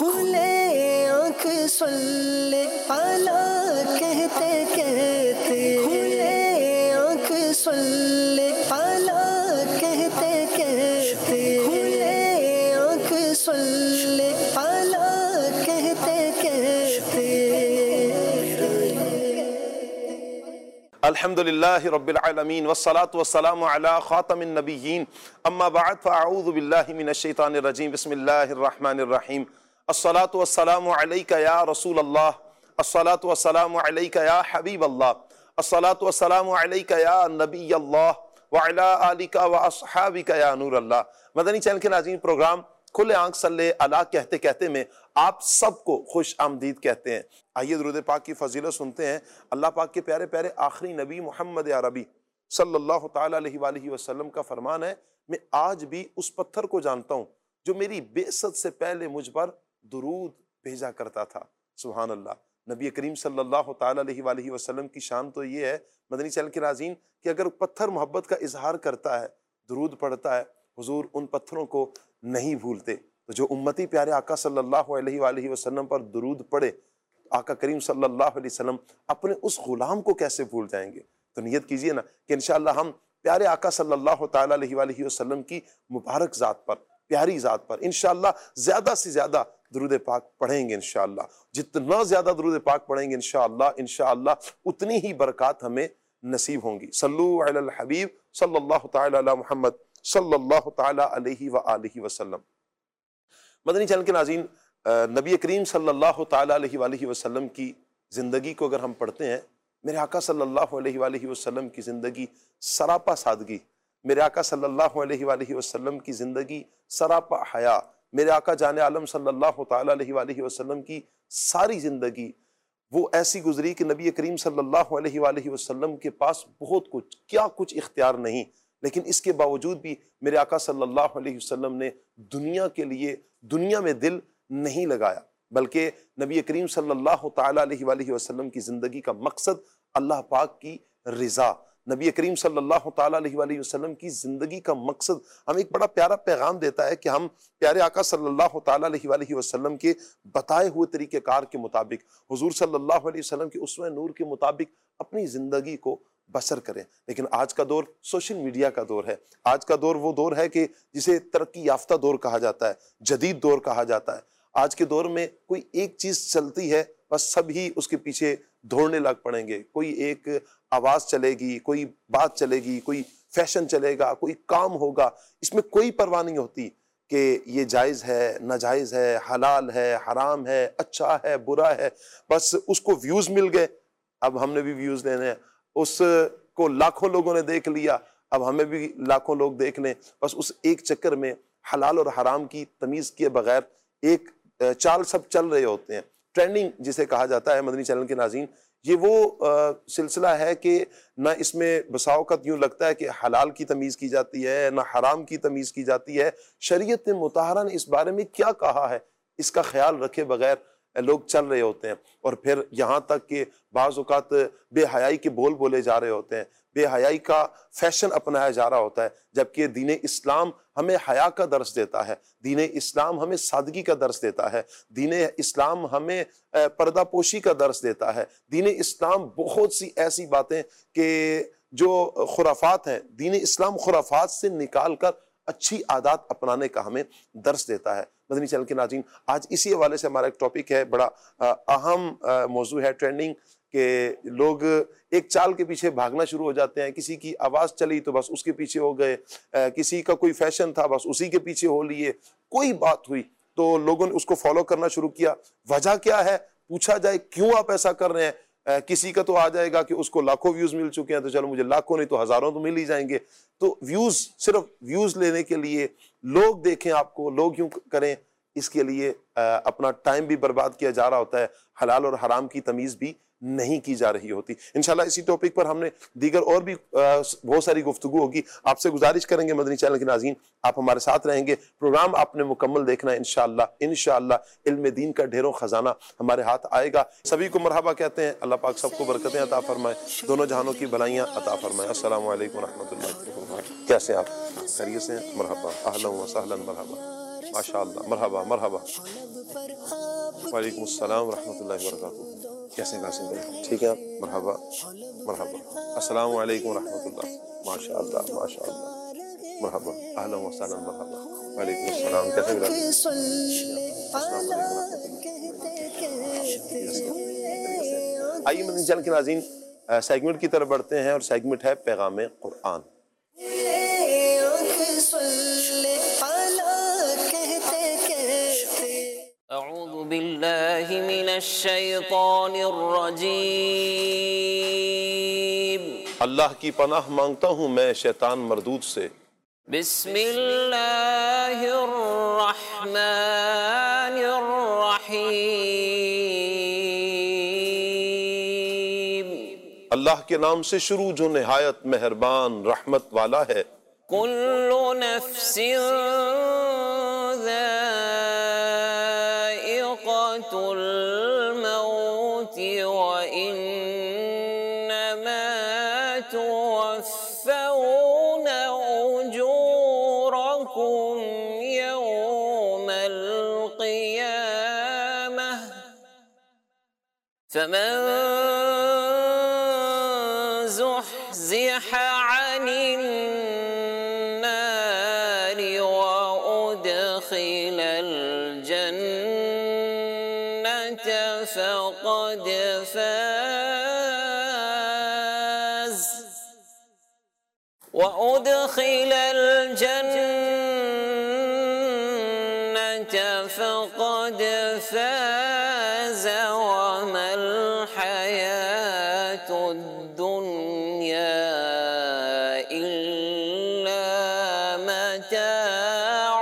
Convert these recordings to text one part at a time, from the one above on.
کھلے آنکھ صلی علی کہتے کہتے، کھلے آنکھ صلی علی کہتے کہتے، کھلے آنکھ صلی علی کہتے کہتے۔ الحمدللہ رب العالمین والصلاة والسلام علی خاتم النبیین، اما بعد فاعوذ باللہ من الشیطان الرجیم، بسم اللہ الرحمن الرحیم۔ الصلاة والسلام علیک یا رسول اللہ، الصلاة والسلام علیک یا حبیب اللہ، الصلاة والسلام علیک یا نبی اللہ وعلی آلک واصحابک یا نور اللہ۔ مدنی چینل کے ناظرین، پروگرام کھلے آنکھ صلی علی کہتے کہتے میں آپ سب کو خوش آمدید کہتے ہیں۔ آئیے درود پاک کی فضیلت سنتے ہیں۔ اللہ پاک کے پیارے پیارے آخری نبی محمد عربی صلی اللہ تعالیٰ علیہ وآلہ وسلم کا فرمان ہے، میں آج بھی اس پتھر کو جانتا ہوں جو میری بعثت سے پہلے مجھ پر درود بھیجا کرتا تھا۔ سبحان اللہ۔ نبی کریم صلی اللہ تعالیٰ علیہ وآلہ وسلم کی شان تو یہ ہے مدنی چینل کے ناظرین کہ اگر پتھر محبت کا اظہار کرتا ہے، درود پڑھتا ہے، حضور ان پتھروں کو نہیں بھولتے۔ تو جو امتی پیارے آقا صلی اللہ علیہ وآلہ وسلم پر درود پڑھے، آقا کریم صلی اللہ علیہ وسلم اپنے اس غلام کو کیسے بھول جائیں گے؟ تو نیت کیجئے نا کہ انشاءاللہ ہم پیارے آقا صلی اللہ تعالیٰ علیہ وآلہ وسلم کی مبارک ذات پر، پیاری ذات پر انشاءاللہ زیادہ سے زیادہ درود پاک پڑھیں گے انشاءاللہ۔ جتنا زیادہ درود پاک پڑھیں گے انشاءاللہ اتنی ہی برکات ہمیں نصیب ہوں گی۔ صلو علی الحبیب صلی اللہ تعالیٰ علی محمد صلی اللہ تعالیٰ علیہ وآلہ وسلم۔ مدنی چینل کے ناظرین، نبی کریم صلی اللہ تعالیٰ علیہ وآلہ وسلم کی زندگی کو اگر ہم پڑھتے ہیں، میرے آقا صلی اللہ علیہ وآلہ وسلم کی زندگی سراپا سادگی، میرے آقا صلی اللہ علیہ وآلہ وسلم کی زندگی سراپا حیا، میرے آقا جان عالم صلی اللہ تعالیٰ علیہ وآلہ وسلم کی ساری زندگی وہ ایسی گزری کہ نبی کریم صلی اللہ علیہ وآلہ وسلم کے پاس بہت کچھ اختیار نہیں، لیکن اس کے باوجود بھی میرے آقا صلی اللہ علیہ وسلم نے دنیا کے لیے دنیا میں دل نہیں لگایا، بلکہ نبی کریم صلی اللہ تعالیٰ علیہ وآلہ وسلم کی زندگی کا مقصد اللہ پاک کی رضا۔ نبی کریم صلی اللہ تعالیٰ علیہ وآلہ وسلم کی زندگی کا مقصد ہمیں ایک بڑا پیارا پیغام دیتا ہے کہ ہم پیارے آقا صلی اللہ تعالیٰ علیہ وآلہ وسلم کے بتائے ہوئے طریقہ کار کے مطابق، حضور صلی اللہ علیہ وسلم کے اسوہ نور کے مطابق اپنی زندگی کو بسر کریں۔ لیکن آج کا دور سوشل میڈیا کا دور ہے، آج کا دور وہ دور ہے کہ جسے ترقی یافتہ دور کہا جاتا ہے، جدید دور کہا جاتا ہے۔ آج کے دور میں کوئی ایک چیز چلتی ہے بس سب ہی اس کے پیچھے دوڑنے لگ پڑیں گے، کوئی ایک آواز چلے گی، کوئی بات چلے گی، کوئی فیشن چلے گا، کوئی کام ہوگا، اس میں کوئی پرواہ نہیں ہوتی کہ یہ جائز ہے، ناجائز ہے، حلال ہے، حرام ہے، اچھا ہے، برا ہے، بس اس کو ویوز مل گئے، اب ہم نے بھی ویوز لینے ہیں، اس کو لاکھوں لوگوں نے دیکھ لیا، اب ہمیں بھی لاکھوں لوگ دیکھ لیں، بس اس ایک چکر میں حلال اور حرام کی تمیز کیے بغیر ایک چال سب چل رہے ہوتے ہیں۔ ٹرینڈنگ جسے کہا جاتا ہے مدنی چینل کے ناظرین، یہ وہ سلسلہ ہے کہ نہ اس میں بسا اوقات یوں لگتا ہے کہ حلال کی تمیز کی جاتی ہے، نہ حرام کی تمیز کی جاتی ہے۔ شریعت مطہرہ نے اس بارے میں کیا کہا ہے اس کا خیال رکھے بغیر لوگ چل رہے ہوتے ہیں، اور پھر یہاں تک کہ بعض اوقات بے حیائی کے بول بولے جا رہے ہوتے ہیں، بے حیائی کا فیشن اپنایا جا رہا ہوتا ہے، جبکہ دین اسلام ہمیں حیا کا درس دیتا ہے، دین اسلام ہمیں سادگی کا درس دیتا ہے، دین اسلام ہمیں پردہ پوشی کا درس دیتا ہے، دین اسلام بہت سی ایسی باتیں کہ جو خرافات ہیں، دین اسلام خرافات سے نکال کر اچھی عادات اپنانے کا ہمیں درس دیتا ہے۔ مدنی چینل کے ناظرین، آج اسی حوالے سے ہمارا ایک ٹاپک ہے، بڑا اہم موضوع ہے ٹرینڈنگ، کہ لوگ ایک چال کے پیچھے بھاگنا شروع ہو جاتے ہیں، کسی کی آواز چلی تو بس اس کے پیچھے ہو گئے، کسی کا کوئی فیشن تھا بس اسی کے پیچھے ہو لیے، کوئی بات ہوئی تو لوگوں نے اس کو فالو کرنا شروع کیا۔ وجہ کیا ہے؟ پوچھا جائے کیوں آپ ایسا کر رہے ہیں، کسی کا تو آ جائے گا کہ اس کو لاکھوں ویوز مل چکے ہیں تو چلو مجھے لاکھوں نہیں تو ہزاروں تو مل ہی جائیں گے۔ تو ویوز، صرف ویوز لینے کے لیے لوگ دیکھیں آپ کو، لوگ یوں کریں، اس کے لیے اپنا ٹائم بھی برباد کیا جا رہا ہوتا ہے، حلال اور حرام کی تمیز بھی نہیں کی جا رہی ہوتی۔ انشاءاللہ اسی ٹاپک پر ہم نے دیگر اور بھی بہت ساری گفتگو ہوگی۔ آپ سے گزارش کریں گے مدنی چینل کے ناظرین، آپ ہمارے ساتھ رہیں گے، پروگرام آپ نے مکمل دیکھنا ہے انشاءاللہ علم دین کا ڈھیروں خزانہ ہمارے ہاتھ آئے گا۔ سبھی کو مرحبا کہتے ہیں، اللہ پاک سب کو برکتیں عطا فرمائے، دونوں جہانوں کی بھلائیاں عطا فرمائے۔ السلام علیکم ورحمۃ اللہ وبرکاتہ۔ کیسے آپ؟ خیریت سے ہیں؟ مرحبا، اہلا و سہلا، مرحبا۔ ماشاء اللہ، مرحبا مرحبا۔ وعلیکم السلام ورحمۃ اللہ وبرکاتہ۔ کیسے ہیں؟ ٹھیک ہے آپ؟ مرحبا مرحبا۔ السلام علیکم ورحمۃ اللہ۔ ماشاء اللہ ماشاء اللہ، مرحبا، اہلا وسہلا، مرحبا۔ وعلیکم السلام، کیسے ہیں؟ السلام علیکم۔ آئیے مدنی چینل کے ناظرین، سیگمنٹ کی طرف بڑھتے ہیں، اور سیگمنٹ ہے پیغام قرآن۔ اعوذ باللہ من الشیطان الرجیم، اللہ کی پناہ مانگتا ہوں میں شیطان مردود سے۔ بسم اللہ الرحمن الرحیم، اللہ کے نام سے شروع جو نہایت مہربان رحمت والا ہے۔ کل نفس ذائقۃ الموت وإنما توفون أجوركم يوم القيامة فمن زحزح عن النار وأدخل الجنة فقد فاز وأدخل الجنة فقد فاز وما الحياة الدنيا إلا متاع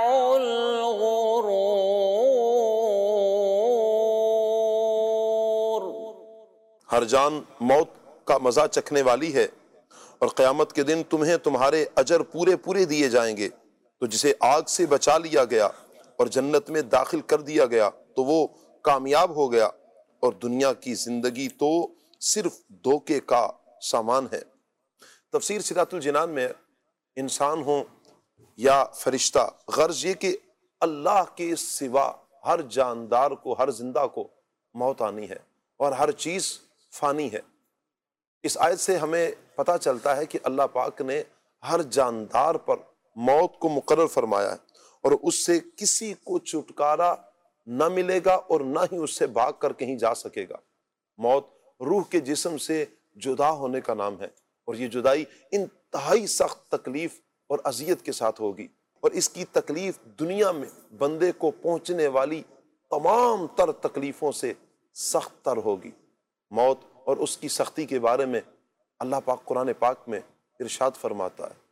الغرور۔ ہر جان موت کا مزہ چکھنے والی ہے، اور قیامت کے دن تمہیں تمہارے اجر پورے پورے دیے جائیں گے۔ تو جسے آگ سے بچا لیا گیا اور جنت میں داخل کر دیا گیا تو وہ کامیاب ہو گیا، اور دنیا کی زندگی تو صرف دھوکے کا سامان ہے۔ تفسیر سراۃ الجنان میں انسان ہو یا فرشتہ، غرض یہ کہ اللہ کے سوا ہر جاندار کو، ہر زندہ کو موت آنی ہے، اور ہر چیز فانی ہے۔ اس آیت سے ہمیں پتہ چلتا ہے کہ اللہ پاک نے ہر جاندار پر موت کو مقرر فرمایا ہے، اور اس سے کسی کو چھٹکارا نہ ملے گا اور نہ ہی اس سے بھاگ کر کہیں جا سکے گا۔ موت روح کے جسم سے جدا ہونے کا نام ہے، اور یہ جدائی انتہائی سخت تکلیف اور اذیت کے ساتھ ہوگی، اور اس کی تکلیف دنیا میں بندے کو پہنچنے والی تمام تر تکلیفوں سے سخت تر ہوگی۔ موت اور اس کی سختی کے بارے میں اللہ پاک قرآن پاک میں ارشاد فرماتا ہے،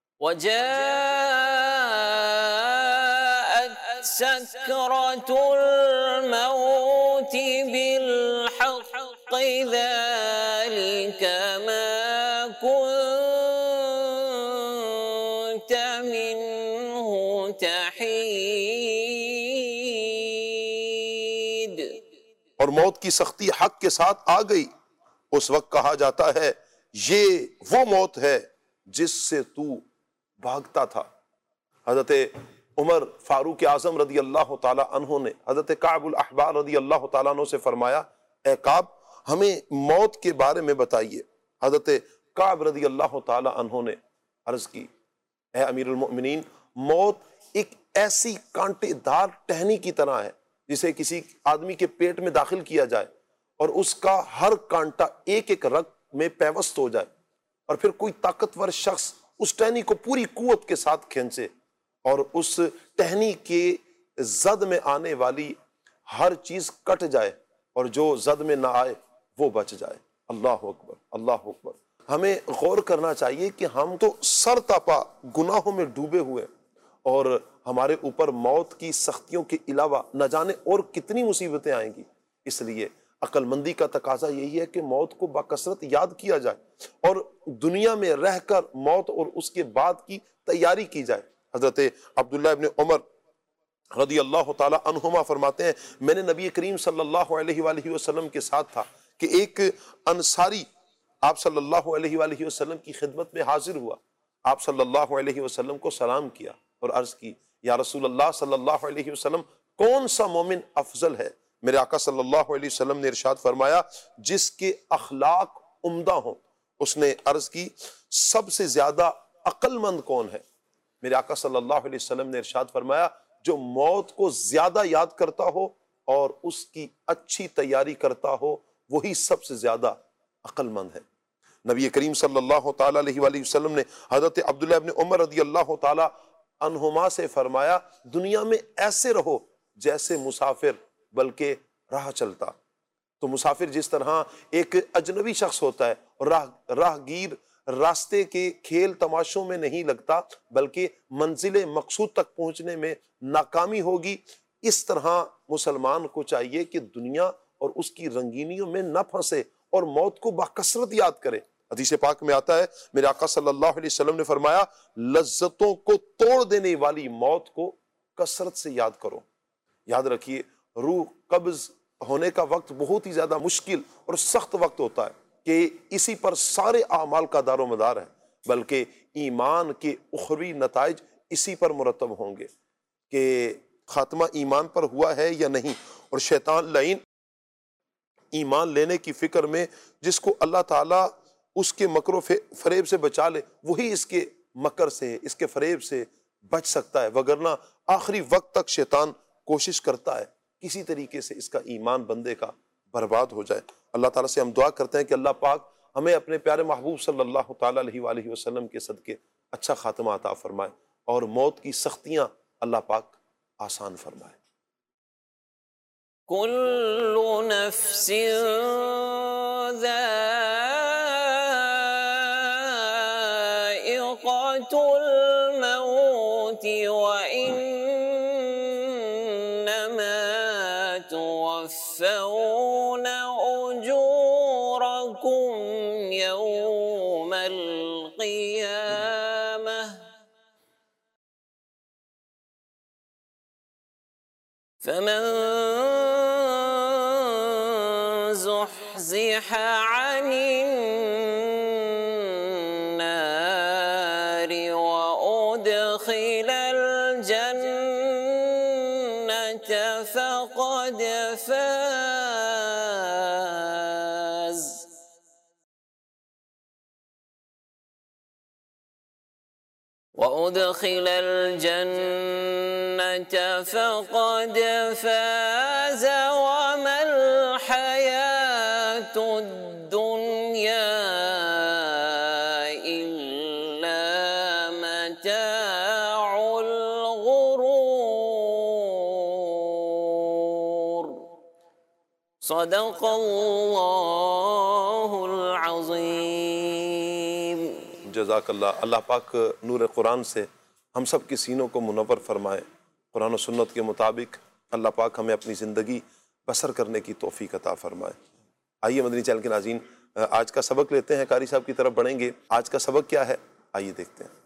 وجاءت سکرۃ الموت بالحق ذلك ما كنت منه تحید۔ اور موت کی سختی حق کے ساتھ آ گئی۔ اس وقت کہا جاتا ہے یہ وہ موت ہے جس سے تو بھاگتا تھا۔ حضرت عمر فاروق اعظم رضی اللہ تعالی عنہ نے حضرت کعب الاحبار رضی اللہ تعالیٰ عنہ سے فرمایا، اے کعب ہمیں موت کے بارے میں بتائیے۔ حضرت کعب رضی اللہ تعالیٰ عنہ نے عرض کی، اے امیر المؤمنین، موت ایک ایسی کانٹے دار ٹہنی کی طرح ہے جسے کسی آدمی کے پیٹ میں داخل کیا جائے اور اس کا ہر کانٹا ایک ایک رگ میں پیوست ہو جائے، اور پھر کوئی طاقتور شخص اس ٹہنی کو پوری قوت کے ساتھ کھینچے اور اس ٹہنی کے زد میں آنے والی ہر چیز کٹ جائے، اور جو زد میں نہ آئے وہ بچ جائے۔ اللہ اکبر اللہ اکبر۔ ہمیں غور کرنا چاہیے کہ ہم تو سر تاپا گناہوں میں ڈوبے ہوئے، اور ہمارے اوپر موت کی سختیوں کے علاوہ نہ جانے اور کتنی مصیبتیں آئیں گی۔ اس لیے عقل مندی کا تقاضا یہی ہے کہ موت کو بکثرت یاد کیا جائے، اور دنیا میں رہ کر موت اور اس کے بعد کی تیاری کی جائے۔ حضرت عبداللہ ابن عمر رضی اللہ تعالی عنہما فرماتے ہیں، میں نے نبی کریم صلی اللہ علیہ وآلہ وسلم کے ساتھ تھا کہ ایک انصاری آپ صلی اللہ علیہ وآلہ وسلم کی خدمت میں حاضر ہوا۔ آپ صلی اللہ علیہ وسلم کو سلام کیا اور عرض کی، یا رسول اللہ صلی اللہ علیہ وسلم کون سا مومن افضل ہے؟ میرے آقا صلی اللہ علیہ وسلم نے ارشاد فرمایا جس کے اخلاق عمدہ ہوں۔ اس نے عرض کی سب سے زیادہ عقل مند کون ہے؟ میرے آقا صلی اللہ علیہ وسلم نے ارشاد فرمایا جو موت کو زیادہ یاد کرتا ہو اور اس کی اچھی تیاری کرتا ہو وہی سب سے زیادہ عقل مند ہے۔ نبی کریم صلی اللہ تعالیٰ علیہ وآلہ وسلم نے حضرت عبداللہ ابن عمر رضی اللہ تعالیٰ عنہما سے فرمایا دنیا میں ایسے رہو جیسے مسافر بلکہ راہ چلتا۔ تو مسافر جس طرح ایک اجنبی شخص ہوتا ہے اور راہگیر راستے کے کھیل تماشوں میں نہیں لگتا بلکہ منزل مقصود تک پہنچنے میں ناکامی ہوگی، اس طرح مسلمان کو چاہیے کہ دنیا اور اس کی رنگینیوں میں نہ پھنسے اور موت کو بکثرت یاد کرے۔ حدیث پاک میں آتا ہے میرے آقا صلی اللہ علیہ وسلم نے فرمایا لذتوں کو توڑ دینے والی موت کو کثرت سے یاد کرو۔ یاد رکھیے روح قبض ہونے کا وقت بہت ہی زیادہ مشکل اور سخت وقت ہوتا ہے کہ اسی پر سارے اعمال کا دار و مدار ہے، بلکہ ایمان کے اخروی نتائج اسی پر مرتب ہوں گے کہ خاتمہ ایمان پر ہوا ہے یا نہیں۔ اور شیطان لعین ایمان لینے کی فکر میں جس کو اللہ تعالیٰ اس کے مکر و فریب سے بچا لے وہی اس کے مکر سے اس کے فریب سے بچ سکتا ہے، وگرنہ آخری وقت تک شیطان کوشش کرتا ہے کسی طریقے سے اس کا ایمان بندے کا برباد ہو جائے۔ اللہ تعالیٰ سے ہم دعا کرتے ہیں کہ اللہ پاک ہمیں اپنے پیارے محبوب صلی اللہ تعالیٰ علیہ وآلہ وسلم کے صدقے اچھا خاتمہ عطا فرمائے اور موت کی سختیاں اللہ پاک آسان فرمائے۔ كل نفس ذائقة الموت وإنما توفون أجوركم يوم القيامة فمن زحزح عن النار وأدخل الجنة فقد فاز وأدخل الجنة فقد فاز وما الحياة الدنيا إلا متاع الغرور صدق اللہ العظیم۔ جزاک اللہ۔ اللہ پاک نور قرآن سے ہم سب کی سینوں کو منور فرمائے، قرآن و سنت کے مطابق اللہ پاک ہمیں اپنی زندگی بسر کرنے کی توفیق عطا فرمائے۔ آئیے مدنی چینل کے ناظرین آج کا سبق لیتے ہیں، قاری صاحب کی طرف بڑھیں گے۔ آج کا سبق کیا ہے آئیے دیکھتے ہیں۔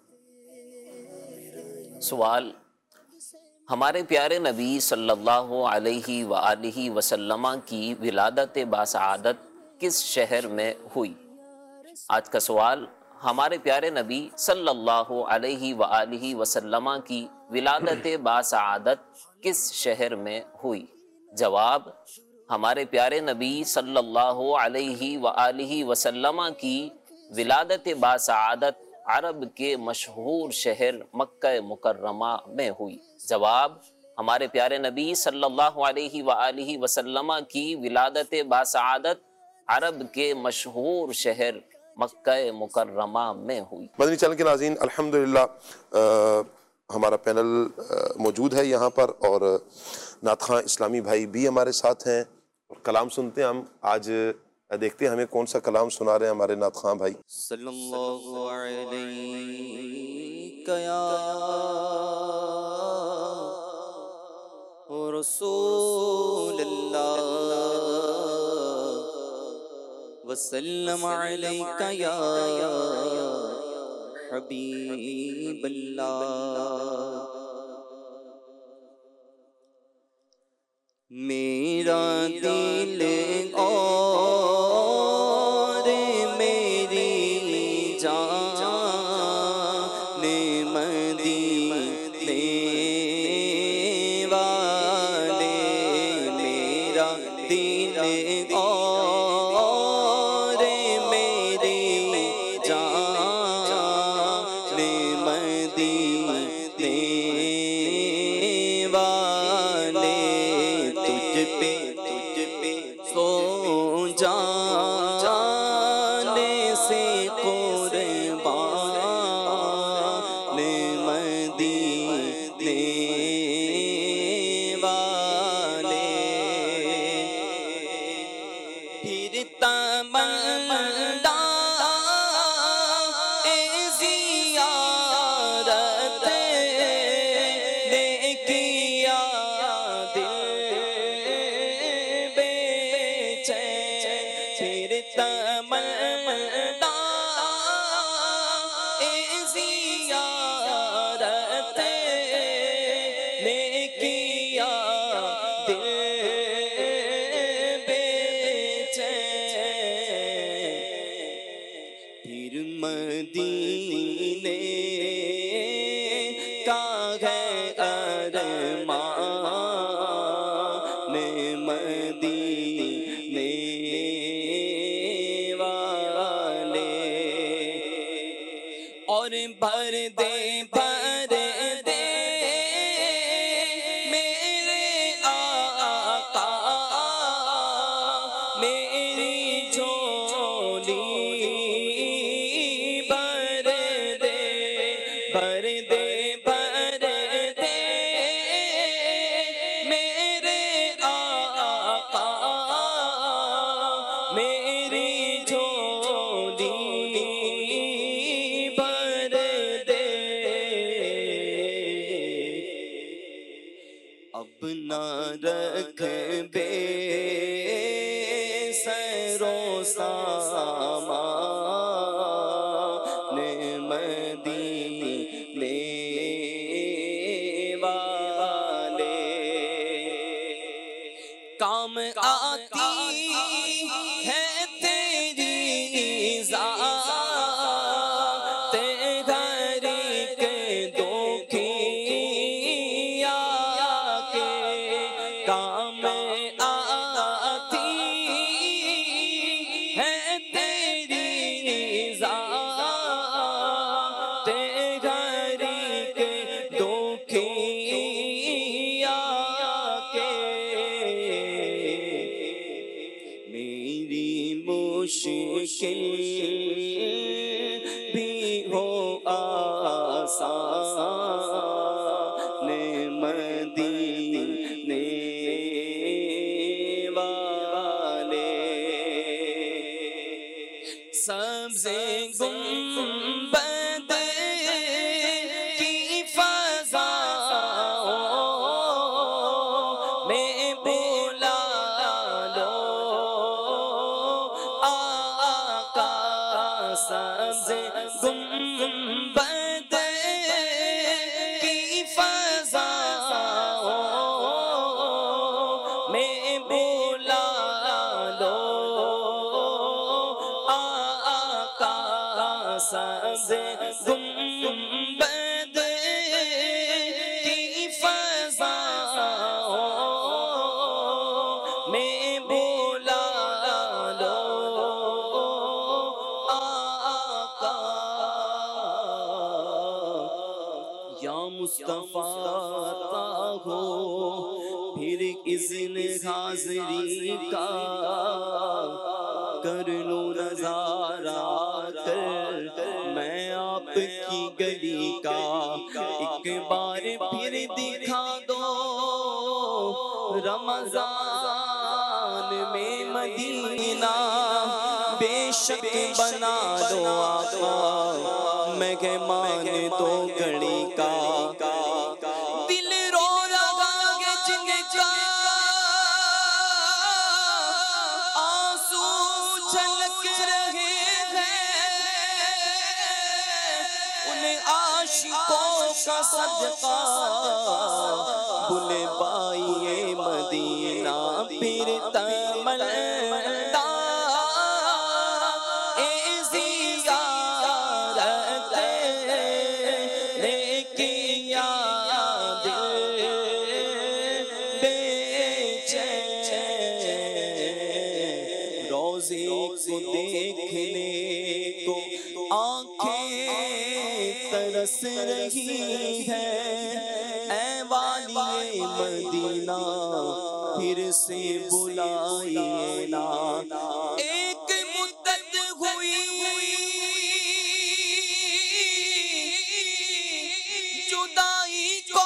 سوال، ہمارے پیارے نبی صلی اللہ علیہ وآلہ وسلم کی ولادت باسعادت کس شہر میں ہوئی؟ آج کا سوال، ہمارے پیارے نبی صلی اللہ علیہ وآلہ وسلم کی ولادت باسعادت کس شہر میں ہوئی؟ جواب، ہمارے پیارے نبی صلی اللہ علیہ وآلہ وسلم کی ولادت باسعادت عرب کے مشہور شہر مکہ مکرمہ میں ہوئی۔ جواب، ہمارے پیارے نبی صلی اللہ علیہ وآلہ وسلم کی ولادت باسعادت عرب کے مشہور شہر مکہ مکرمہ میں ہوئی۔ مدنی چینل کے ناظرین الحمدللہ ہمارا پینل موجود ہے یہاں پر اور نعت خواں اسلامی بھائی بھی ہمارے ساتھ ہیں اور کلام سنتے ہیں۔ ہم آج دیکھتے ہیں ہمیں کون سا کلام سنا رہے ہیں ہمارے نعت خواں بھائی۔ صلی اللہ علیہ یا رسول اللہ وسلم علیک یا حبیب اللہ۔ میرا دل اور میری جان مدینے دل اور میری جان مدینے والے تجھ پہ سو جانے سے قربان مدینے والے پھر تمنا زیارت نے کیا دل بے چین پھر تمنا زیارت نے کیا دل بے چین پھر مدینے کا ہے ارمان مدینے والے اور بھر دے میرے آقا میری جھولی بھر دے میرے آقا میری جھولی بھر دے اب نہ رکھ بے سرو سامان مدینے والے کام آتی ہے تیری ذات ہر ایک دکھیا کے کام آتی ہے تیری ذات ہر ایک دکھیا کے میری مشکل بھی ہو آسان مدینے والے سبز گنبد کی فضاؤں میں بلا لو آقا سبز گنبد کی فضاؤں میں بلا لو آقا سبز گنبد کی فضاؤں میں بلا لو آقا یا مصطفیٰ ہو پھر اذن حاضری کا کر لو نظارہ کر میں آپ کی گلی کا ایک بار پھر دکھا دو رمضان میں مدینہ بے شک بنا دو آقا مہمان دو گھڑی کا دل رو رہا ہے جن کا آنسو چھلک رہے ہیں ان عاشقوں کا صدقہ بلے بائیے مدینہ پھر تمنا زیارت نے کیا دل بے چین روزے کو دیکھنے کو آنکھیں ترس رہی ہے، اے والی مدینہ پھر سے بلائیے نا۔ ایک مدت ہوئی جدائی کو،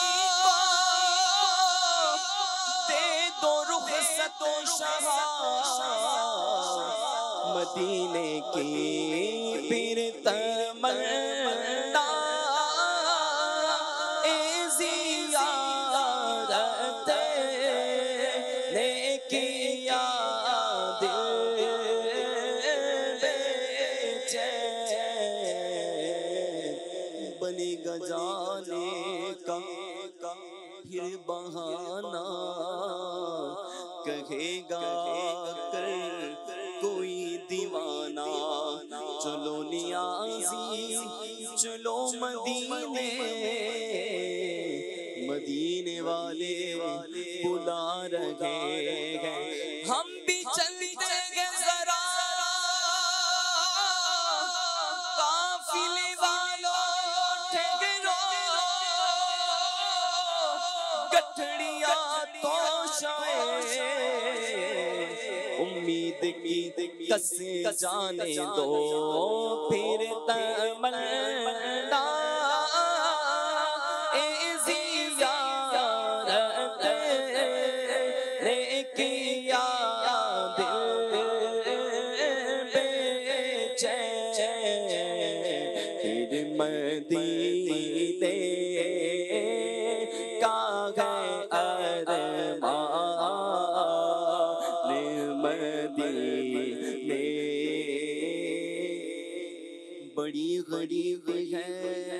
دے دو رخصت و شہا مدینے کی پھر تمنا، اے زیارت نے کیا دل بے چین، بنے گا جانے کا پھر بہانہ، کہے گا کر کوئی دیوانہ، چلو نیازی چلو مدینے، مدینے والے بلا رہے ہیں، ہم بھی چلتے گے ذرا قافلے والوں ٹھہرو، گٹھڑیاں تو شاید امید کی کس جانے دو، پھر تمنا اے زیارت نے کیا دل بے چین، پھر مدینے کا ہے ارمان، مدینے بڑی غریب ہے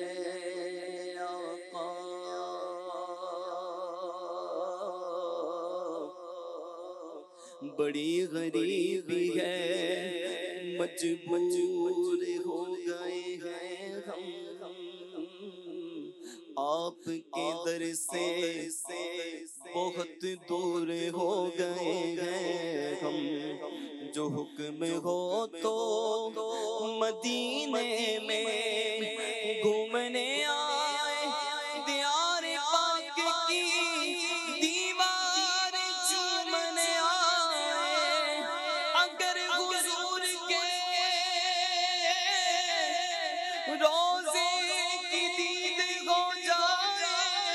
آقا، بڑی غریب ہے، مجبور ہو گئے ہیں ہم آپ کے در سے بہت دور ہو گئے ہیں ہم، جو حکم ہو تو مدینے میں گھومنے آئے، دیار پاک کی دیوار چومنے آئے، اگر حضور کے روزے کی دید ہو جائے،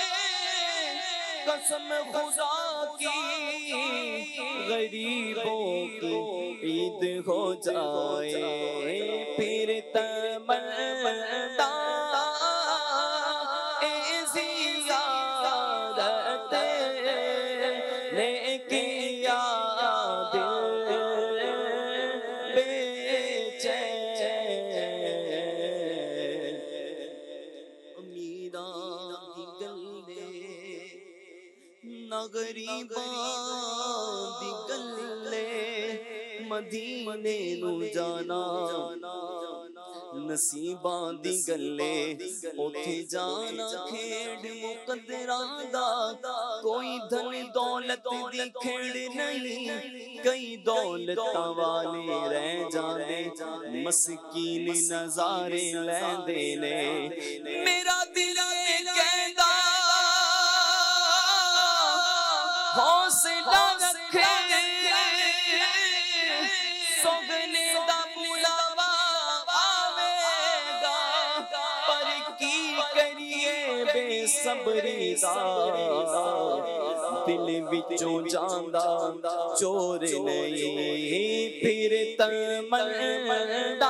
قسم خدا کی غریبوں کی عید ہو جائے، پھر تمنا اے زیارت نے کیا دل بے چین، امیراں دی گلے نہ غریباں دی گلے، مدینے نو جانا نصیباں دی گلے، اوتھے جانا کھیڑ مقدراں دا، کوئی دھن دولت دی کھیڑ نہیں، کئی دولتاں والے رہ جاندے، مسکین نظارے لیندے نے، میرا دل کہندا حوصلہ رکھے، سوگنے دا بلاوا آوے گا، پر کی کریے بے صبری دا، دل وچوں جاندا چور نہیں، پھر تمنا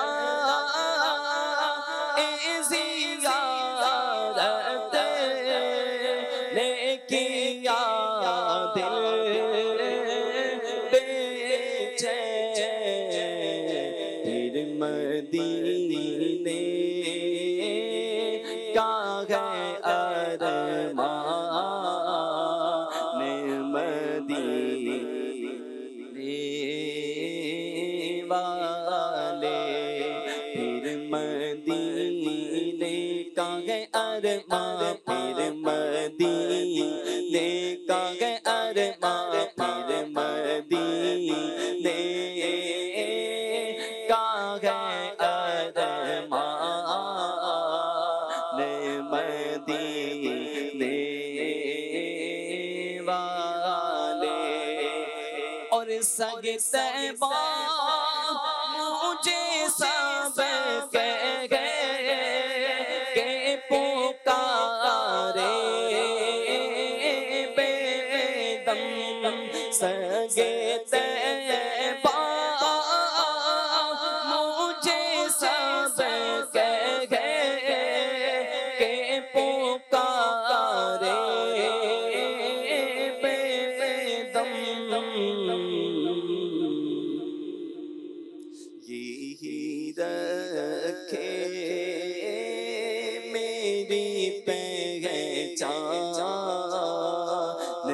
اے زیارت نے کیا دل بے چین، پھر مدینے کا ہے ارمان، مدینے والے پھر مدینے کا ہے ارمان، پھر مدینے کا ہے ارمان، پھر مدینے اور سگ طیبہ مجھے سب کہہ گئے کہ پکارے بے دم سگ طیبہ مجھے سب کہہ گئے کہ پکارے بے دم یہی رکھے میری پہچان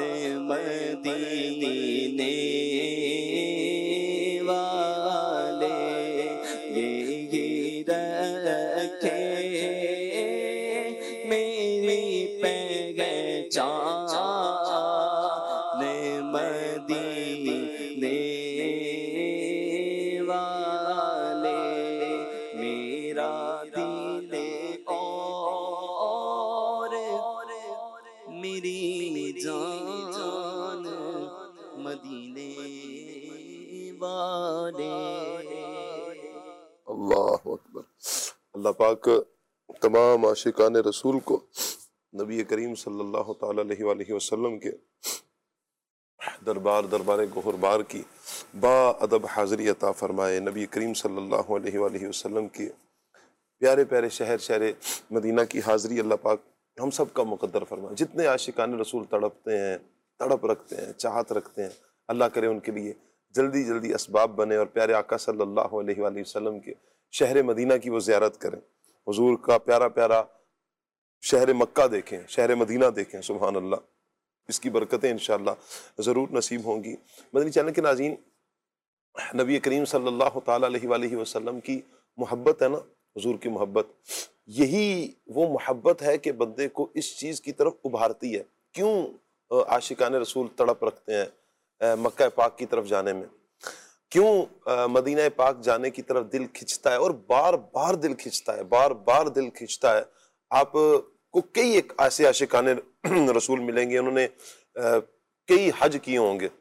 مدینے والے، یہی رکھے میری پہچان مدینے والے، میرا دل اور میری جان مدینے والے۔ اللہ اکبر۔ اللہ پاک تمام عاشقان رسول کو نبی کریم صلی اللہ تعالی علیہ وآلہ وسلم کے دربار گوہر بار کی با ادب حاضری عطا فرمائے۔ نبی کریم صلی اللہ علیہ وآلہ وسلم کے پیارے پیارے شہر مدینہ کی حاضری اللہ پاک ہم سب کا مقدر فرمائے۔ جتنے عاشقان رسول تڑپتے ہیں، تڑپ رکھتے ہیں، چاہت رکھتے ہیں، اللہ کرے ان کے لیے جلدی جلدی اسباب بنے اور پیارے آقا صلی اللہ علیہ وآلہ وسلم کے شہر مدینہ کی وہ زیارت کریں، حضور کا پیارا پیارا شہر مکہ دیکھیں، شہر مدینہ دیکھیں۔ سبحان اللہ، اس کی برکتیں انشاءاللہ ضرور نصیب ہوں گی۔ مدنی چینل کے ناظرین، نبی کریم صلی اللہ تعالیٰ علیہ وآلہ وسلم کی محبت ہے نا، حضور کی محبت، یہی وہ محبت ہے کہ بندے کو اس چیز کی طرف ابھارتی ہے۔ کیوں عاشقان رسول تڑپ رکھتے ہیں مکہ پاک کی طرف جانے میں، کیوں مدینہ پاک جانے کی طرف دل کھنچتا ہے اور بار بار دل کھنچتا ہے، بار بار دل کھنچتا ہے۔ آپ کو کئی ایک ایسے عاشقان رسول ملیں گے، انہوں نے کئی حج کیے ہوں گے،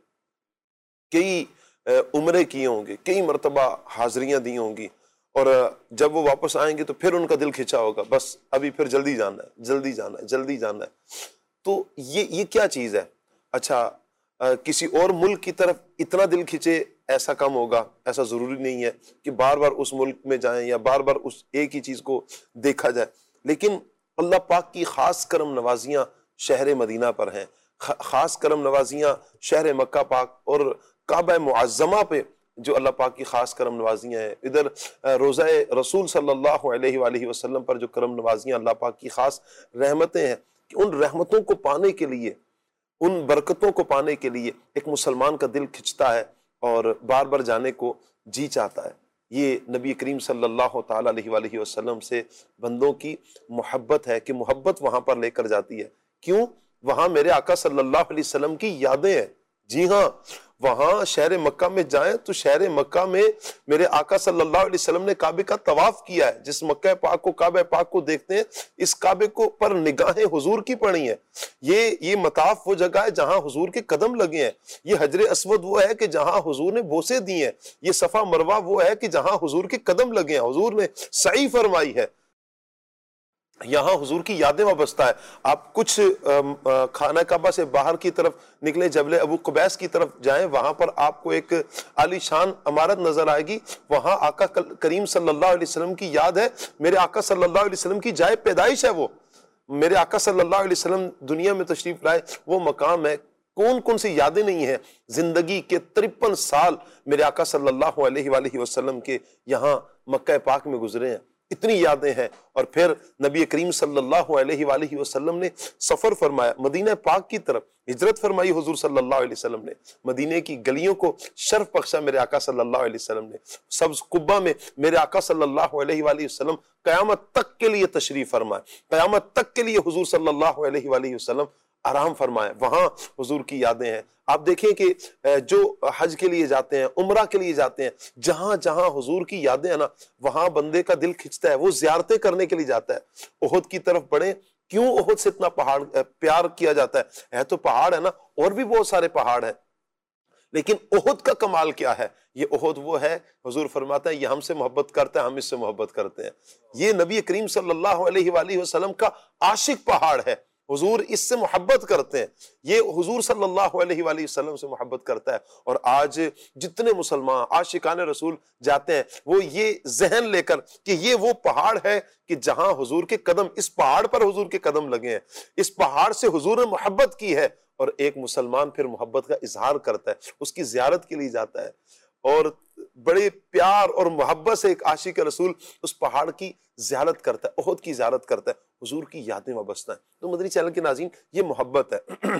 کئی عمرے کیے ہوں گے، کئی مرتبہ حاضریاں دی ہوں گی، اور جب وہ واپس آئیں گے تو پھر ان کا دل کھنچا ہوگا، بس ابھی پھر جلدی جانا ہے، جلدی جانا ہے، جلدی جانا ہے۔ تو یہ کیا چیز ہے؟ اچھا کسی اور ملک کی طرف اتنا دل کھنچے ایسا کم ہوگا؟ ایسا ضروری نہیں ہے کہ بار بار اس ملک میں جائیں یا بار بار اس ایک ہی چیز کو دیکھا جائے، لیکن اللہ پاک کی خاص کرم نوازیاں شہر مدینہ پر ہیں، خاص کرم نوازیاں شہر مکہ پاک اور کعبہ معظمہ پہ جو اللہ پاک کی خاص کرم نوازیاں ہیں۔ ادھر روضہ رسول صلی اللہ علیہ وآلہ وسلم پر جو کرم نوازیاں اللہ پاک کی خاص رحمتیں ہیں، کہ ان رحمتوں کو پانے کے لیے، ان برکتوں کو پانے کے لیے ایک مسلمان کا دل کھنچتا ہے اور بار بار جانے کو جی چاہتا ہے۔ یہ نبی کریم صلی اللہ تعالیٰ علیہ وآلہ وسلم سے بندوں کی محبت ہے کہ محبت وہاں پر لے کر جاتی ہے۔ کیوں؟ وہاں میرے آقا صلی اللہ علیہ وسلم کی یادیں ہیں۔ جی ہاں، وہاں شہر مکہ میں جائیں تو شہر مکہ میں میرے آقا صلی اللہ علیہ وسلم نے کعبے کا طواف کیا ہے۔ جس مکہ پاک کو، کعبہ پاک کو دیکھتے ہیں، اس کعبے کو پر نگاہیں حضور کی پڑی ہیں۔ یہ مطاف وہ جگہ ہے جہاں حضور کے قدم لگے ہیں۔ یہ حجر اسود وہ ہے کہ جہاں حضور نے بوسے دی ہیں۔ یہ صفا مروہ وہ ہے کہ جہاں حضور کے قدم لگے ہیں، حضور نے سعی فرمائی ہے۔ یہاں حضور کی یادیں وابستہ ہے۔ آپ کچھ خانہ کعبہ سے باہر کی طرف نکلیں، جبل ابو قبیس کی طرف جائیں، وہاں پر آپ کو ایک عالی شان عمارت نظر آئے گی۔ وہاں آقا کریم صلی اللہ علیہ وسلم کی یاد ہے، میرے آقا صلی اللہ علیہ وسلم کی جائے پیدائش ہے وہ۔ میرے آقا صلی اللہ علیہ وسلم دنیا میں تشریف لائے، وہ مقام ہے۔ کون کون سی یادیں نہیں ہیں؟ زندگی کے 53 سال میرے آقا صلی اللہ علیہ وآلہ وسلم کے یہاں مکہ پاک میں گزرے ہیں، اتنی یادیں ہیں۔ اور پھر نبی کریم صلی اللہ علیہ وآلہ وسلم نے سفر فرمایا مدینہ پاک کی طرف، ہجرت فرمائی حضور صلی اللہ علیہ وسلم نے، مدینہ کی گلیوں کو شرف بخشا میرے آقا صلی اللہ علیہ وسلم نے۔ سبز قبہ میں میرے آقا صلی اللہ علیہ وآلہ وسلم قیامت تک کے لیے تشریف فرمائے، قیامت تک کے لیے حضور صلی اللہ علیہ وآلہ وسلم آرام فرمائے۔ وہاں حضور کی یادیں ہیں۔ آپ دیکھیں کہ جو حج کے لیے جاتے ہیں، عمرہ کے لیے جاتے ہیں، جہاں جہاں حضور کی یادیں ہیں نا، وہاں بندے کا دل کھنچتا ہے، وہ زیارتیں کرنے کے لیے جاتا ہے۔ احد کی طرف بڑھیں، کیوں احد سے اتنا پیار کیا جاتا ہے تو پہاڑ ہے نا، اور بھی بہت سارے پہاڑ ہیں، لیکن احد کا کمال کیا ہے؟ یہ احد وہ ہے، حضور فرماتا ہے یہ ہم سے محبت کرتا ہے، ہم اس سے محبت کرتے ہیں۔ یہ نبی کریم صلی اللہ علیہ وآلہ وسلم کا عاشق پہاڑ ہے، حضور اس سے محبت کرتے ہیں، یہ حضور صلی اللہ علیہ وآلہ وسلم سے محبت کرتا ہے۔ اور آج جتنے مسلمان عاشقان رسول جاتے ہیں وہ یہ ذہن لے کر کہ یہ وہ پہاڑ ہے کہ جہاں حضور کے قدم، اس پہاڑ پر حضور کے قدم لگے ہیں، اس پہاڑ سے حضور نے محبت کی ہے، اور ایک مسلمان پھر محبت کا اظہار کرتا ہے، اس کی زیارت کے لیے جاتا ہے، اور بڑے پیار اور محبت سے ایک عاشق رسول اس پہاڑ کی زیارت کرتا ہے، احد کی زیارت کرتا ہے، حضور کی یادیں وابستہ ہیں۔ تو مدنی چینل کے ناظرین، یہ محبت ہے۔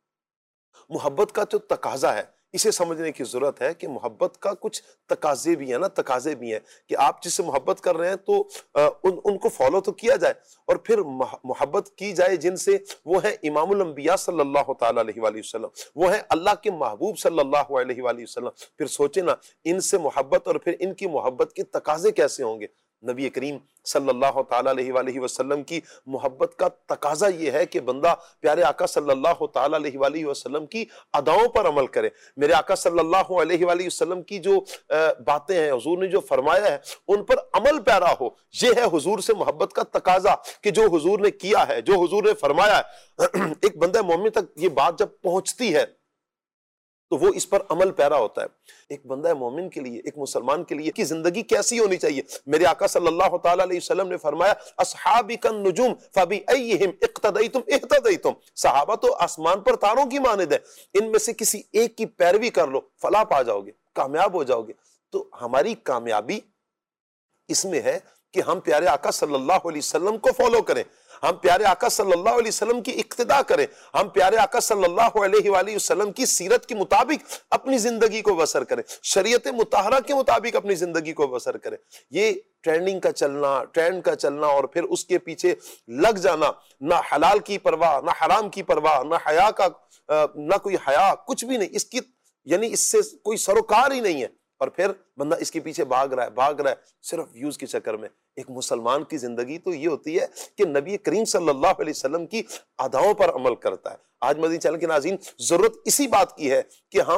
محبت کا جو تقاضا ہے اسے سمجھنے کی ضرورت ہے کہ محبت کا کچھ تقاضے بھی ہیں نا، تقاضے بھی ہیں کہ آپ جس سے محبت کر رہے ہیں تو ان کو فالو تو کیا جائے، اور پھر محبت کی جائے جن سے، وہ ہے امام الانبیاء صلی اللہ تعالیٰ علیہ وآلہ وسلم، وہ ہے اللہ کے محبوب صلی اللہ علیہ وآلہ وسلم۔ پھر سوچیں نا ان سے محبت اور پھر ان کی محبت کے تقاضے کیسے ہوں گے۔ نبی کریم صلی اللہ تعالیٰ علیہ وآلہ وسلم کی محبت کا تقاضا یہ ہے کہ بندہ پیارے آقا صلی اللہ تعالیٰ علیہ وآلہ وسلم کی اداؤں پر عمل کرے۔ میرے آقا صلی اللہ علیہ وآلہ وسلم کی جو باتیں ہیں، حضور نے جو فرمایا ہے، ان پر عمل پیرا ہو۔ یہ ہے حضور سے محبت کا تقاضا کہ جو حضور نے کیا ہے، جو حضور نے فرمایا ہے، ایک بندہ مومن تک یہ بات جب پہنچتی ہے تو وہ اس پر عمل پیرا ہوتا ہے۔ ایک بندہ مومن کے لیے، ایک مسلمان کے لیے کی زندگی کیسی ہونی چاہیے؟ میرے آقا صلی اللہ تعالیٰ علیہ وسلم نے فرمایا اصحابی کن نجوم فبأیہم اقتدیتم اہتدیتم، صحابہ تو آسمان پر تاروں کی مانند ہے، ان میں سے کسی ایک کی پیروی کر لو، فلاح پا جاؤ گے، کامیاب ہو جاؤ گے۔ تو ہماری کامیابی اس میں ہے کہ ہم پیارے آقا صلی اللہ علیہ وسلم کو فالو کریں، ہم پیارے آقا صلی اللہ علیہ وسلم کی اقتداء کریں، ہم پیارے آقا صلی اللہ علیہ وآلہ وسلم کی سیرت کے مطابق اپنی زندگی کو بسر کریں، شریعت مطہرہ کے مطابق اپنی زندگی کو بسر کریں۔ یہ ٹرینڈنگ کا چلنا، ٹرینڈ کا چلنا اور پھر اس کے پیچھے لگ جانا، نہ حلال کی پرواہ، نہ حرام کی پرواہ، نہ حیا کا، نہ کوئی حیا، کچھ بھی نہیں، اس کی یعنی اس سے کوئی سروکار ہی نہیں ہے، اور پھر بندہ اس کے پیچھے بھاگ رہا ہے صرف ویوز کے چکر میں۔ ایک مسلمان کی زندگی تو یہ ہوتی ہے کہ نبی کریم صلی اللہ علیہ وسلم کی اداؤں پر عمل کرتا ہے۔ آج مدنی چینل کے ناظرین، ضرورت اسی بات کی ہے کہ ہم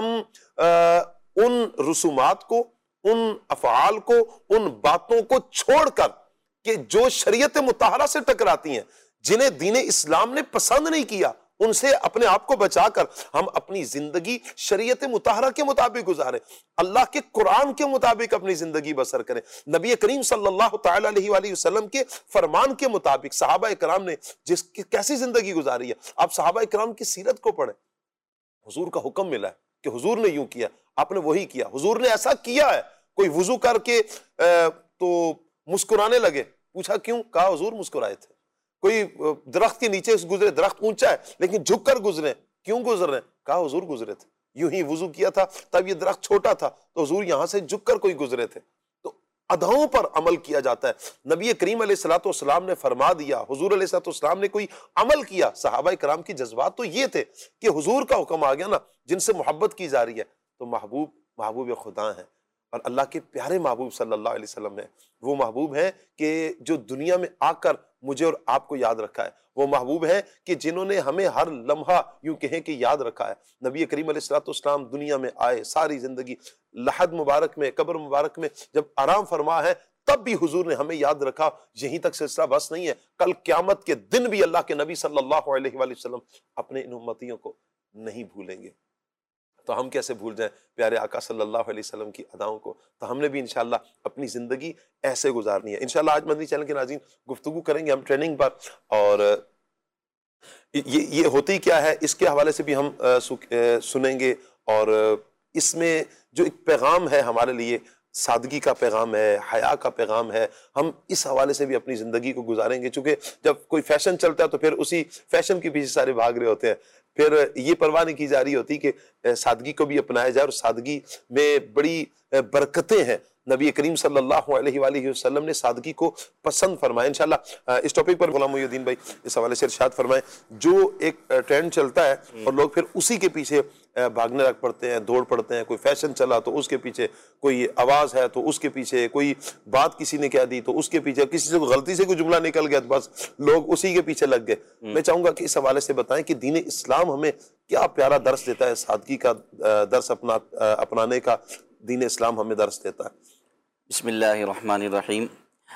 ان رسومات کو، ان افعال کو، ان باتوں کو چھوڑ کر کہ جو شریعت مطہرہ سے ٹکراتی ہیں، جنہیں دین اسلام نے پسند نہیں کیا، ان سے اپنے آپ کو بچا کر ہم اپنی زندگی شریعت مطہرہ کے مطابق گزاریں، اللہ کے قرآن کے مطابق اپنی زندگی بسر کریں، نبی کریم صلی اللہ تعالیٰ علیہ وآلہ وسلم کے فرمان کے مطابق۔ صحابہ کرام نے کیسی زندگی گزاری ہے، آپ صحابہ کرام کی سیرت کو پڑھیں، حضور کا حکم ملا ہے کہ حضور نے یوں کیا، آپ نے وہی کیا، حضور نے ایسا کیا ہے۔ کوئی وضو کر کے تو مسکرانے لگے، پوچھا کیوں؟ کہا حضور مسکرائے تھے۔ کوئی درخت کے نیچے گزرے، درخت اونچا ہے لیکن جھک کر گزرے، کیوں گزر رہے ہیں؟ کہا حضور گزرے تھے، یوں ہی وضو کیا تھا تب یہ درخت چھوٹا تھا تو حضور یہاں سے جھک کر کوئی گزرے تھے۔ تو اداؤں پر عمل کیا جاتا ہے۔ نبی کریم علیہ الصلوۃ والسلام نے فرما دیا، حضور علیہ الصلوۃ والسلام نے کوئی عمل کیا، صحابہ کرام کی جذبات تو یہ تھے کہ حضور کا حکم آ گیا نا، جن سے محبت کی جا رہی ہے، تو محبوب خدا ہیں، اور اللہ کے پیارے محبوب صلی اللہ علیہ وسلم ہیں۔ وہ محبوب ہیں کہ جو دنیا میں آ کر مجھے اور آپ کو یاد رکھا ہے، وہ محبوب ہیں کہ جنہوں نے ہمیں ہر لمحہ یوں کہیں کہ یاد رکھا ہے۔ نبی کریم علیہ الصلوۃ والسلام دنیا میں آئے، ساری زندگی لحد مبارک میں، قبر مبارک میں جب آرام فرما ہے، تب بھی حضور نے ہمیں یاد رکھا۔ یہیں تک سلسلہ بس نہیں ہے، کل قیامت کے دن بھی اللہ کے نبی صلی اللہ علیہ وآلہ وسلم اپنے ان امتیوں کو نہیں بھولیں گے۔ تو ہم کیسے بھول جائیں پیارے آقا صلی اللہ علیہ وسلم کی اداؤں کو؟ تو ہم نے بھی انشاءاللہ اپنی زندگی ایسے گزارنی ہے۔ انشاءاللہ آج مدنی چینل کے ناظرین گفتگو کریں گے ہم ٹریننگ پر، اور یہ ہوتی کیا ہے اس کے حوالے سے بھی ہم سنیں گے، اور اس میں جو ایک پیغام ہے ہمارے لیے، سادگی کا پیغام ہے، حیا کا پیغام ہے، ہم اس حوالے سے بھی اپنی زندگی کو گزاریں گے۔ چونکہ جب کوئی فیشن چلتا ہے تو پھر اسی فیشن کے پیچھے سارے بھاگ رہے ہوتے ہیں، پھر یہ پرواہ نہیں کی جا رہی ہوتی کہ سادگی کو بھی اپنایا جائے، اور سادگی میں بڑی برکتیں ہیں۔ نبی کریم صلی اللہ علیہ وآلہ وسلم نے سادگی کو پسند فرمایا۔ انشاءاللہ اس ٹاپک پر غلام محی الدین بھائی اس حوالے سے ارشاد فرمائیں۔ جو ایک ٹرینڈ چلتا ہے اور لوگ پھر اسی کے پیچھے بھاگنے لگ پڑتے ہیں، دوڑ پڑتے ہیں، کوئی فیشن چلا تو اس کے پیچھے، کوئی آواز ہے تو اس کے پیچھے، کوئی بات کسی نے کہہ دی تو اس کے پیچھے، کسی سے غلطی سے کوئی جملہ نکل گیا تو بس لوگ اسی کے پیچھے لگ گئے۔ میں چاہوں گا کہ اس حوالے سے بتائیں کہ دین اسلام ہمیں کیا پیارا درس دیتا ہے، سادگی کا درس اپنانے کا دین اسلام ہمیں درس دیتا ہے۔ بسم اللہ الرحمن الرحیم۔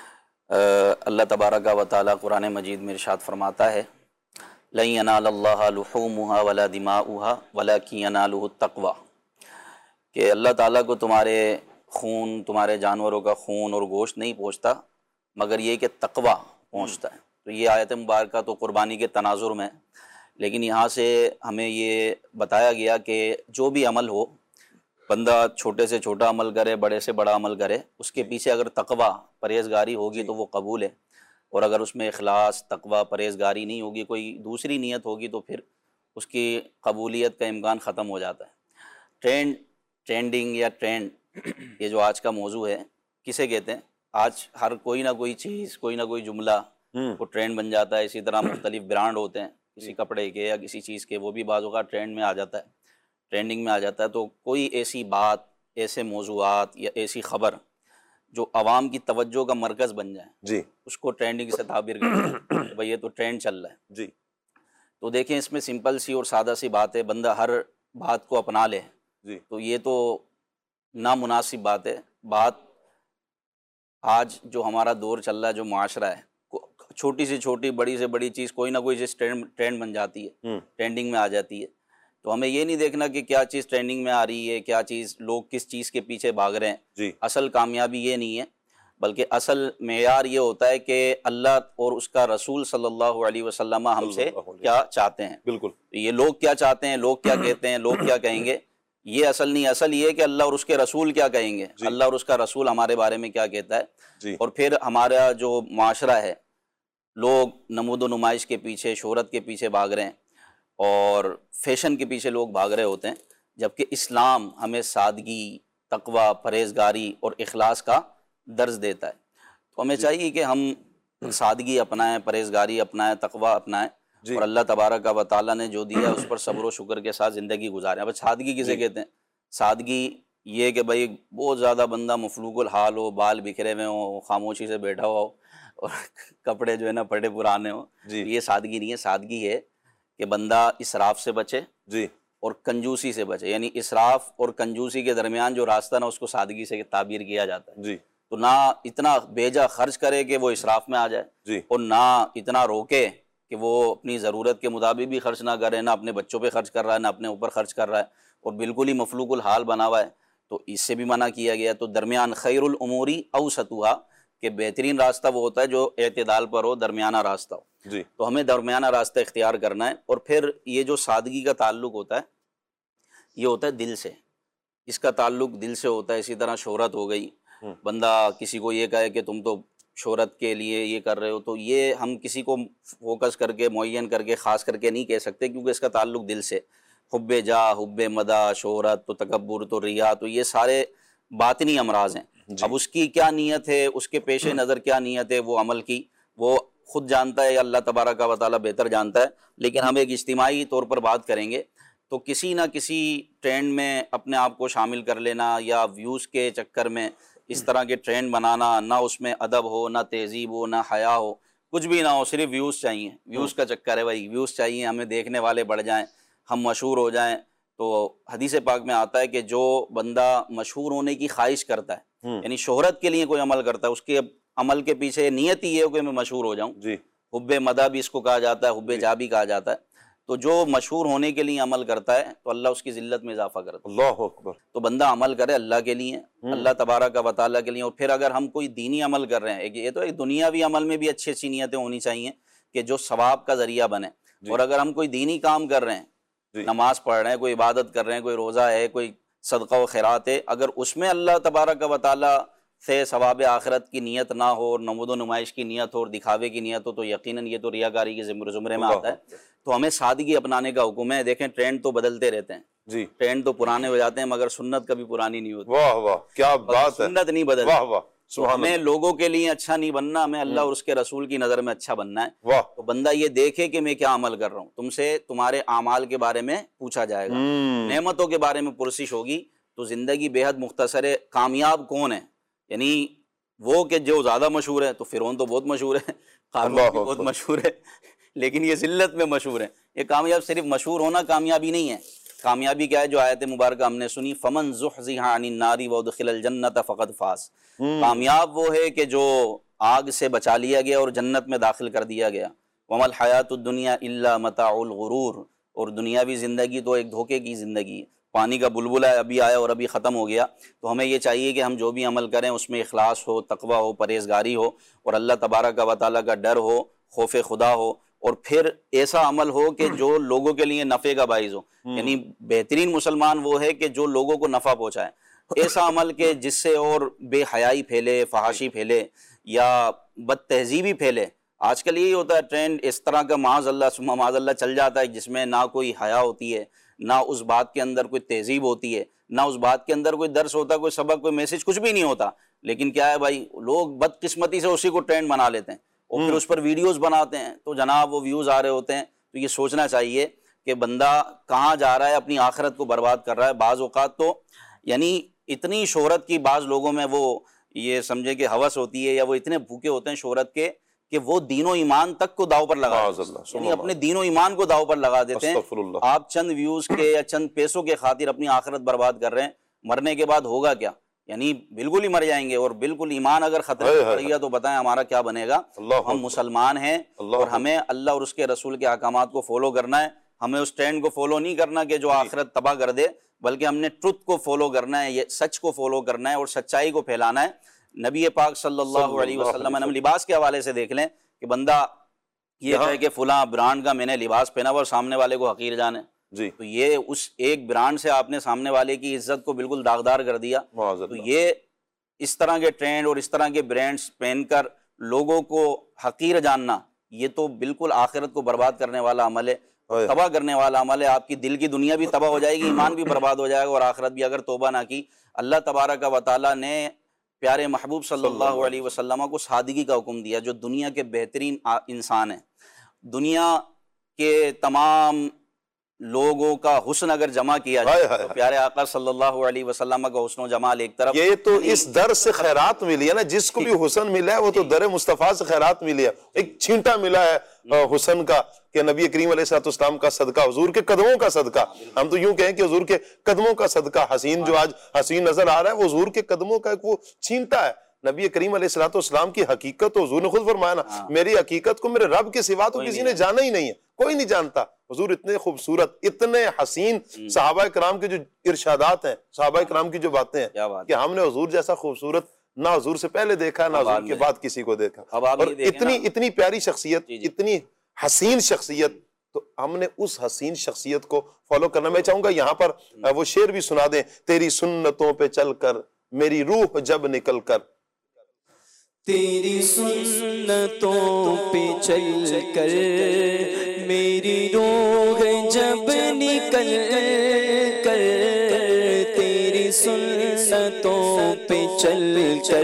اللہ تبارک و تعالیٰ قرآن مجید میں ارشاد فرماتا ہے لن ینال اللہ لحومها ولا دماؤها ولکن ینالہ التقوی، کہ اللہ تعالیٰ کو تمہارے خون، تمہارے جانوروں کا خون اور گوشت نہیں پہنچتا مگر یہ کہ تقوی پہنچتا ہے۔ تو یہ آیت مبارکہ تو قربانی کے تناظر میں، لیکن یہاں سے ہمیں یہ بتایا گیا کہ جو بھی عمل ہو، بندہ چھوٹے سے چھوٹا عمل کرے، بڑے سے بڑا عمل کرے، اس کے پیچھے اگر تقوی پرہیزگاری ہوگی تو وہ قبول ہے، اور اگر اس میں اخلاص، تقوی، پرہیزگاری نہیں ہوگی، کوئی دوسری نیت ہوگی تو پھر اس کی قبولیت کا امکان ختم ہو جاتا ہے۔ ٹرینڈنگ یا ٹرینڈ، یہ جو آج کا موضوع ہے، کسے کہتے ہیں؟ آج ہر کوئی نہ کوئی چیز، کوئی نہ کوئی جملہ وہ ٹرینڈ بن جاتا ہے۔ اسی طرح مختلف برانڈ ہوتے ہیں کسی کپڑے کے یا کسی چیز کے، وہ بھی بعض اوقات ٹرینڈ میں آ جاتا ہے، ٹرینڈنگ میں آ جاتا ہے۔ تو کوئی ایسی بات، ایسے موضوعات یا ایسی خبر جو عوام کی توجہ کا مرکز بن جائے، جی، اس کو ٹرینڈنگ سے تعبیر کرتے ہیں کہ بھائی یہ تو ٹرینڈ چل رہا ہے۔ جی، تو دیکھیں اس میں سمپل سی اور سادہ سی بات ہے، بندہ ہر بات کو اپنا لے جی، تو یہ تو نامناسب بات ہے۔ بات آج جو ہمارا دور چل رہا ہے، جو معاشرہ ہے، چھوٹی سے چھوٹی، بڑی سے بڑی چیز، کوئی نہ کوئی چیز ٹرینڈ بن جاتی ہے، ٹرینڈنگ میں آ جاتی ہے۔ تو ہمیں یہ نہیں دیکھنا کہ کیا چیز ٹرینڈنگ میں آ رہی ہے، کیا چیز، لوگ کس چیز کے پیچھے بھاگ رہے ہیں۔ جی، اصل کامیابی یہ نہیں ہے، بلکہ اصل معیار یہ ہوتا ہے کہ اللہ اور اس کا رسول صلی اللہ علیہ وسلم ہم سے کیا چاہتے ہیں۔ بالکل، یہ لوگ کیا چاہتے ہیں، لوگ کیا کہتے ہیں، لوگ کیا کہیں گے، یہ اصل نہیں۔ اصل یہ ہے کہ اللہ اور اس کے رسول کیا کہیں گے، اللہ اور اس کا رسول ہمارے بارے میں کیا کہتا ہے۔ جی، اور پھر ہمارا جو معاشرہ ہے، لوگ نمود و نمائش کے پیچھے، شہرت کے پیچھے بھاگ رہے ہیں اور فیشن کے پیچھے لوگ بھاگ رہے ہوتے ہیں، جبکہ اسلام ہمیں سادگی، تقوی، پرہیزگاری اور اخلاص کا درس دیتا ہے۔ تو ہمیں چاہیے کہ ہم سادگی اپنائیں، پرہیزگاری اپنائیں، تقوی اپنائیں، اور اللہ تبارک و تعالیٰ نے جو دیا اس پر صبر و شکر کے ساتھ زندگی گزاریں۔ اب سادگی کسے کہتے ہیں؟ سادگی یہ کہ بھائی بہت زیادہ بندہ مفلوق الحال ہو، بال بکھرے ہوئے ہوں، خاموشی سے بیٹھا ہوا ہو اور کپڑے جو ہے نا پھٹے پرانے ہوں، یہ سادگی نہیں ہے۔ سادگی ہے کہ بندہ اسراف سے بچے جی، اور کنجوسی سے بچے، یعنی اسراف اور کنجوسی کے درمیان جو راستہ نا، اس کو سادگی سے تعبیر کیا جاتا ہے۔ جی، تو نہ اتنا بیجا خرچ کرے کہ وہ اسراف میں آ جائے، جی، اور نہ اتنا روکے کہ وہ اپنی ضرورت کے مطابق بھی خرچ نہ کرے، نہ اپنے بچوں پہ خرچ کر رہا ہے، نہ اپنے اوپر خرچ کر رہا ہے، اور بالکل ہی مفلوق الحال بنا ہوا ہے، تو اس سے بھی منع کیا گیا۔ تو درمیان، خیر الاموری اوسطھا، کہ بہترین راستہ وہ ہوتا ہے جو اعتدال پر ہو، درمیانہ راستہ ہو۔ جی، تو ہمیں درمیانہ راستہ اختیار کرنا ہے۔ اور پھر یہ جو سادگی کا تعلق ہوتا ہے، یہ ہوتا ہے دل سے، اس کا تعلق دل سے ہوتا ہے۔ اسی طرح شہرت ہو گئی، بندہ کسی کو یہ کہے کہ تم تو شہرت کے لیے یہ کر رہے ہو، تو یہ ہم کسی کو فوکس کر کے، معین کر کے، خاص کر کے نہیں کہہ سکتے، کیونکہ اس کا تعلق دل سے۔ حب جاہ، حب مدح، شہرت، تو تکبر، تو ریا، تو یہ سارے باطنی امراض ہیں۔ اب اس کی کیا نیت ہے، اس کے پیش نظر کیا نیت ہے وہ عمل کی، وہ خود جانتا ہے، اللہ تبارک و تعالیٰ بہتر جانتا ہے۔ لیکن ہم ایک اجتماعی طور پر بات کریں گے تو کسی نہ کسی ٹرینڈ میں اپنے آپ کو شامل کر لینا، یا ویوز کے چکر میں اس طرح کے ٹرینڈ بنانا، نہ اس میں ادب ہو، نہ تہذیب ہو، نہ حیا ہو، کچھ بھی نہ ہو، صرف ویوز چاہیے۔ ویوز کا چکر ہے بھائی، ویوز چاہیے، ہمیں دیکھنے والے بڑھ جائیں، ہم مشہور ہو جائیں۔ تو حدیث پاک میں آتا ہے کہ جو بندہ مشہور ہونے کی خواہش کرتا ہے، یعنی شہرت کے لیے کوئی عمل کرتا ہے، اس کے عمل کے پیچھے نیت ہی ہے کہ میں مشہور ہو جاؤں۔ جی، حب مدح بھی اس کو کہا جاتا ہے، حب جاہ بھی کہا جاتا ہے۔ تو جو مشہور ہونے کے لیے عمل کرتا ہے تو اللہ اس کی ذلت میں اضافہ کرتا ہے۔ اللہ اکبر۔ تو بندہ عمل کرے اللہ کے لیے، اللہ تبارک و تعالیٰ کے لیے۔ اور پھر اگر ہم کوئی دینی عمل کر رہے ہیں، یہ تو ایک دنیاوی عمل میں بھی اچھی اچھی نیتیں ہونی چاہیے کہ جو ثواب کا ذریعہ بنے۔ اور اگر ہم کوئی دینی کام کر رہے ہیں، نماز پڑھ رہے ہیں، کوئی عبادت کر رہے ہیں، کوئی روزہ ہے، کوئی صدقہ و خیرات ہے، اگر اس میں اللہ تبارک و تعالیٰ سے ثواب آخرت کی نیت نہ ہو، اور نمود و نمائش کی نیت ہو، اور دکھاوے کی نیت ہو، تو یقیناً یہ تو ریاکاری کے زمرے میں آتا ہے۔ تو ہمیں سادگی اپنانے کا حکم ہے۔ دیکھیں ٹرینڈ تو بدلتے رہتے ہیں، جی، ٹرینڈ تو پرانے ہو جاتے ہیں، مگر سنت کبھی پرانی نہیں ہوتی۔ واہ واہ، کیا بات ہے، سنت نہیں بدلتی، واہ واہ، ہمیں لوگوں کے لیے اچھا نہیں بننا، ہمیں اللہ اور اس کے رسول کی نظر میں اچھا بننا ہے۔ واہ، تو بندہ یہ دیکھے کہ میں کیا عمل کر رہا ہوں، تم سے تمہارے اعمال کے بارے میں پوچھا جائے گا، نعمتوں کے بارے میں پرسش ہوگی، تو زندگی بے حد مختصر ہے۔ کامیاب کون ہے؟ یعنی وہ کہ جو زیادہ مشہور ہے، تو فرعون تو بہت مشہور ہے، قارون بھی بہت مشہور ہے، لیکن یہ ذلت میں مشہور ہے۔ یہ کامیاب صرف مشہور ہونا کامیابی نہیں ہے، کامیابی کیا ہے؟ جو آیت مبارکہ ہم نے سنی، فمن زحزح عن النار وادخل الجنۃ فقد فاز۔ کامیاب وہ ہے کہ جو آگ سے بچا لیا گیا اور جنت میں داخل کر دیا گیا۔ وما الحیات الدنیا الا متاع الغرور، اور دنیاوی زندگی تو ایک دھوکے کی زندگی ہے، پانی کا بلبلہ ہے، ابھی آیا اور ابھی ختم ہو گیا۔ تو ہمیں یہ چاہیے کہ ہم جو بھی عمل کریں اس میں اخلاص ہو، تقوی ہو، پرہیزگاری ہو، اور اللہ تبارک و تعالیٰ کا ڈر ہو، خوف خدا ہو، اور پھر ایسا عمل ہو کہ جو لوگوں کے لیے نفع کا باعث ہو۔ یعنی بہترین مسلمان وہ ہے کہ جو لوگوں کو نفع پہنچائے، ایسا عمل کہ جس سے اور بے حیائی پھیلے، فحاشی پھیلے، یا بد تہذیبی پھیلے۔ آج کل یہی ہوتا ہے ٹرینڈ اس طرح کا، معاذ اللہ ثم معاذ اللہ چل جاتا ہے، جس میں نہ کوئی حیا ہوتی ہے، نہ اس بات کے اندر کوئی تہذیب ہوتی ہے، نہ اس بات کے اندر کوئی درس ہوتا، کوئی سبق، کوئی میسج، کچھ بھی نہیں ہوتا۔ لیکن کیا ہے بھائی، لوگ بدقسمتی سے اسی کو ٹرینڈ بنا لیتے ہیں اور پھر اس پر ویڈیوز بناتے ہیں، تو جناب وہ ویوز آ رہے ہوتے ہیں۔ تو یہ سوچنا چاہیے کہ بندہ کہاں جا رہا ہے، اپنی آخرت کو برباد کر رہا ہے۔ بعض اوقات تو یعنی اتنی شہرت کی بعض لوگوں میں وہ یہ سمجھے کہ ہوس ہوتی ہے، یا وہ اتنے بھوکے ہوتے ہیں شہرت کے کہ وہ دین و ایمان تک کو داؤ پر لگا دیتے ہیں، یعنی اپنے دین و ایمان کو داؤ پر لگا دیتے ہیں۔ آپ چند ویوز کے یا چند پیسوں کے خاطر اپنی آخرت برباد کر رہے ہیں۔ مرنے کے بعد ہوگا کیا؟ یعنی بالکل ہی مر جائیں گے، اور بالکل ایمان اگر خطرے میں پڑ گیا تو بتائیں ہمارا کیا بنے گا۔ ہم مسلمان ہیں اور ہمیں اللہ اور اس کے رسول کے احکامات کو فالو کرنا ہے۔ ہمیں اس ٹرینڈ کو فالو نہیں کرنا کہ جو آخرت تباہ کر دے، بلکہ ہم نے ٹروتھ کو فالو کرنا ہے، یہ سچ کو فالو کرنا ہے اور سچائی کو پھیلانا ہے۔ نبی پاک صلی اللہ علیہ وسلم، ہم لباس کے حوالے سے دیکھ لیں کہ بندہ یہ کہے کہ فلاں برانڈ کا میں نے لباس پہنا ہوا اور سامنے والے کو حقیر جانے، تو یہ اس ایک برانڈ سے آپ نے سامنے والے کی عزت کو بالکل داغدار کر دیا۔ تو یہ اس طرح کے ٹرینڈ اور اس طرح کے برانڈز پہن کر لوگوں کو حقیر جاننا، یہ تو بالکل آخرت کو برباد کرنے والا عمل ہے، تباہ کرنے والا عمل ہے۔ آپ کی دل کی دنیا بھی تباہ ہو جائے گی، ایمان بھی برباد ہو جائے گا، اور آخرت بھی اگر توبہ نہ کی۔ اللہ تبارک و تعالیٰ نے پیارے محبوب صلی اللہ علیہ وسلم کو سادگی کا حکم دیا، جو دنیا کے بہترین انسان ہیں۔ دنیا کے تمام لوگوں کا حسن اگر جمع کیا جائے تو پیارے آقا صلی اللہ علیہ وسلم کا حسن و جمال ایک طرف۔ یہ تو اس در سے خیرات ملی ہے نا، جس کو بھی حسن ملا ہے وہ تو در مصطفیٰ سے خیرات ملی ہے۔ ایک چھینٹا ملا ہے حسن کا کہ نبی کریم علیہ السلام کا صدقہ، حضور کے قدموں کا صدقہ۔ ہم تو یوں کہیں کہ حضور کے قدموں کا صدقہ، حسین جو آج حسین نظر آ رہا ہے وہ حضور کے قدموں کا ایک وہ چھینٹا ہے۔ نبی کریم علیہ السلام کی حقیقت تو حضور نے خود فرمایا نا، میری حقیقت کو میرے رب کے سوا تو کسی نے جانا ہی نہیں ہے، کوئی نہیں جانتا۔ حضور اتنے خوبصورت، اتنے حسین، صحابہ کرام کے جو ارشادات ہیں، صحابہ کرام کی جو باتیں ہیں کہ ہم نے حضور جیسا خوبصورت نہ حضور سے پہلے دیکھا نہ حضور کے بعد کسی کو دیکھا، اور اتنی پیاری شخصیت، اتنی حسین شخصیت، تو ہم نے اس حسین شخصیت کو فالو کرنا۔ میں چاہوں گا یہاں پر وہ شعر بھی سنا دیں، تیری سنتوں پہ چل کر میری روح جب نکل کر، تیری سنتوں پہ چل کر میری روح جب نکل کر، تیری سنتوں پہ چل کر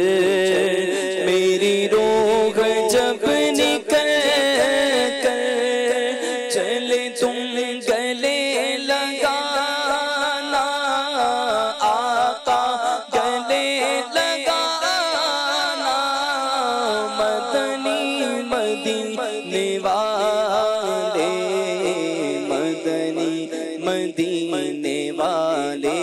میری روح جب نکل کر، چلے تم گلے لگانا آقا، گلے لگانا مدنی مدینے والے، مدنی مدینے والے،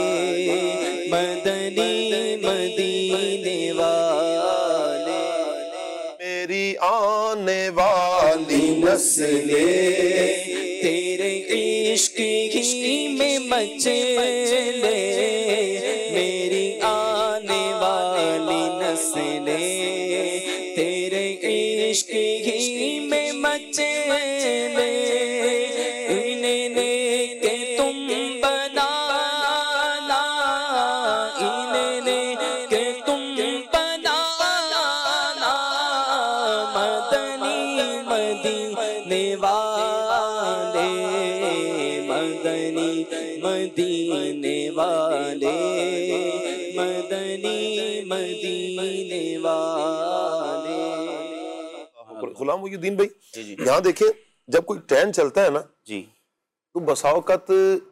مدنی مدینے والے، میری آنے والی نسلیں تیرے عشق ہی میں مچلے، میری آنے والی نسلیں تیرے عشق ہی میں مچلے، انہیں کہ تم بنانا، انہیں کہ تم بنانا مدنی مدینے والے، مدنی مدینے والے۔ غلام محی الدین بھائی جی یہاں دیکھیں جب کوئی ٹرینڈ چلتا ہے نا جی تو بسا اوقات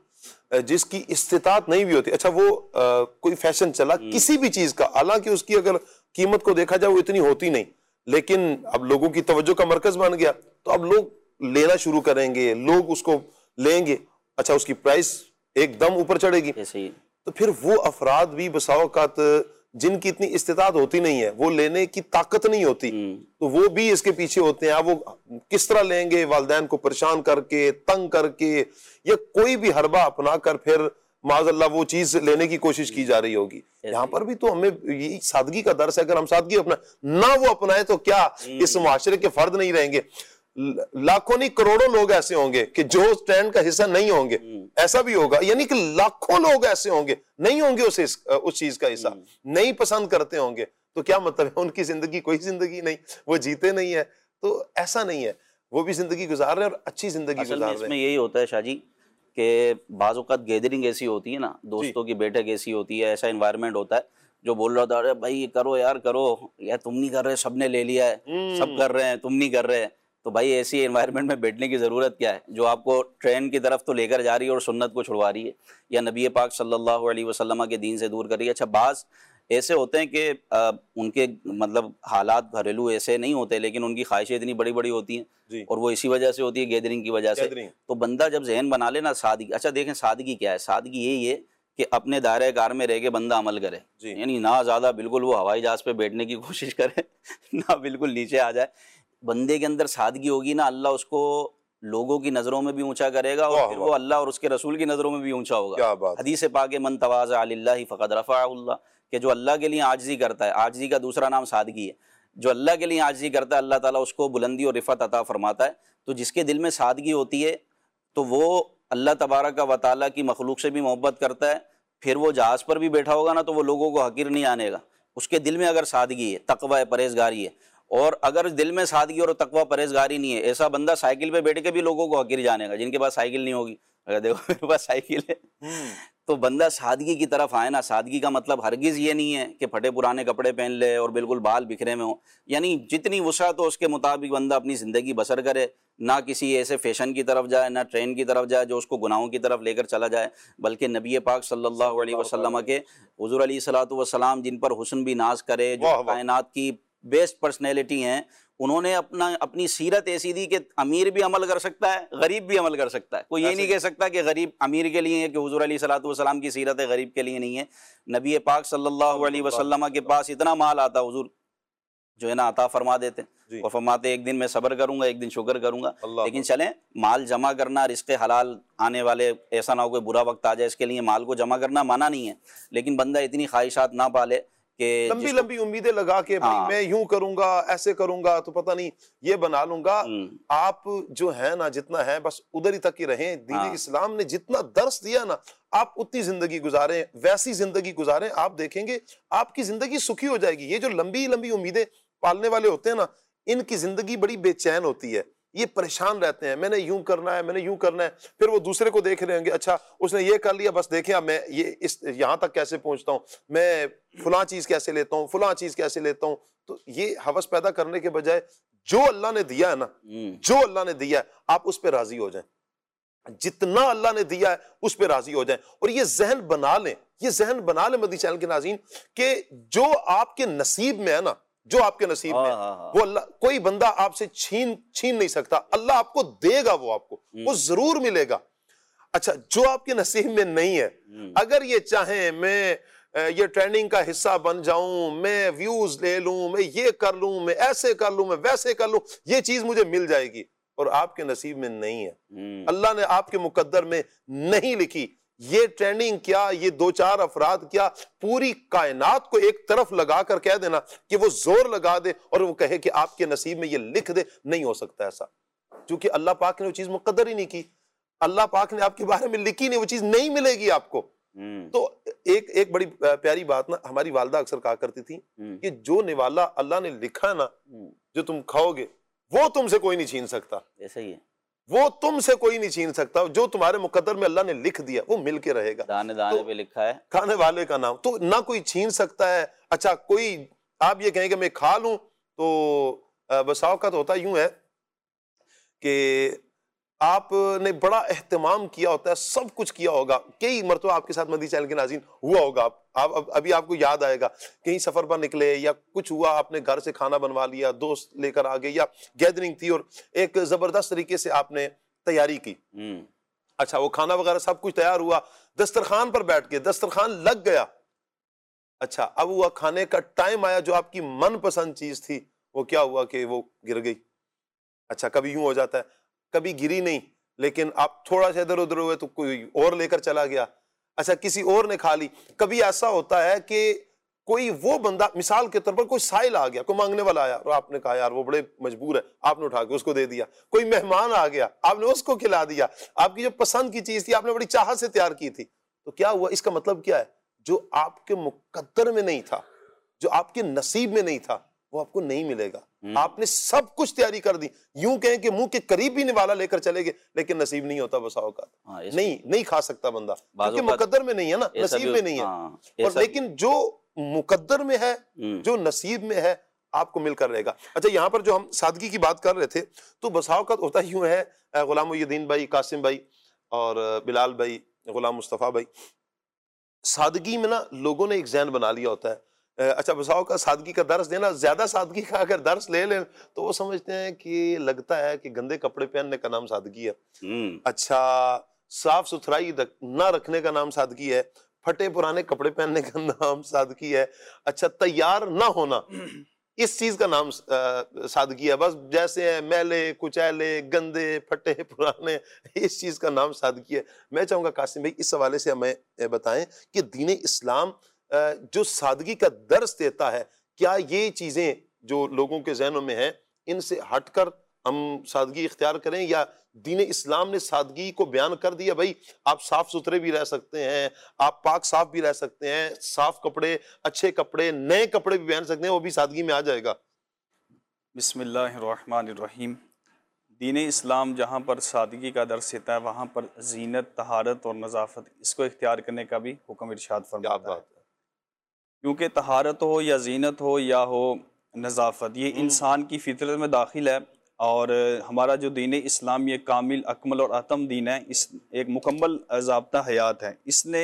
جس کی استطاعت نہیں بھی ہوتی، اچھا وہ کوئی فیشن چلا کسی بھی چیز کا، حالانکہ اس کی اگر قیمت کو دیکھا جائے وہ اتنی ہوتی نہیں، لیکن اب لوگوں کی توجہ کا مرکز بن گیا تو اب لوگ لینا شروع کریں گے، لوگ اس کو لیں گے، اچھا اس کی پرائس ایک دم اوپر چڑھے گی، ایسے ہی تو پھر وہ افراد بھی بسا اوقات جن کی اتنی استطاعت ہوتی نہیں ہے، وہ لینے کی طاقت نہیں ہوتی، تو وہ بھی اس کے پیچھے ہوتے ہیں۔ اب وہ کس طرح لیں گے؟ والدین کو پریشان کر کے، تنگ کر کے، یا کوئی بھی حربہ اپنا کر پھر معاذ اللہ وہ چیز لینے کی کوشش کی جا رہی ہوگی۔ یہاں پر بھی تو ہمیں یہ سادگی کا درس ہے، اگر ہم سادگی اپنائیں نہ وہ اپنائیں تو کیا اس معاشرے کے فرد نہیں رہیں گے؟ لاکھوں نہیں کروڑوں لوگ ایسے ہوں گے کہ جو اس ٹرینڈ کا حصہ نہیں ہوں گے، ایسا بھی ہوگا، یعنی کہ لاکھوں لوگ ایسے ہوں گے نہیں ہوں گے اس چیز کا حصہ، نہیں پسند کرتے ہوں گے، تو کیا مطلب ہے؟ ان کی زندگی کوئی زندگی نہیں، وہ جیتے نہیں ہے، تو ایسا نہیں ہے، وہ بھی زندگی گزار رہے ہیں اور اچھی زندگی اصل گزار میں رہے اس میں ہیں۔ یہی ہوتا ہے شاہ جی کہ بعض اوقات گیدرنگ ایسی ہوتی ہے نا، دوستوں کی بیٹھک ایسی ہوتی ہے، ایسا انوائرمنٹ ہوتا ہے جو بول رہا تھا ارے بھائی کرو یار کرو، یا تم نہیں کر رہے، سب نے لے لیا ہے، سب کر رہے ہیں، تم نہیں کر رہے، تو بھائی ایسی انوائرمنٹ میں بیٹھنے کی ضرورت کیا ہے جو آپ کو ٹرین کی طرف تو لے کر جا رہی ہے اور سنت کو چھڑوا رہی ہے، یا نبی پاک صلی اللہ علیہ وسلم کے دین سے دور کر رہی ہے۔ اچھا بعض ایسے ہوتے ہیں کہ ان کے مطلب حالات گھریلو ایسے نہیں ہوتے، لیکن ان کی خواہشیں اتنی بڑی بڑی ہوتی ہیں اور وہ اسی وجہ سے ہوتی ہے، گیدرنگ کی وجہ سے، تو بندہ جب ذہن بنا لے نا سادگی، اچھا دیکھیں سادگی کیا ہے، سادگی یہی ہے کہ اپنے دائرۂ کار میں رہ کے بندہ عمل کرے، یعنی نہ زیادہ بالکل وہ ہوائی جہاز پہ بیٹھنے کی کوشش کرے، نہ بالکل نیچے آ جائے۔ بندے کے اندر سادگی ہوگی نا، اللہ اس کو لوگوں کی نظروں میں بھی اونچا کرے گا، اور پھر وہ اللہ اور اس کے رسول کی نظروں میں بھی اونچا ہوگا۔ حدیث پاک من تواضع للہ فقد رفعہ اللہ، کہ جو اللہ کے لیے عاجزی کرتا ہے، عاجزی کا دوسرا نام سادگی ہے، جو اللہ کے لیے عاجزی کرتا ہے اللہ تعالیٰ اس کو بلندی اور رفعت عطا فرماتا ہے۔ تو جس کے دل میں سادگی ہوتی ہے تو وہ اللہ تبارک و تعالیٰ کی مخلوق سے بھی محبت کرتا ہے، پھر وہ جہاز پر بھی بیٹھا ہوگا نا تو وہ لوگوں کو حقیر نہیں آنے گا، اس کے دل میں اگر سادگی ہے، تقوی ہے، پرہیزگاری ہے۔ اور اگر دل میں سادگی اور تقوی پرہیزگاری نہیں ہے، ایسا بندہ سائیکل پہ بیٹھ کے بھی لوگوں کو حقیر جانے گا، جن کے پاس سائیکل نہیں ہوگی، اگر دیکھو میرے پاس سائیکل ہے، تو بندہ سادگی کی طرف آئے نا۔ سادگی کا مطلب ہرگز یہ نہیں ہے کہ پھٹے پرانے کپڑے پہن لے اور بالکل بال بکھرے میں ہوں، یعنی جتنی وسعت ہو اس کے مطابق بندہ اپنی زندگی بسر کرے، نہ کسی ایسے فیشن کی طرف جائے، نہ ٹرین کی طرف جائے جو اس کو گناہوں کی طرف لے کر چلا جائے، بلکہ نبی پاک صلی اللہ علیہ وسلم کے حضور علیہ الصلوۃ والسلام جن پر حسن بھی ناز کرے، جو کائنات کی بیسٹ پرسنالٹی ہیں، انہوں نے اپنی سیرت ایسی دی کہ امیر بھی عمل کر سکتا ہے، غریب بھی عمل کر سکتا ہے، کوئی یہ نہیں کہہ سکتا کہ غریب امیر کے لیے ہے، کہ حضور علیہ الصلوۃ والسلام کی سیرت ہے غریب کے لیے نہیں ہے۔ نبی پاک صلی اللہ علیہ وسلم کے پاس اتنا مال آتا، حضور جو ہے نا عطا فرما دیتے اور فرماتے ایک دن میں صبر کروں گا، ایک دن شکر کروں گا، لیکن چلیں مال جمع کرنا، رزق حلال آنے والے، ایسا نہ ہو کوئی برا وقت آ جائے، اس کے لیے مال کو جمع کرنا منع نہیں ہے، لیکن بندہ اتنی خواہشات نہ پالے کہ لمبی لمبی امیدیں لگا کے بھائی میں یوں کروں گا، ایسے کروں گا تو پتہ نہیں یہ بنا لوں گا۔ آپ جو ہے نا جتنا ہے بس ادھر ہی تک ہی رہیں، دین اسلام نے جتنا درس دیا نا آپ اتنی زندگی گزاریں، ویسی زندگی گزاریں، آپ دیکھیں گے آپ کی زندگی سکھی ہو جائے گی۔ یہ جو لمبی لمبی امیدیں پالنے والے ہوتے ہیں نا ان کی زندگی بڑی بے چین ہوتی ہے، یہ پریشان رہتے ہیں، میں نے یوں کرنا ہے، میں نے یوں کرنا ہے، پھر وہ دوسرے کو دیکھ رہے ہوں گے، اچھا اس نے یہ کر لیا، بس دیکھیں اب میں یہاں تک کیسے پہنچتا ہوں، میں فلاں چیز کیسے لیتا ہوں، فلاں چیز کیسے لیتا ہوں۔ تو یہ ہوس پیدا کرنے کے بجائے جو اللہ نے دیا ہے نا، جو اللہ نے دیا ہے آپ اس پہ راضی ہو جائیں، جتنا اللہ نے دیا ہے اس پہ راضی ہو جائیں، اور یہ ذہن بنا لیں، یہ ذہن بنا لیں مدنی چینل کے ناظرین کہ جو آپ کے نصیب میں ہے نا، جو آپ کے نصیب میں وہ اللہ کوئی بندہ آپ سے چھین نہیں سکتا، اللہ آپ کو دے گا، وہ آپ کو وہ ضرور ملے گا۔ اچھا جو آپ کے نصیب میں نہیں ہے، اگر یہ چاہیں میں یہ ٹریننگ کا حصہ بن جاؤں، میں ویوز لے لوں، میں یہ کر لوں، میں ایسے کر لوں، میں ویسے کر لوں، یہ چیز مجھے مل جائے گی، اور آپ کے نصیب میں نہیں ہے، اللہ نے آپ کے مقدر میں نہیں لکھی۔ یہ ٹریننگ کیا، یہ دو چار افراد کیا، پوری کائنات کو ایک طرف لگا کر کہہ دینا کہ وہ زور لگا دے اور وہ کہے کہ آپ کے نصیب میں یہ لکھ دے، نہیں ہو سکتا ایسا، کیونکہ اللہ پاک نے وہ چیز مقدر ہی نہیں کی، اللہ پاک نے آپ کے بارے میں لکھی نہیں، وہ چیز نہیں ملے گی آپ کو۔ تو ایک بڑی پیاری بات نا ہماری والدہ اکثر کہا کرتی تھی کہ جو نوالا اللہ نے لکھا ہے نا جو تم کھاؤ گے وہ تم سے کوئی نہیں چھین سکتا، ایسا ہی ہے، وہ تم سے کوئی نہیں چھین سکتا، جو تمہارے مقدر میں اللہ نے لکھ دیا وہ مل کے رہے گا، دانے دانے پہ لکھا ہے کھانے والے کا نام، تو نہ کوئی چھین سکتا ہے۔ اچھا کوئی آپ یہ کہیں کہ میں کھا لوں تو بسا اوقات ہوتا یوں ہے کہ آپ نے بڑا اہتمام کیا ہوتا ہے، سب کچھ کیا ہوگا، کئی مرتبہ آپ کے ساتھ مدنی چینل کے ناظرین ہوا ہوگا، ابھی آپ کو یاد آئے گا کہیں سفر پر نکلے یا کچھ ہوا، آپ نے گھر سے کھانا بنوا لیا، دوست لے کر آ گئے یا گیدرنگ تھی اور ایک زبردست طریقے سے آپ نے تیاری کی. اچھا وہ کھانا وغیرہ سب کچھ تیار ہوا، دسترخوان پر بیٹھ کے دسترخوان لگ گیا. اچھا اب ہوا کھانے کا ٹائم آیا، جو آپ کی من پسند چیز تھی وہ کیا ہوا کہ وہ گر گئی. اچھا کبھی یوں ہو جاتا ہے، کبھی گری نہیں لیکن آپ تھوڑا سا ادھر ادھر ہوئے تو کوئی اور لے کر چلا گیا. اچھا کسی اور نے کھا لی. کبھی ایسا ہوتا ہے کہ کوئی وہ بندہ، مثال کے طور پر کوئی سائل آ گیا، کوئی مانگنے والا آیا اور آپ نے کہا یار وہ بڑے مجبور ہے، آپ نے اٹھا کے اس کو دے دیا. کوئی مہمان آ گیا، آپ نے اس کو کھلا دیا. آپ کی جو پسند کی چیز تھی آپ نے بڑی چاہت سے تیار کی تھی، تو کیا ہوا؟ اس کا مطلب کیا ہے؟ جو آپ کے مقدر میں نہیں تھا، جو آپ کے نصیب میں نہیں تھا، وہ آپ کو نہیں ملے گا. آپ نے سب کچھ تیاری کر دی، یوں کہیں کہ منہ کے قریب بھی نوالا لے کر چلے گئے لیکن نصیب نہیں ہوتا. بسا اوقات نہیں کھا سکتا بندہ کیونکہ مقدر میں نہیں ہے نا، نصیب میں نہیں ہے. اور لیکن جو مقدر میں ہے، جو نصیب میں ہے، آپ کو مل کر رہے گا. اچھا یہاں پر جو ہم سادگی کی بات کر رہے تھے تو بسا اوقات ہوتا یوں ہے، غلام محی الدین بھائی، قاسم بھائی اور بلال بھائی، غلام مصطفیٰ بھائی، سادگی میں نا لوگوں نے ایک ذہن بنا لیا ہوتا ہے. اچھا بساؤ کا سادگی کا درس دینا، زیادہ سادگی کا اگر درس لے لیں تو وہ سمجھتے ہیں کہ لگتا ہے کہ گندے کپڑے پہننے کا نام سادگی ہے. اچھا صاف ستھرائی نہ رکھنے کا نام سادگی ہے، پھٹے پرانے کپڑے پہننے کا نام سادگی ہے. اچھا تیار نہ ہونا، اس چیز کا نام سادگی ہے. بس جیسے ہیں میلے کچیلے گندے پھٹے پرانے، اس چیز کا نام سادگی ہے. میں چاہوں گا قاسم بھائی اس حوالے سے ہمیں بتائیں کہ دین اسلام جو سادگی کا درس دیتا ہے، کیا یہ چیزیں جو لوگوں کے ذہنوں میں ہیں ان سے ہٹ کر ہم سادگی اختیار کریں، یا دین اسلام نے سادگی کو بیان کر دیا بھائی آپ صاف ستھرے بھی رہ سکتے ہیں، آپ پاک صاف بھی رہ سکتے ہیں، صاف کپڑے، اچھے کپڑے، نئے کپڑے بھی پہن سکتے ہیں، وہ بھی سادگی میں آ جائے گا؟ بسم اللہ الرحمن الرحیم. دین اسلام جہاں پر سادگی کا درس دیتا ہے وہاں پر زینت، طہارت اور نظافت اس کو اختیار کرنے کا بھی حکم ارشاد فرماتا ہے. کیونکہ طہارت ہو یا زینت ہو یا ہو نظافت، یہ انسان کی فطرت میں داخل ہے. اور ہمارا جو دین اسلام یہ کامل، اکمل اور اتم دین ہے، اس ایک مکمل ضابطہ حیات ہے. اس نے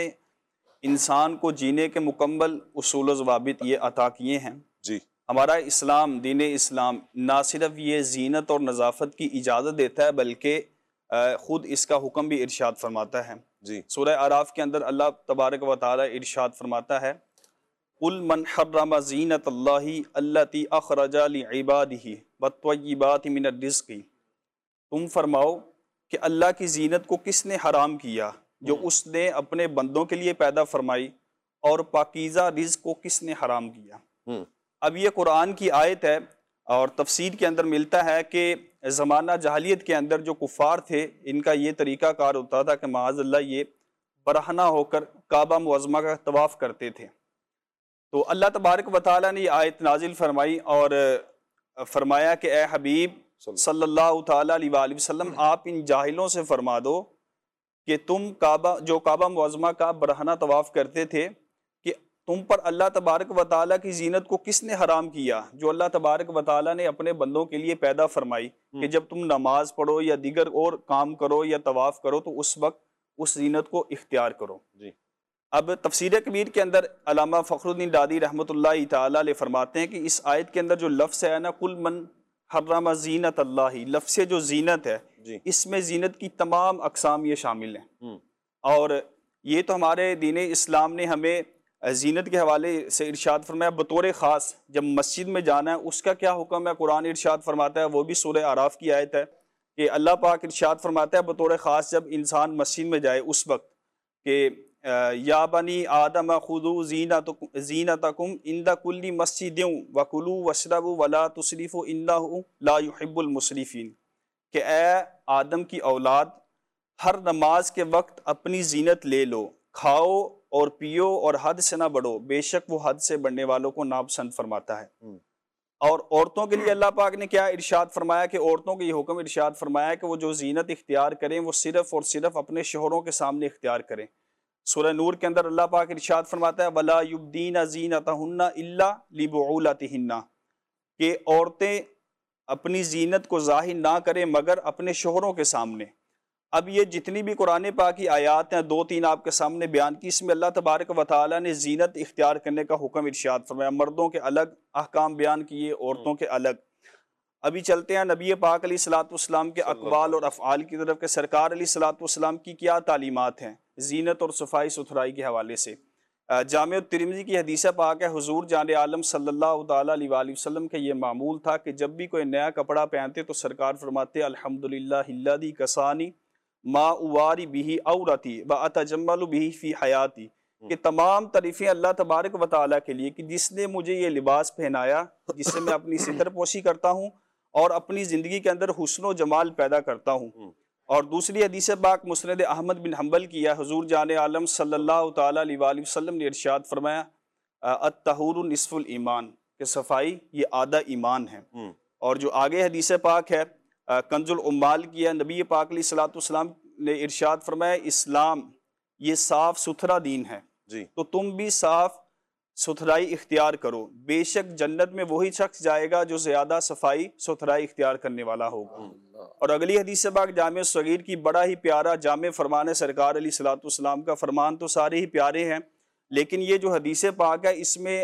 انسان کو جینے کے مکمل اصول و ضوابط یہ عطا کیے ہیں. جی ہمارا اسلام، دین اسلام نہ صرف یہ زینت اور نظافت کی اجازت دیتا ہے بلکہ خود اس کا حکم بھی ارشاد فرماتا ہے. جی سورہ اعراف کے اندر اللہ تبارک و تعالی ارشاد فرماتا ہے قُلْ مَنْ حَرَّمَ زِینَةَ اللَّهِ الَّتِي أَخْرَجَ لِعِبَادِهِ وَالطَّیِّبَاتِ مِنَ الرِّزْقِ. تم فرماؤ کہ اللہ کی زینت کو کس نے حرام کیا جو اس نے اپنے بندوں کے لیے پیدا فرمائی، اور پاکیزہ رزق کو کس نے حرام کیا. اب یہ قرآن کی آیت ہے اور تفسیر کے اندر ملتا ہے کہ زمانہ جاہلیت کے اندر جو کفار تھے ان کا یہ طریقہ کار ہوتا تھا کہ معاذ اللہ یہ برہنہ ہو کر کعبہ معظمہ کا طواف کرتے تھے. تو اللہ تبارک و تعالیٰ نے یہ آیت نازل فرمائی اور فرمایا کہ اے حبیب صلی اللہ تعالیٰ علیہ وآلہ وسلم، آپ ان جاہلوں سے فرما دو کہ تم کعبہ معظمہ کا برہنہ طواف کرتے تھے کہ تم پر اللہ تبارک و تعالیٰ کی زینت کو کس نے حرام کیا جو اللہ تبارک و تعالیٰ نے اپنے بندوں کے لیے پیدا فرمائی کہ جب تم نماز پڑھو یا دیگر اور کام کرو یا طواف کرو تو اس وقت اس زینت کو اختیار کرو. جی اب تفسیر کبیر کے اندر علامہ فخر الدین دادی رحمۃ اللہ تعالیٰ علیہ فرماتے ہیں کہ اس آیت کے اندر جو لفظ ہے نا قُلْ مَنْ حَرَّمَ زِینَةَ اللَّهِ، لفظ سے جو زینت ہے اس میں زینت کی تمام اقسام یہ شامل ہیں. اور یہ تو ہمارے دین اسلام نے ہمیں زینت کے حوالے سے ارشاد فرمایا بطور خاص جب مسجد میں جانا ہے اس کا کیا حکم ہے. قرآن ارشاد فرماتا ہے، وہ بھی سورہ اعراف کی آیت ہے کہ اللہ پاک ارشاد فرماتا ہے بطور خاص جب انسان مسجد میں جائے اس وقت کہ یا بنی آدم خذوا زینتکم عند کل مسجد وکلوا واشربوا ولا تسرفوا انہ لا يحب المسرفین، کہ اے آدم کی اولاد ہر نماز کے وقت اپنی زینت لے لو، کھاؤ اور پیو اور حد سے نہ بڑھو، بے شک وہ حد سے بڑھنے والوں کو ناپسند فرماتا ہے. اور عورتوں کے لیے اللہ پاک نے کیا ارشاد فرمایا کہ عورتوں کو یہ حکم ارشاد فرمایا کہ وہ جو زینت اختیار کریں وہ صرف اور صرف اپنے شوہروں کے سامنے اختیار کریں. سورہ نور کے اندر اللہ پاک ارشاد فرماتا ہے وَلَا يُبْدِينَ زِينَتَهُنَّ إِلَّا لِبُعُولَتِهِنَّ، کہ عورتیں اپنی زینت کو ظاہر نہ کریں مگر اپنے شوہروں کے سامنے۔ اب یہ جتنی بھی قرآن پاک کی آیات ہیں، 2-3 آپ کے سامنے بیان کی، اس میں اللہ تبارک و تعالیٰ نے زینت اختیار کرنے کا حکم ارشاد فرمایا، مردوں کے الگ احکام بیان کیے، عورتوں کے الگ۔ ابھی چلتے ہیں نبی پاک علیہ الصلوۃ والسلام کے اقوال اور افعال کی طرف کہ سرکار علیہ الصلوۃ والسلام کی کیا تعلیمات ہیں زینت اور صفائی ستھرائی کے حوالے سے۔ جامع ترمذی کی حدیث پاک ہے، حضور جان عالم صلی اللہ تعالیٰ علیہ وآلہ وسلم کا یہ معمول تھا کہ جب بھی کوئی نیا کپڑا پہنتے تو سرکار فرماتے الحمدللہ الذی کسانی ما اواری بہ عورتی واتجمل بہ فی حیاتی، کہ تمام تعریفیں اللہ تبارک و تعالیٰ کے لیے کہ جس نے مجھے یہ لباس پہنایا جس سے میں اپنی ستر پوشی کرتا ہوں اور اپنی زندگی کے اندر حسن و جمال پیدا کرتا ہوں۔ اور دوسری حدیث پاک مسند احمد بن حنبل کی ہے، حضور جان عالم صلی اللہ تعالیٰ علیہ وآلہ وسلم نے ارشاد فرمایا الطہور نصف الایمان، کہ صفائی یہ آدھا ایمان ہے۔ اور جو آگے حدیث پاک ہے کنز العمال کی ہے، نبی پاک علیہ الصلوۃ والسلام نے ارشاد فرمایا اسلام یہ صاف ستھرا دین ہے، تو تم بھی صاف ستھرائی اختیار کرو، بے شک جنت میں وہی شخص جائے گا جو زیادہ صفائی ستھرائی اختیار کرنے والا ہوگا۔ اور اگلی حدیث پاک جامع صغیر کی، بڑا ہی پیارا جامع فرمان ہے سرکار علیہ الصلوۃ والسلام کا۔ فرمان تو سارے ہی پیارے ہیں، لیکن یہ جو حدیث پاک ہے اس میں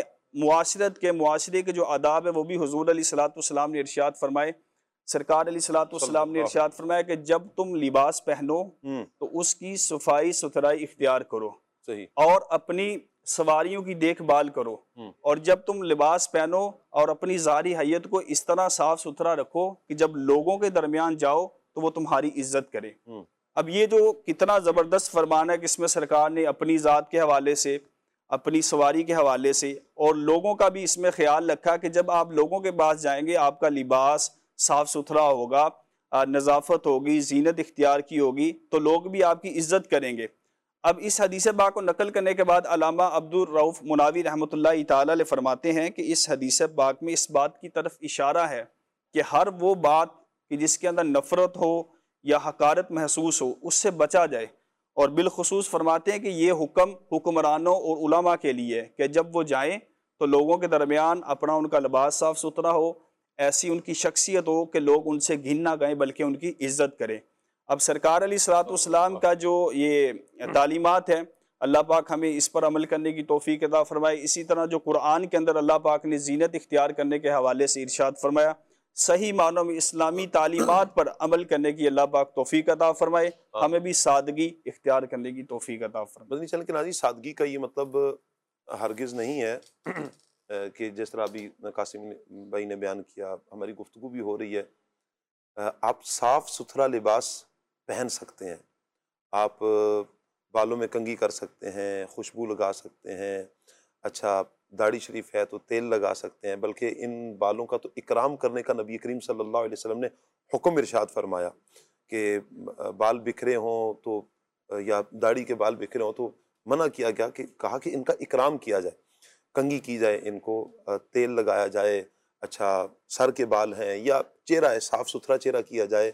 معاشرے کے جو آداب ہے وہ بھی حضور علیہ الصلوۃ والسلام نے ارشاد فرمائے۔ سرکار علیہ الصلوۃ والسلام نے ارشاد فرمایا کہ جب تم لباس پہنو تو اس کی صفائی ستھرائی اختیار کرو اور اپنی سواریوں کی دیکھ بھال کرو، اور جب تم لباس پہنو اور اپنی ظاہری حیت کو اس طرح صاف ستھرا رکھو کہ جب لوگوں کے درمیان جاؤ تو وہ تمہاری عزت کرے۔ اب یہ جو کتنا زبردست فرمان ہے کہ اس میں سرکار نے اپنی ذات کے حوالے سے، اپنی سواری کے حوالے سے اور لوگوں کا بھی اس میں خیال رکھا کہ جب آپ لوگوں کے پاس جائیں گے آپ کا لباس صاف ستھرا ہوگا، نظافت ہوگی، زینت اختیار کی ہوگی تو لوگ بھی آپ کی عزت کریں گے۔ اب اس حدیث پاک کو نقل کرنے کے بعد علامہ عبد الرؤف مناوی رحمۃ اللہ تعالیٰ علیہ فرماتے ہیں کہ اس حدیث پاک میں اس بات کی طرف اشارہ ہے کہ ہر وہ بات کہ جس کے اندر نفرت ہو یا حقارت محسوس ہو اس سے بچا جائے، اور بالخصوص فرماتے ہیں کہ یہ حکم حکمرانوں اور علماء کے لیے ہے کہ جب وہ جائیں تو لوگوں کے درمیان اپنا ان کا لباس صاف ستھرا ہو، ایسی ان کی شخصیت ہو کہ لوگ ان سے گھن نہ گئیں بلکہ ان کی عزت کریں۔ اب سرکار علیہ الصلوۃ والسلام کا جو یہ تعلیمات ہیں اللہ پاک ہمیں اس پر عمل کرنے کی توفیق عطا فرمائے۔ اسی طرح جو قرآن کے اندر اللہ پاک نے زینت اختیار کرنے کے حوالے سے ارشاد فرمایا، صحیح معنوں میں اسلامی تعلیمات پر عمل کرنے کی اللہ پاک توفیق عطا فرمائے، ہمیں بھی سادگی اختیار کرنے کی توفیق عطا فرمائے۔ مدنی چینل کے ناظرین، سادگی کا یہ مطلب ہرگز نہیں ہے کہ جس طرح ابھی قاسم بھائی نے بیان کیا، ہماری گفتگو بھی ہو رہی ہے، آپ صاف ستھرا لباس پہن سکتے ہیں، آپ بالوں میں کنگھی کر سکتے ہیں، خوشبو لگا سکتے ہیں، اچھا داڑھی شریف ہے تو تیل لگا سکتے ہیں، بلکہ ان بالوں کا تو اکرام کرنے کا نبی کریم صلی اللہ علیہ وسلم نے حکم ارشاد فرمایا کہ بال بکھرے ہوں تو یا داڑھی کے بال بکھرے ہوں تو منع کیا گیا کہ کہا کہ ان کا اکرام کیا جائے، کنگھی کی جائے، ان کو تیل لگایا جائے، اچھا سر کے بال ہیں یا چہرہ ہے صاف ستھرا چہرہ کیا جائے،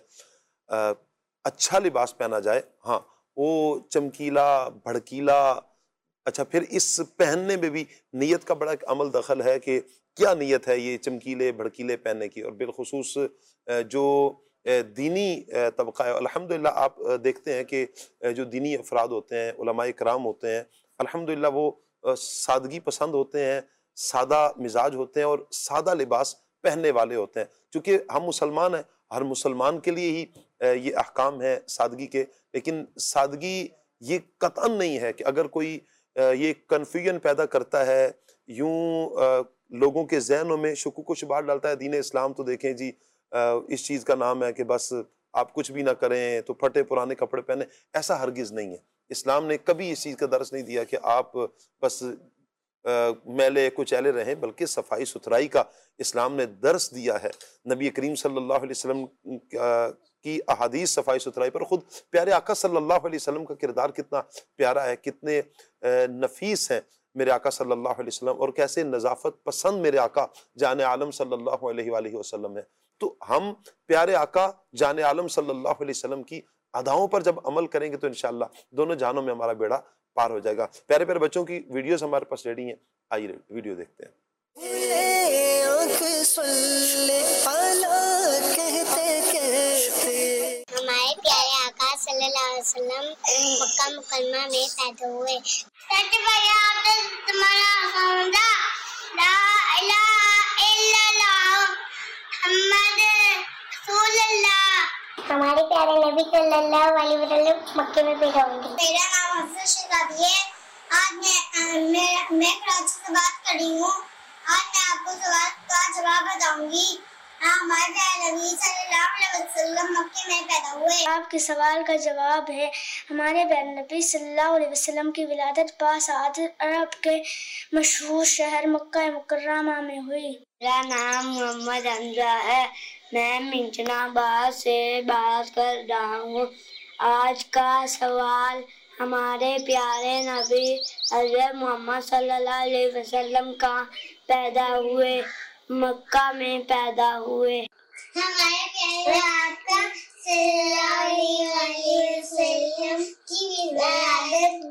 اچھا لباس پہنا جائے، ہاں وہ چمکیلا بھڑکیلا، اچھا پھر اس پہننے میں بھی نیت کا بڑا ایک عمل دخل ہے کہ کیا نیت ہے یہ چمکیلے بھڑکیلے پہننے کی، اور بالخصوص جو دینی طبقہ ہے، الحمدللہ آپ دیکھتے ہیں کہ جو دینی افراد ہوتے ہیں، علماء کرام ہوتے ہیں، الحمدللہ وہ سادگی پسند ہوتے ہیں، سادہ مزاج ہوتے ہیں اور سادہ لباس پہننے والے ہوتے ہیں۔ چونکہ ہم مسلمان ہیں، ہر مسلمان کے لیے ہی یہ احکام ہیں سادگی کے، لیکن سادگی یہ قطعاً نہیں ہے کہ اگر کوئی یہ کنفیوژن پیدا کرتا ہے، یوں لوگوں کے ذہنوں میں شکوک و شبہات ڈالتا ہے۔ دین اسلام تو دیکھیں جی اس چیز کا نام ہے کہ بس آپ کچھ بھی نہ کریں تو پھٹے پرانے کپڑے پہنیں، ایسا ہرگز نہیں ہے۔ اسلام نے کبھی اس چیز کا درس نہیں دیا کہ آپ بس میلے کچیلے رہیں، بلکہ صفائی ستھرائی کا اسلام نے درس دیا ہے۔ نبی کریم صلی اللہ علیہ وسلم کی احادیث صفائی ستھرائی پر، خود پیارے آقا صلی اللہ علیہ وسلم کا کردار کتنا پیارا ہے، کتنے نفیس ہیں میرے آقا صلی اللہ علیہ وسلم، اور کیسے نظافت پسند میرے آقا جان عالم صلی اللہ علیہ وآلہ وسلم ہے۔ تو ہم پیارے آقا جان عالم صلی اللہ علیہ وسلم کی اداؤں پر جب عمل کریں گے تو انشاءاللہ دونوں جہانوں میں ہمارا بیڑا پار ہو جائے گا۔ پیارے پیارے بچوں کی ویڈیوز ہمارے پاس ریڈی ہیں، آئیے ویڈیو دیکھتے ہیں۔ हमारे प्यारे आका सल्लल्लाहु अलैहि वसल्लम मक्का मुकरमा में पैदा हुए। सच बयान तुम्हारा सौंदा ला इलाहा इल्लल्लाह मुहम्मद रसूलुल्लाह। हमारे प्यारे नबी सल्लल्लाहु अलैहि वसल्लम मक्के में पैदा हुए। मेरा नाम हफ्सा शेखावत है। आज मैं कराची से बात कर रही हूँ। आज मैं आपको सवाल का जवाब बताऊंगी। हमारे प्यारे नबी सल्लल्लाहु अलैहि वसल्लम मक्के में पैदा हुए। आपके सवाल का जवाब है हमारे प्यारे नबी सल्लल्लाहु अलैहि वसल्लम की विलादत बासआदत अरब के मशहूर शहर मक्का मुकर्रमा में हुई। मेरा नाम मोहम्मद हमजा है। मैं मिंचनाबाद से बात कर रहा हूँ। आज का सवाल हमारे प्यारे नबी हज़रत मोहम्मद सल्लल्लाहु अलैहि वसल्लम का पैदा हुए मक्का में पैदा हुए। हमारे प्यारे आका सल्लल्लाहु अलैहि वसल्लम की विलादत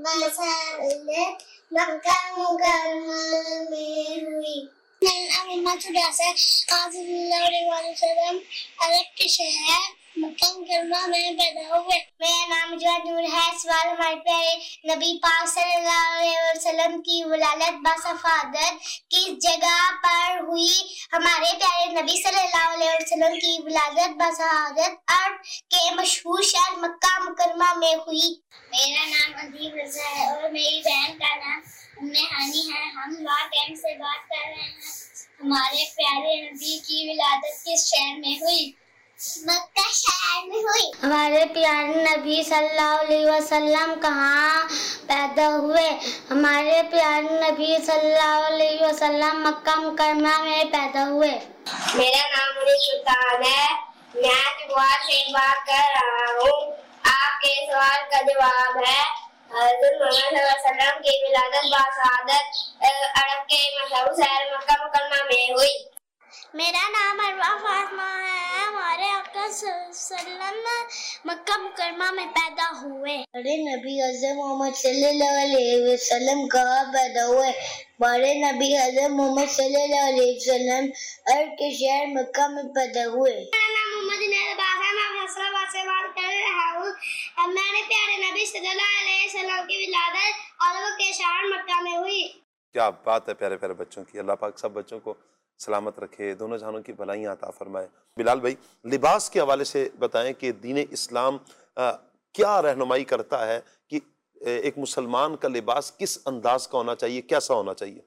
बासआदत मक्का मुकर्रमा में हुई। मेरा नाम मोहम्मद सुडास है। आप सल्लल्लाहु अलैहि वसल्लम अरब के शहर मक्का मुकर्रमा में पैदा हुए। मेरा नाम नूर है। सवाल हमारे प्यारे नबी पाक सल्लल्लाहु अलैहि वसल्लम की विलादत बासआदत किस जगह पर हुई? हमारे प्यारे नबी सल्लल्लाहु अलैहि वसल्लम की विलादत बासआदत अरब के मशहूर शहर मक्का मुकर्रमा में हुई। मेरा नाम अजीब रज़ा है और मेरी बहन का नाम उम्मे हानी है। हम लॉ कैंप से बात कर रहे हैं। हमारे प्यारे नबी की विलादत किस शहर में हुई? मक्का शहर में हुई। हमारे प्यारे नबी सल्लल्लाहु अलैहि वसल्लम कहाँ पैदा हुए? हमारे प्यारे नबी सल्लल्लाहु अलैहि वसल्लम मक्का मुकर्रमा में पैदा हुए। मेरा नाम सुल्तान है। मैं जवाब से बात कर रहा हूँ। आपके सवाल का जवाब है हज़रत मोहम्मद सल्लल्लाहु अलैहि वसल्लम की विलादत बासआदत अरब के मशहूर शहर मक्का मुकर्रमा में हुई। मेरा नाम अरवा फातिमा है। हमारे आका सल्लम मक्का मुकर्रमा में पैदा हुए। हमारे नबी हज़रत मोहम्मद सल्लल्लाहु अलैहि वसल्लम कहाँ पैदा हुए? हमारे नबी हज़रत मोहम्मद सल्लल्लाहु अलैहि वसल्लम अरब के शहर मक्का में पैदा हुए। मेरा नाम मोहम्मद इनायत है। मैं फैसलाबाद से बात कर रहा हूँ। हमारे प्यारे नबी सल्लल्लाहु अलैहि वसल्लम की विलादत अरब के शहर मक्का में हुई। क्या बात है प्यारे प्यारे बच्चों की। अल्लाह पाक सब बच्चों को सलामत रखे, दोनों जहानों की भलाइयाँ अता फरमाए। बिलाल भाई, लिबास के हवाले से बताएं कि दीन इस्लाम क्या रहनुमाई करता है कि एक मुसलमान का लिबास किस अंदाज का होना चाहिए, कैसा होना चाहिए?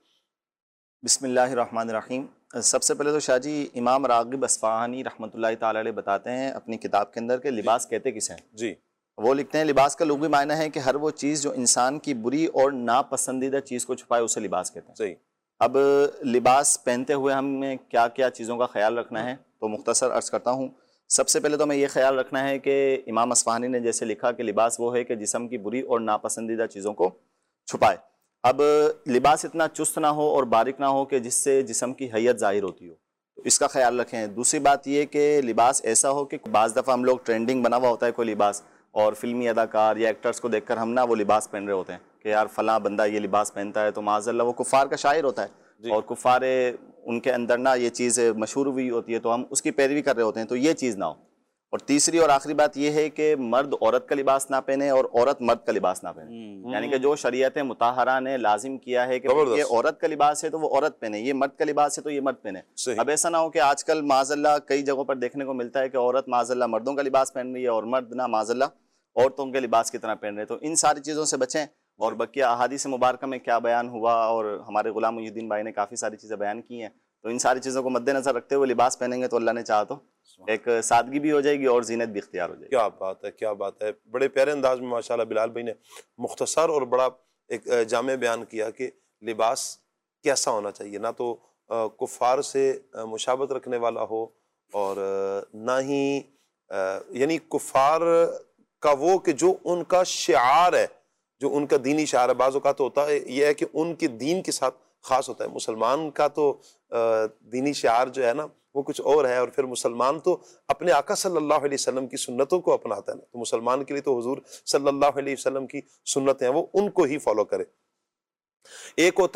बिस्मिल्लाहिर्रहमानिर्रहीम। सबसे पहले तो शाहजी इमाम रागिब अस्फ़हानी रहमतुल्लाहि ताला अलैह बताते हैं अपनी किताब के अंदर कि लिबास कहते किसे हैं। जी, वो लिखते हैं लिबास का लुग़वी मायना है कि हर वो चीज़ जो इंसान की बुरी और नापसंदीदा चीज़ को छुपाए उसे लिबास कहते हैं। सही। अब लिबास पहनते हुए हमें क्या क्या चीज़ों का ख्याल रखना है तो मुख्तसर अर्ज़ करता हूँ। सबसे पहले तो हमें ये ख्याल रखना है कि इमाम अस्फ़हानी ने जैसे लिखा कि लिबास वो है कि जिस्म की बुरी और नापसंदीदा चीज़ों को छुपाए। अब लिबास इतना चुस्त ना हो और बारीक ना हो कि जिससे जिस्म की हैयत ज़ाहिर होती हो, तो इसका ख्याल रखें। दूसरी बात ये कि लिबास ऐसा हो कि बाज़ दफ़ा हम लोग ट्रेंडिंग बना हुआ होता है कोई लिबास, और फिल्मी अदाकार या एक्टर्स को देखकर हम ना वो लिबास पहन रहे होते हैं कि यार फ़लाँ बंदा ये लिबास पहनता है, तो माज़अल्लाह वो कुफ़ार का शायर होता है और कुफ़ार उनके अंदर ना ये चीज़ मशहूर हुई होती है, तो हम उसकी पैरवी कर रहे होते हैं, तो ये चीज़ ना हो। और तीसरी और आखिरी बात यह है कि मर्द औरत का लिबास ना पहने और औरत मर्द का लिबास ना पहने। यानी कि जो शरीयत मुताहरा ने लाजिम किया है कि ये औरत का लिबास है तो वो औरत पहने, ये मर्द का लिबास है तो ये मर्द पहने। अब ऐसा ना हो कि आजकल माज़अल्लाह कई जगहों पर देखने को मिलता है कि औरत माज़अल्लाह मर्दों का लिबास पहन रही है और मर्द ना माज़अल्लाह औरतों के लिबास की तरह पहन रहे हैं। तो इन सारी चीज़ों से बचें। और बकिया अहादीस मुबारक में क्या बयान हुआ और हमारे गुलाम मुहिउद्दीन भाई ने काफ़ी सारी चीज़ें बयान की हैं, तो इन सारी चीज़ों को मद्देनज़र रखते हुए लिबास पहनेंगे तो अल्लाह ने चाहा तो एक सादगी भी हो जाएगी और जीनत भी इख्तियार हो जाएगी। क्या बात है, क्या बात है। बड़े प्यारे अंदाज में माशाल्लाह बिलाल भाई ने मुख्तसर और बड़ा एक जामे बयान किया कि लिबास कैसा होना चाहिए, ना तो कुफ़ार से मुशाबत रखने वाला हो और ना ही यानी कुफ़ार का वो कि जो उनका शिआर है, जो उनका दीनी शिआर है। बाज़ औक़ात होता है यह है कि उनके दीन के साथ ख़ास होता है। मुसलमान का तो दीनी शिआर जो है ना वो कुछ और है, और फिर मुसलमान तो अपने आका सल्लल्लाहु अलैहि वसल्लम की सुन्नतों को अपनाता है ना, तो मुसलमान के लिए तो हुजूर सल्लल्लाहु अलैहि वसल्लम की सुन्नतें हैं, वो उनको ही फॉलो करे। एक होता है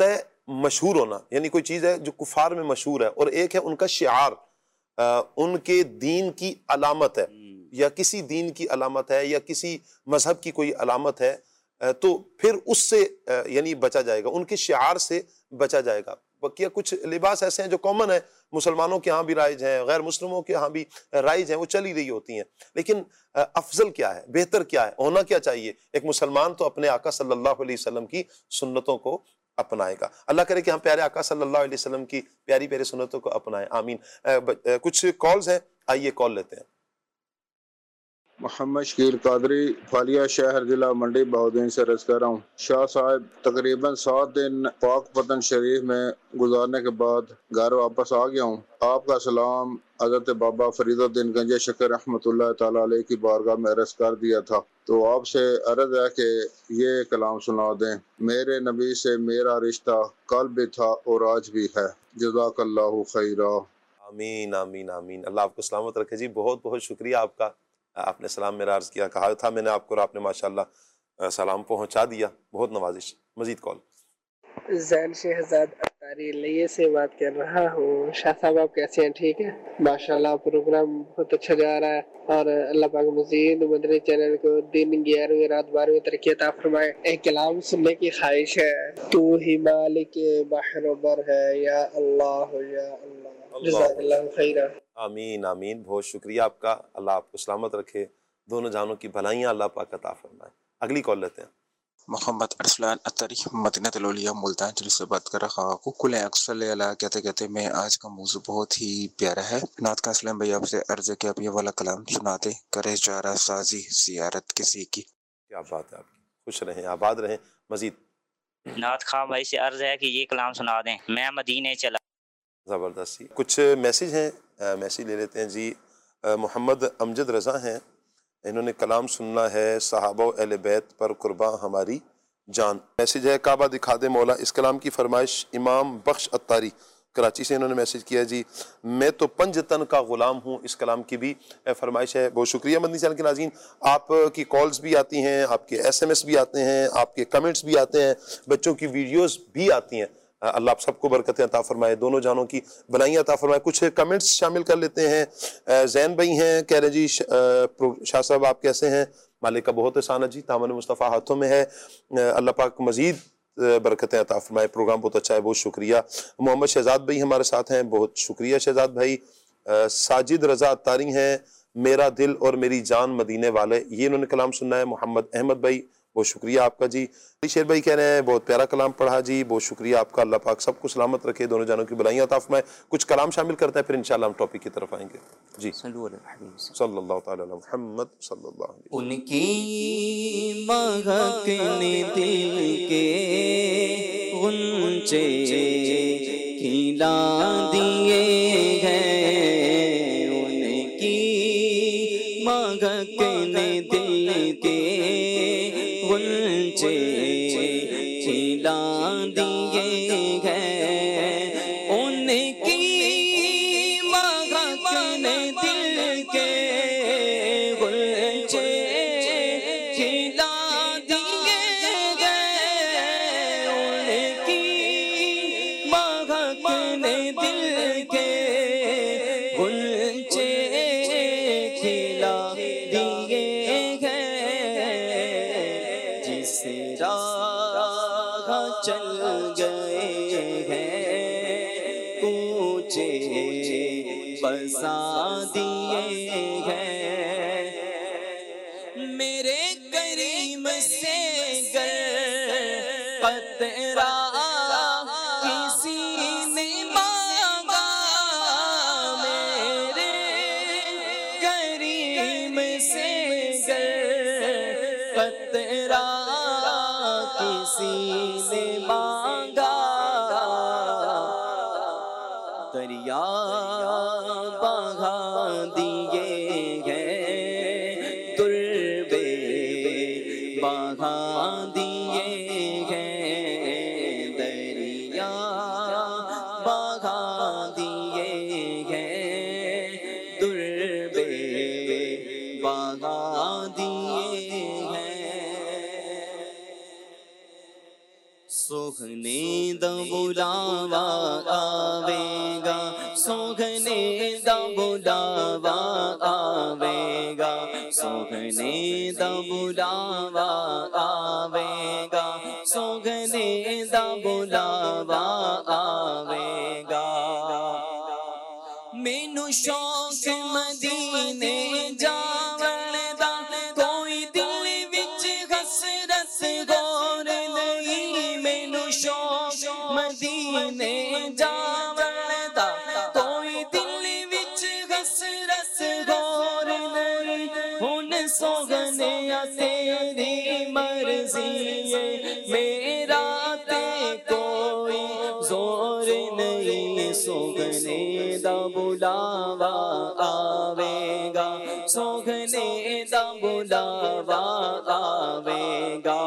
مشہور ہونا، یعنی کوئی چیز ہے جو کفار میں مشہور ہے، اور ایک ہے ان کا شعار، ان کے دین کی علامت ہے، یا کسی دین کی علامت ہے، یا کسی مذہب کی کوئی علامت ہے، تو پھر اس سے یعنی بچا جائے گا، ان کے شعار سے بچا جائے گا۔ بقیہ کچھ لباس ایسے ہیں جو کامن ہیں، مسلمانوں کے ہاں بھی رائج ہیں، غیر مسلموں کے ہاں بھی رائج ہیں، وہ چلی رہی ہوتی ہیں، لیکن افضل کیا ہے، بہتر کیا ہے، ہونا کیا چاہیے؟ ایک مسلمان تو اپنے آقا صلی اللہ علیہ وسلم کی سنتوں کو اپنائے گا۔ اللہ کرے کہ ہم پیارے آقا صلی اللہ علیہ وسلم کی پیاری پیاری سنتوں کو اپنائیں، آمین۔ کچھ کالز ہیں، آئیے کال لیتے ہیں۔ محمد شکیل قادری، فالیہ شہر، ضلع منڈی بہودین سے عرض کر رہا ہوں۔ شاہ صاحب تقریباً 7 دن پاک پتن شریف میں گزارنے کے بعد گھر واپس آ گیا ہوں۔ آپ کا سلام حضرت بابا فرید الدین گنج شکر رحمۃ اللہ تعالیٰ علیہ کی بارگاہ میں عرض کر دیا تھا، تو آپ سے عرض ہے کہ یہ کلام سنا دیں: میرے نبی سے میرا رشتہ کل بھی تھا اور آج بھی ہے، جزاک اللہ خیرہ۔ آمین آمین آمین، اللہ آپ کو سلامت رکھے جی، بہت بہت شکریہ آپ کا، آپ نے سلام میرا عرض کیا، کہا تھا میں نے آپ کو اور آپ نے ماشاءاللہ سلام پہنچا دیا، بہت نوازش۔ مزید کال۔ زین شہزاد اتاری لیے سے بات کر رہا ہوں۔ شاہ صاحب آپ کیسے ہیں؟ ٹھیک ہے ماشاءاللہ، پروگرام بہت اچھا جا رہا ہے، اور اللہ پاک مزید مدنی چینل کو دن 11ویں رات 12ویں ترقی عطا فرمائے۔ ایک کلام سننے کی خواہش ہے: تو ہی مالک بحر و بر ہے، یا اللہ یا اللہ، جزاک اللہ خیرہ۔ آمین آمین، بہت شکریہ آپ کا، اللہ آپ کو سلامت رکھے، دونوں جانوں کی بھلائیاں اللہ پاک عطا فرمائے۔ اگلی کال لیتے ہیں۔ محمد ارسلان اتری، مدینہ الاولیاء ملتان شریف سے بات کر رہا ہوں۔ کل اکثر اللہ کہتے کہتے میں آج کا موضوع بہت ہی پیارا ہے۔ نعت کا اسلام بھائی آپ سے عرض ہے کہ آپ یہ والا کلام سناتے: کرے چارہ سازی زیارت کسی کی۔ کیا بات ہے آپ کی، خوش رہیں، آباد رہیں۔ مزید نعت خواہ بھائی سے عرض ہے کہ یہ کلام سنا دیں: میں مدینے چلا۔ زبردست۔ کچھ میسیج ہیں، میسیج لے لیتے ہیں جی۔ محمد امجد رضا ہیں، انہوں نے کلام سننا ہے: صحابہ و اہل بیت پر قرباں ہماری جان۔ میسیج ہے: کعبہ دکھا دے مولا، اس کلام کی فرمائش امام بخش اتاری کراچی سے انہوں نے میسیج کیا جی۔ میں تو پنجتن کا غلام ہوں، اس کلام کی بھی فرمائش ہے۔ بہت شکریہ مدنی چینل کے ناظرین، آپ کی کالز بھی آتی ہیں، آپ کے ایس ایم ایس بھی آتے ہیں، آپ کے کمنٹس بھی آتے ہیں، بچوں کی ویڈیوز بھی آتی ہیں۔ اللہ آپ سب کو برکتیں عطا فرمائے، دونوں جانوں کی بھلائیاں عطا فرمائے۔ کچھ کمنٹس شامل کر لیتے ہیں۔ زین بھائی ہیں، کہہ رہے جی شاہ صاحب آپ کیسے ہیں؟ مالک کا بہت احسان ہے جی، دامن مصطفیٰ ہاتھوں میں ہے، اللہ پاک مزید برکتیں عطا فرمائے، پروگرام بہت اچھا ہے، بہت شکریہ۔ محمد شہزاد بھائی ہمارے ساتھ ہیں، بہت شکریہ شہزاد بھائی۔ ساجد رضا اتاری ہیں، میرا دل اور میری جان مدینے والے، یہ انہوں نے کلام سننا ہے۔ محمد احمد بھائی بہت شکریہ آپ کا جی۔ شیر بھائی کہہ رہے ہیں بہت پیارا کلام پڑھا جی، بہت شکریہ آپ کا، اللہ پاک سب کو سلامت رکھے، دونوں جانوں کی بھلائیاں عطا فرمائے۔ کچھ کلام شامل کرتے ہیں، پھر انشاءاللہ ہم ٹاپک کی طرف آئیں گے جی۔ صلی اللہ تعالی علی محمد صلی اللہ علیہ وسلم۔ ان کی مہکنے دل کے غنچے کھلا دیے ہیں، ان کی مہکنے دل کے غنچے کھلا دیے ہیں، ان کی مہکنے دل کے غنچے کھلا دیے ہیں، ان کی مہکنے دل کے غنچے کھلا دیے ہیں، جس راہ چل گئے ہیں کوچے بسا دیے ہیں، میرے کریم سے گر قطرہ کسی نے مانگا، میرے کریم سے گر قطرہ کسی نے مانگا، دریا بہا دیے ہیں، دربے بہا دیے ہیں، دریا بہا دیے ہیں، دربے بہا دیے ہیں، سوہنے دو بلاوا آوے گا سوگنے دا بلاوا آوے گا سوگنے دا بلاوا آوے گا سوگنے دا بلاوا آوے گا مینوں شوق مدینے جاون دا کوئی دل وچ حسرت غور نہیں مینوں شوق مدینے جاون دا کوئی دل وچ حسرت غور نہیں ہن سوگنے تیری مرضی ہے میرا تے کوئی زور نہیں سوگنے دا بلاوا آوے گا سوگنے دا بلاوا آوے گا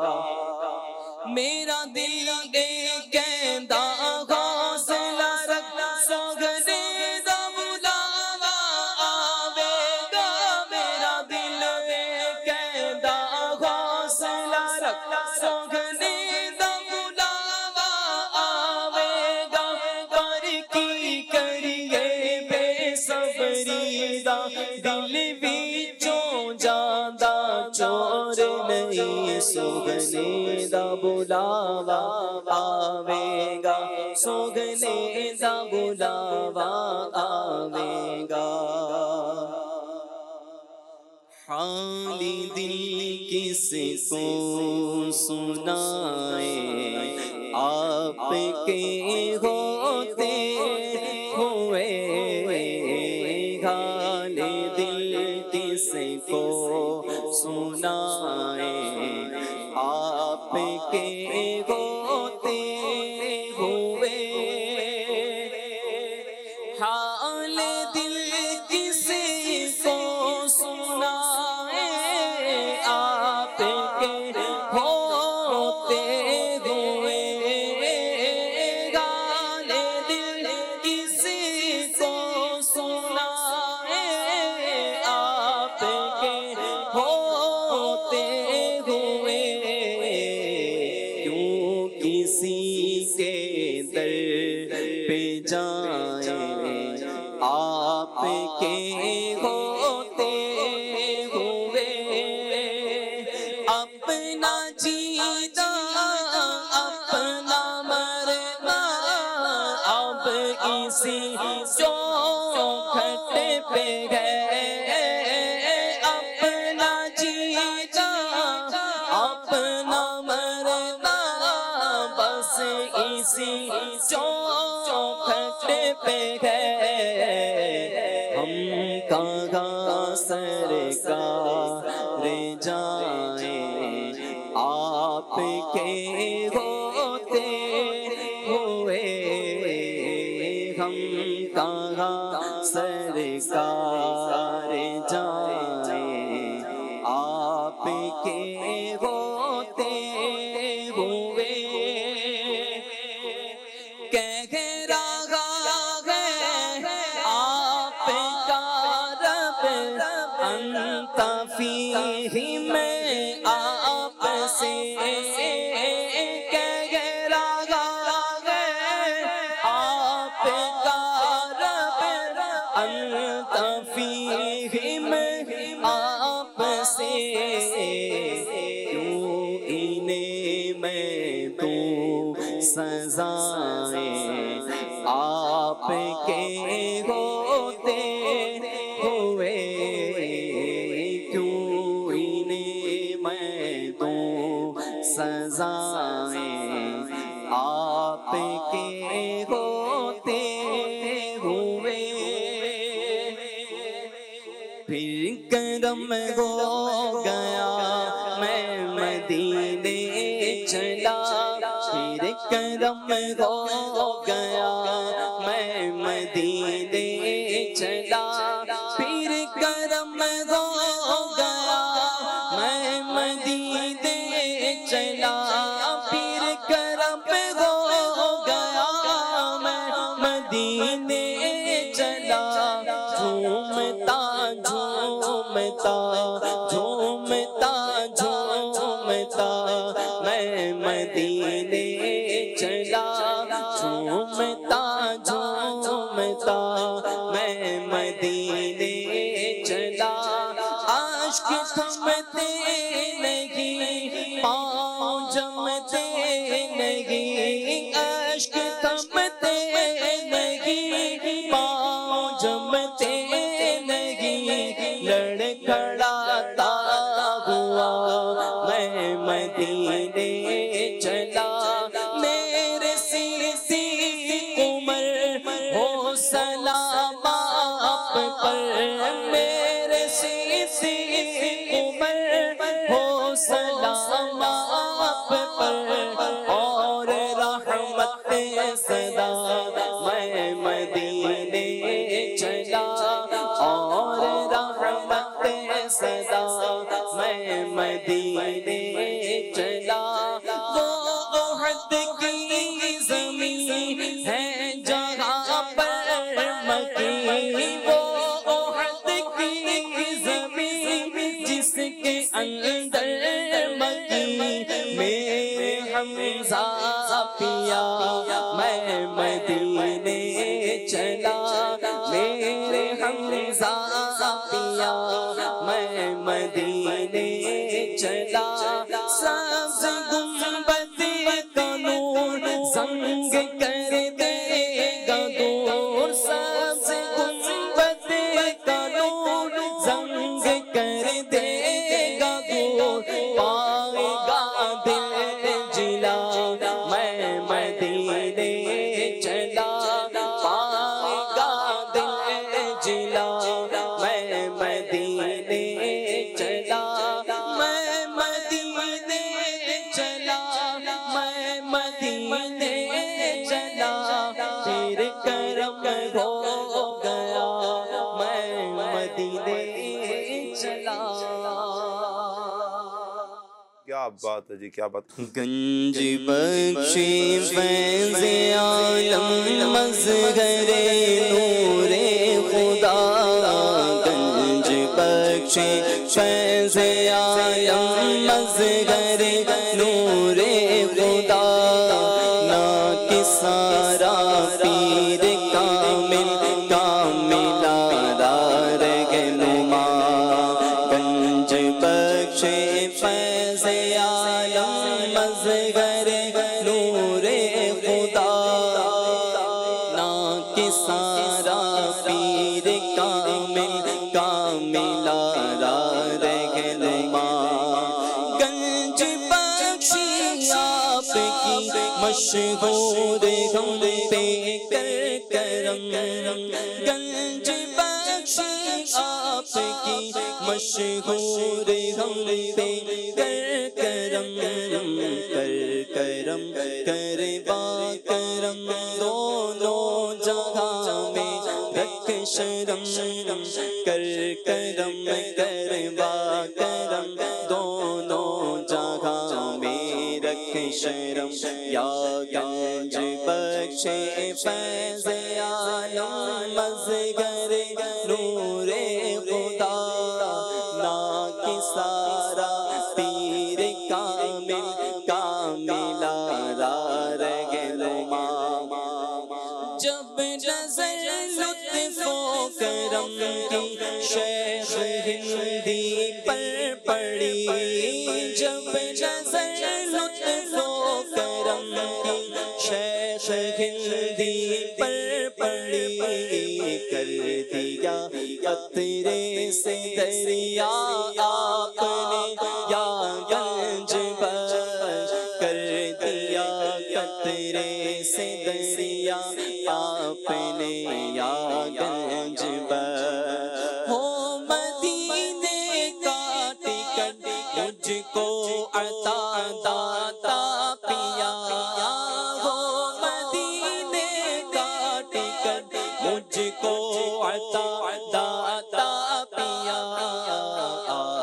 میرا دل کہندا حوصلہ رکھ سوگنے دا بلاوا آوے گا میرا دل کہندا حوصلہ رکھ سوگنے دا بلاوا آوے گا پر کی کریے بے صبری دا دل وچوں جاندا چور نہیں سوگنے دا بلاوا آوے گا سوگنے دا بلاوا آوے گا حالی دل کس کو سنائے آپ کے ہوتے ہوئے حال دل کس کو سنائے آپ کے ہوتے ہوئے حال دل کسی کو سنائے آپ کے ہوتے ہوئے حال دل کسی کو سنائے آپ کے ہوتے ہوئے کیوں کسی کے در پہ جائیں آپ کے ہوتے ہوئے اپنا جینا اپنا مرنا اب اسی چوکھٹ پہ گئے اپنا جینا اپنا مرنا بس اسی چوکھٹ پہ گئے ہم کہاں سرکار جائیں آپ کے ہوتے ہوئے ہم کہاں سرکار جائیں آپ کے ہوتے ہوئے کہہ رہا ہے آپ کا رب انت فیہ میں آپ سے کہہ رہا ہے آپ کا رب انت فیہ میں آپ سے کیوں انہیں میں دوں سزائیں آپ کے ہوتے ہوئے کیوں انہیں میں دوں سزائیں آپ کے ہوتے ہوئے پھر کرم ہو گیا میں مدینے چلا پھر کرم ہو گیا میں مدینے چلا پھر کرم ہو گیا میں مدینے چلا پھر کرم ہو گیا میں مدینے چلا جھومتا جھومتا جھومتا جھومتا میں مدینے چلا جھومتا جھومتا میں مدینے چلا، اشک تھمتے نہیں پاؤں جمتے نہیں، اشک تھمتے نہیں پاؤں جمتے نہیں، لڑکھڑاتا ہوا میں مدینے چلا، میرے سیسی عمر ہو سلام آپ پر، میرے سیسی عمر ہو سلام آپ پر، اور رحمت صدا میں مدینے چلا، اور رحمت صدا میں مدینے چلا، وہ احد کی زمین ہے جہاں پر مکی، وہ احد کی زمین جس کے اندر مکی، میرے حمزہ پیا میں مدینے چلا، میرے حمزہ پیا میں مدینے چلا، سبز گنبد کا نور زنگ کر دے گا دور، سبز گنبد کا نور زنگ کر دے گا دور، پائے گا دل جلا میں مدینے چلا، پائے گا دل جلا میں مدینے چلا، میں مدینے چلا، میں مدینے چلا، پھر کرم ہو گیا میں مدینے چلا۔ کیا بات ہے جی، کیا بات۔ گنج بخشی فیض عالم مظہر نور خدا، گنج بخشی فیض عالم مظہر نور خدا، نا کہ سارا پیر کامل کامل رہنما، گنج بخشی فیض عالم مظہر نور خدا، نا کہ سارا پیر کامل کامل رہنما، گنج بخشی آپ کی مشہور ہم پہ کر کرم، گنج بخشی آپ کی مشہور ہم پہ کر کرم، کر کرم کر با کرم، دونوں جگہ میں رکھ شرم، کر کرم کر با کرم، دونوں جگہ میں رکھ شرم، یا گنج بخشے فیض عالم مظہر نور خدا، نا کہ سارا پیر کامل کامل رہنما، جب نظر لطف و کرم کی شیخ ہندی پر پڑی، جب نظر لطف و کرم کی شیخ ہندی پر پڑی، کر دیا قطرے سے دریا آپ نے یا گنج بخش، کر دیا قطرے سے دریا آپ نے یا گنج بخش، ہو مدینے کا ٹکٹ مجھ کو عطا داتا پیا، ہو مدینے کا ٹکٹ مجھ کو عطا داتا پیا،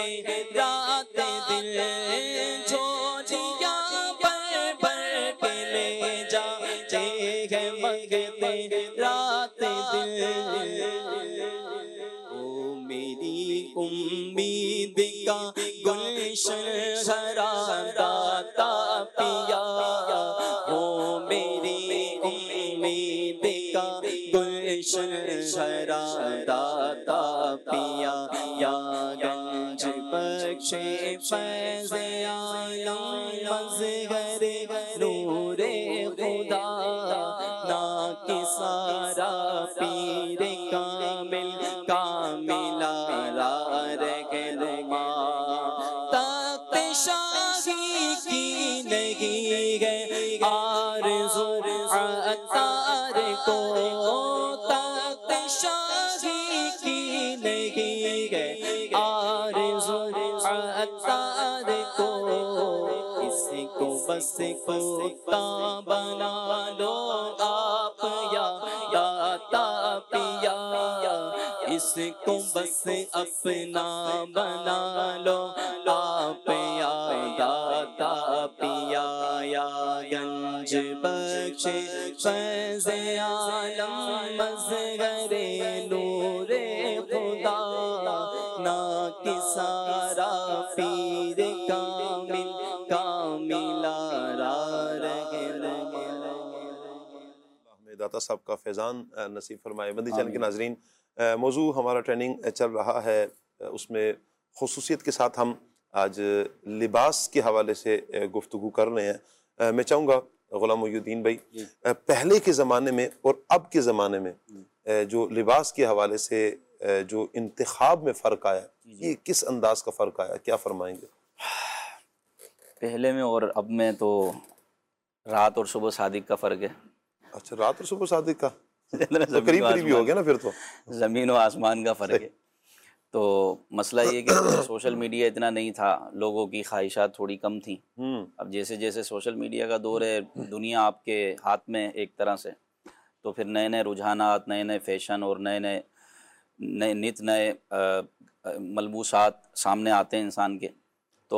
رات دل جھولیاں بھر بھر کے لے جاتے ہیں مانگتے رات دل او میری امید کا گلشن ہرا داتا پیا او میری امید کا گلشن ہرا داتا پیا یا گنج بخش فیض عالم مظہر نور خدا نا کی سارا پیر کامل کاملا رہنما تخت شاہی کی نہیں ہے آرزو عطار کو تخت شاہی کی نہیں ہے آرزو عطار کو اس کو بس کتا بنا لو آپ یا داتا پیا اس کو بس اپنا بنا لو آپ یا داتا پیا یا گنج بخش فیض عالم مظہر نور خدا نا کی سارا پیر کامل کاملا داتا صاحب کا فیضان نصیب فرمائے۔ مدنی چینل کے ناظرین، موضوع ہمارا ٹریننگ چل رہا ہے، اس میں خصوصیت کے ساتھ ہم آج لباس کے حوالے سے گفتگو کر رہے ہیں۔ میں چاہوں گا غلام محی الدین بھائی، پہلے کے زمانے میں اور اب کے زمانے میں جو لباس کے حوالے سے جو انتخاب میں فرق آیا، یہ کس انداز کا فرق آیا، کیا فرمائیں گے؟ پہلے میں اور اب میں تو رات اور صبح صادق کا فرق ہے۔ اچھا، رات اور صبح صادق کا قریب قریب ہو گیا نا پھر تو، زمین و آسمان کا فرق ہے۔ تو مسئلہ یہ کہ سوشل میڈیا اتنا نہیں تھا، لوگوں کی خواہشات تھوڑی کم تھیں۔ اب جیسے جیسے سوشل میڈیا کا دور ہے، دنیا آپ کے ہاتھ میں ایک طرح سے، تو پھر نئے نئے رجحانات، نئے نئے فیشن اور نئے نئے ملبوسات سامنے آتے ہیں انسان کے۔ تو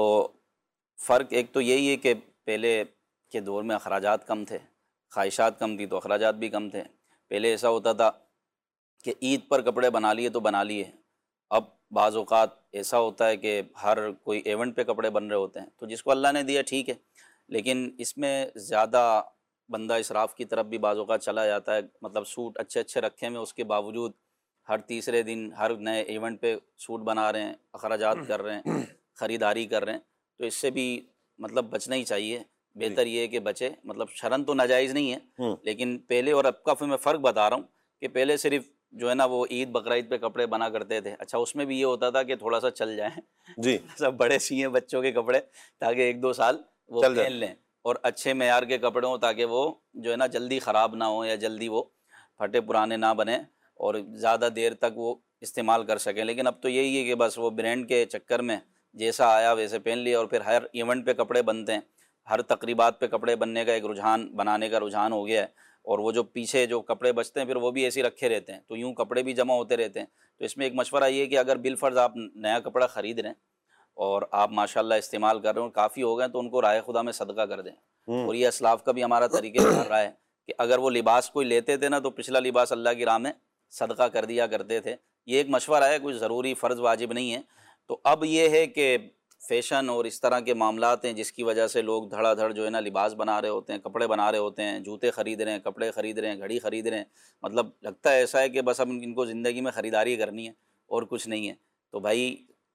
فرق ایک تو یہی ہے کہ پہلے کے دور میں اخراجات کم تھے، خواہشات کم تھی تو اخراجات بھی کم تھے۔ پہلے ایسا ہوتا تھا کہ عید پر کپڑے بنا لیے تو بنا لیے، اب بعض اوقات ایسا ہوتا ہے کہ ہر کوئی ایونٹ پہ کپڑے بن رہے ہوتے ہیں، تو جس کو اللہ نے دیا ٹھیک ہے، لیکن اس میں زیادہ بندہ اسراف کی طرف بھی بعض اوقات چلا جاتا ہے۔ مطلب سوٹ اچھے اچھے رکھے میں اس کے باوجود ہر تیسرے دن ہر نئے ایونٹ پہ سوٹ بنا رہے ہیں، اخراجات کر رہے ہیں، خریداری کر رہے ہیں، تو اس سے بھی مطلب بچنا ہی چاہیے۔ بہتر یہ ہے کہ بچے، مطلب شرن تو ناجائز نہیں ہے، لیکن پہلے اور اب کا میں فرق بتا رہا ہوں کہ پہلے صرف جو ہے نا وہ عید بقرعید پہ کپڑے بنا کرتے تھے۔ اچھا، اس میں بھی یہ ہوتا تھا کہ تھوڑا سا چل جائیں، جی سب بڑے سیئیں بچوں کے کپڑے تاکہ ایک دو سال وہ پہن لیں، اور اچھے معیار کے کپڑے ہوں تاکہ وہ جو ہے نا جلدی خراب نہ ہوں یا جلدی وہ پھٹے پرانے نہ بنیں اور زیادہ دیر تک وہ استعمال کر سکیں۔ لیکن اب تو یہی ہے کہ بس وہ برانڈ کے چکر میں جیسا آیا ویسے پہن لیا، اور پھر ہر ایونٹ پہ کپڑے بنتے ہیں، ہر تقریبات پہ کپڑے بننے کا ایک رجحان، بنانے کا رجحان ہو گیا ہے، اور وہ جو پیچھے جو کپڑے بچتے ہیں پھر وہ بھی ایسے رکھے رہتے ہیں، تو یوں کپڑے بھی جمع ہوتے رہتے ہیں۔ تو اس میں ایک مشورہ یہ ہے کہ اگر بالفرض آپ نیا کپڑا خرید رہے ہیں اور آپ ماشاءاللہ استعمال کر رہے ہیں اور کافی ہو گئے تو ان کو رائے خدا میں صدقہ کر دیں۔ اور یہ اسلاف کا بھی ہمارا طریقہ کار رہا ہے کہ اگر وہ لباس کوئی لیتے تھے نا تو پچھلا لباس اللہ کی راہ میں صدقہ کر دیا کرتے تھے۔ یہ ایک مشورہ ہے، کوئی ضروری فرض واجب نہیں ہے۔ تو اب یہ ہے کہ فیشن اور اس طرح کے معاملات ہیں جس کی وجہ سے لوگ دھڑا دھڑ جو ہے نا لباس بنا رہے ہوتے ہیں، کپڑے بنا رہے ہوتے ہیں، جوتے خرید رہے ہیں، کپڑے خرید رہے ہیں، گھڑی خرید رہے ہیں، مطلب لگتا ہے ایسا ہے کہ بس اب ان کو زندگی میں خریداری کرنی ہے اور کچھ نہیں ہے۔ تو بھائی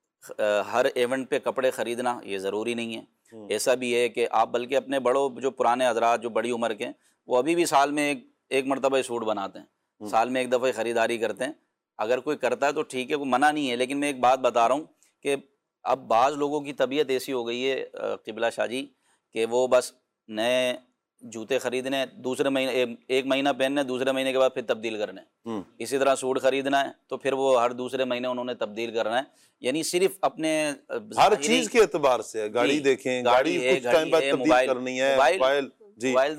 ہر ایونٹ پہ کپڑے خریدنا یہ ضروری نہیں ہے۔ ایسا بھی ہے کہ آپ بلکہ اپنے بڑوں جو پرانے حضرات جو بڑی عمر کے ہیں وہ ابھی بھی سال میں ایک مرتبہ سوٹ بناتے ہیں، سال میں ایک دفعہ خریداری کرتے ہیں۔ اگر کوئی کرتا ہے تو ٹھیک ہے، کوئی منع نہیں ہے، لیکن میں ایک بات بتا رہا ہوں کہ اب بعض لوگوں کی طبیعت ایسی ہو گئی ہے قبلہ شاہ جی کہ وہ بس نئے جوتے خریدنے، دوسرے مہینے ایک مہینہ پہننے، دوسرے مہینے کے بعد پھر تبدیل کرنے، اسی طرح سوٹ خریدنا ہے تو پھر وہ ہر دوسرے مہینے انہوں نے تبدیل کرنا ہے۔ یعنی صرف اپنے ہر چیز کے اعتبار سے، گاڑی دیکھیں، گاڑی کچھ ٹائم بعد تبدیل کرنی ہے، موبائل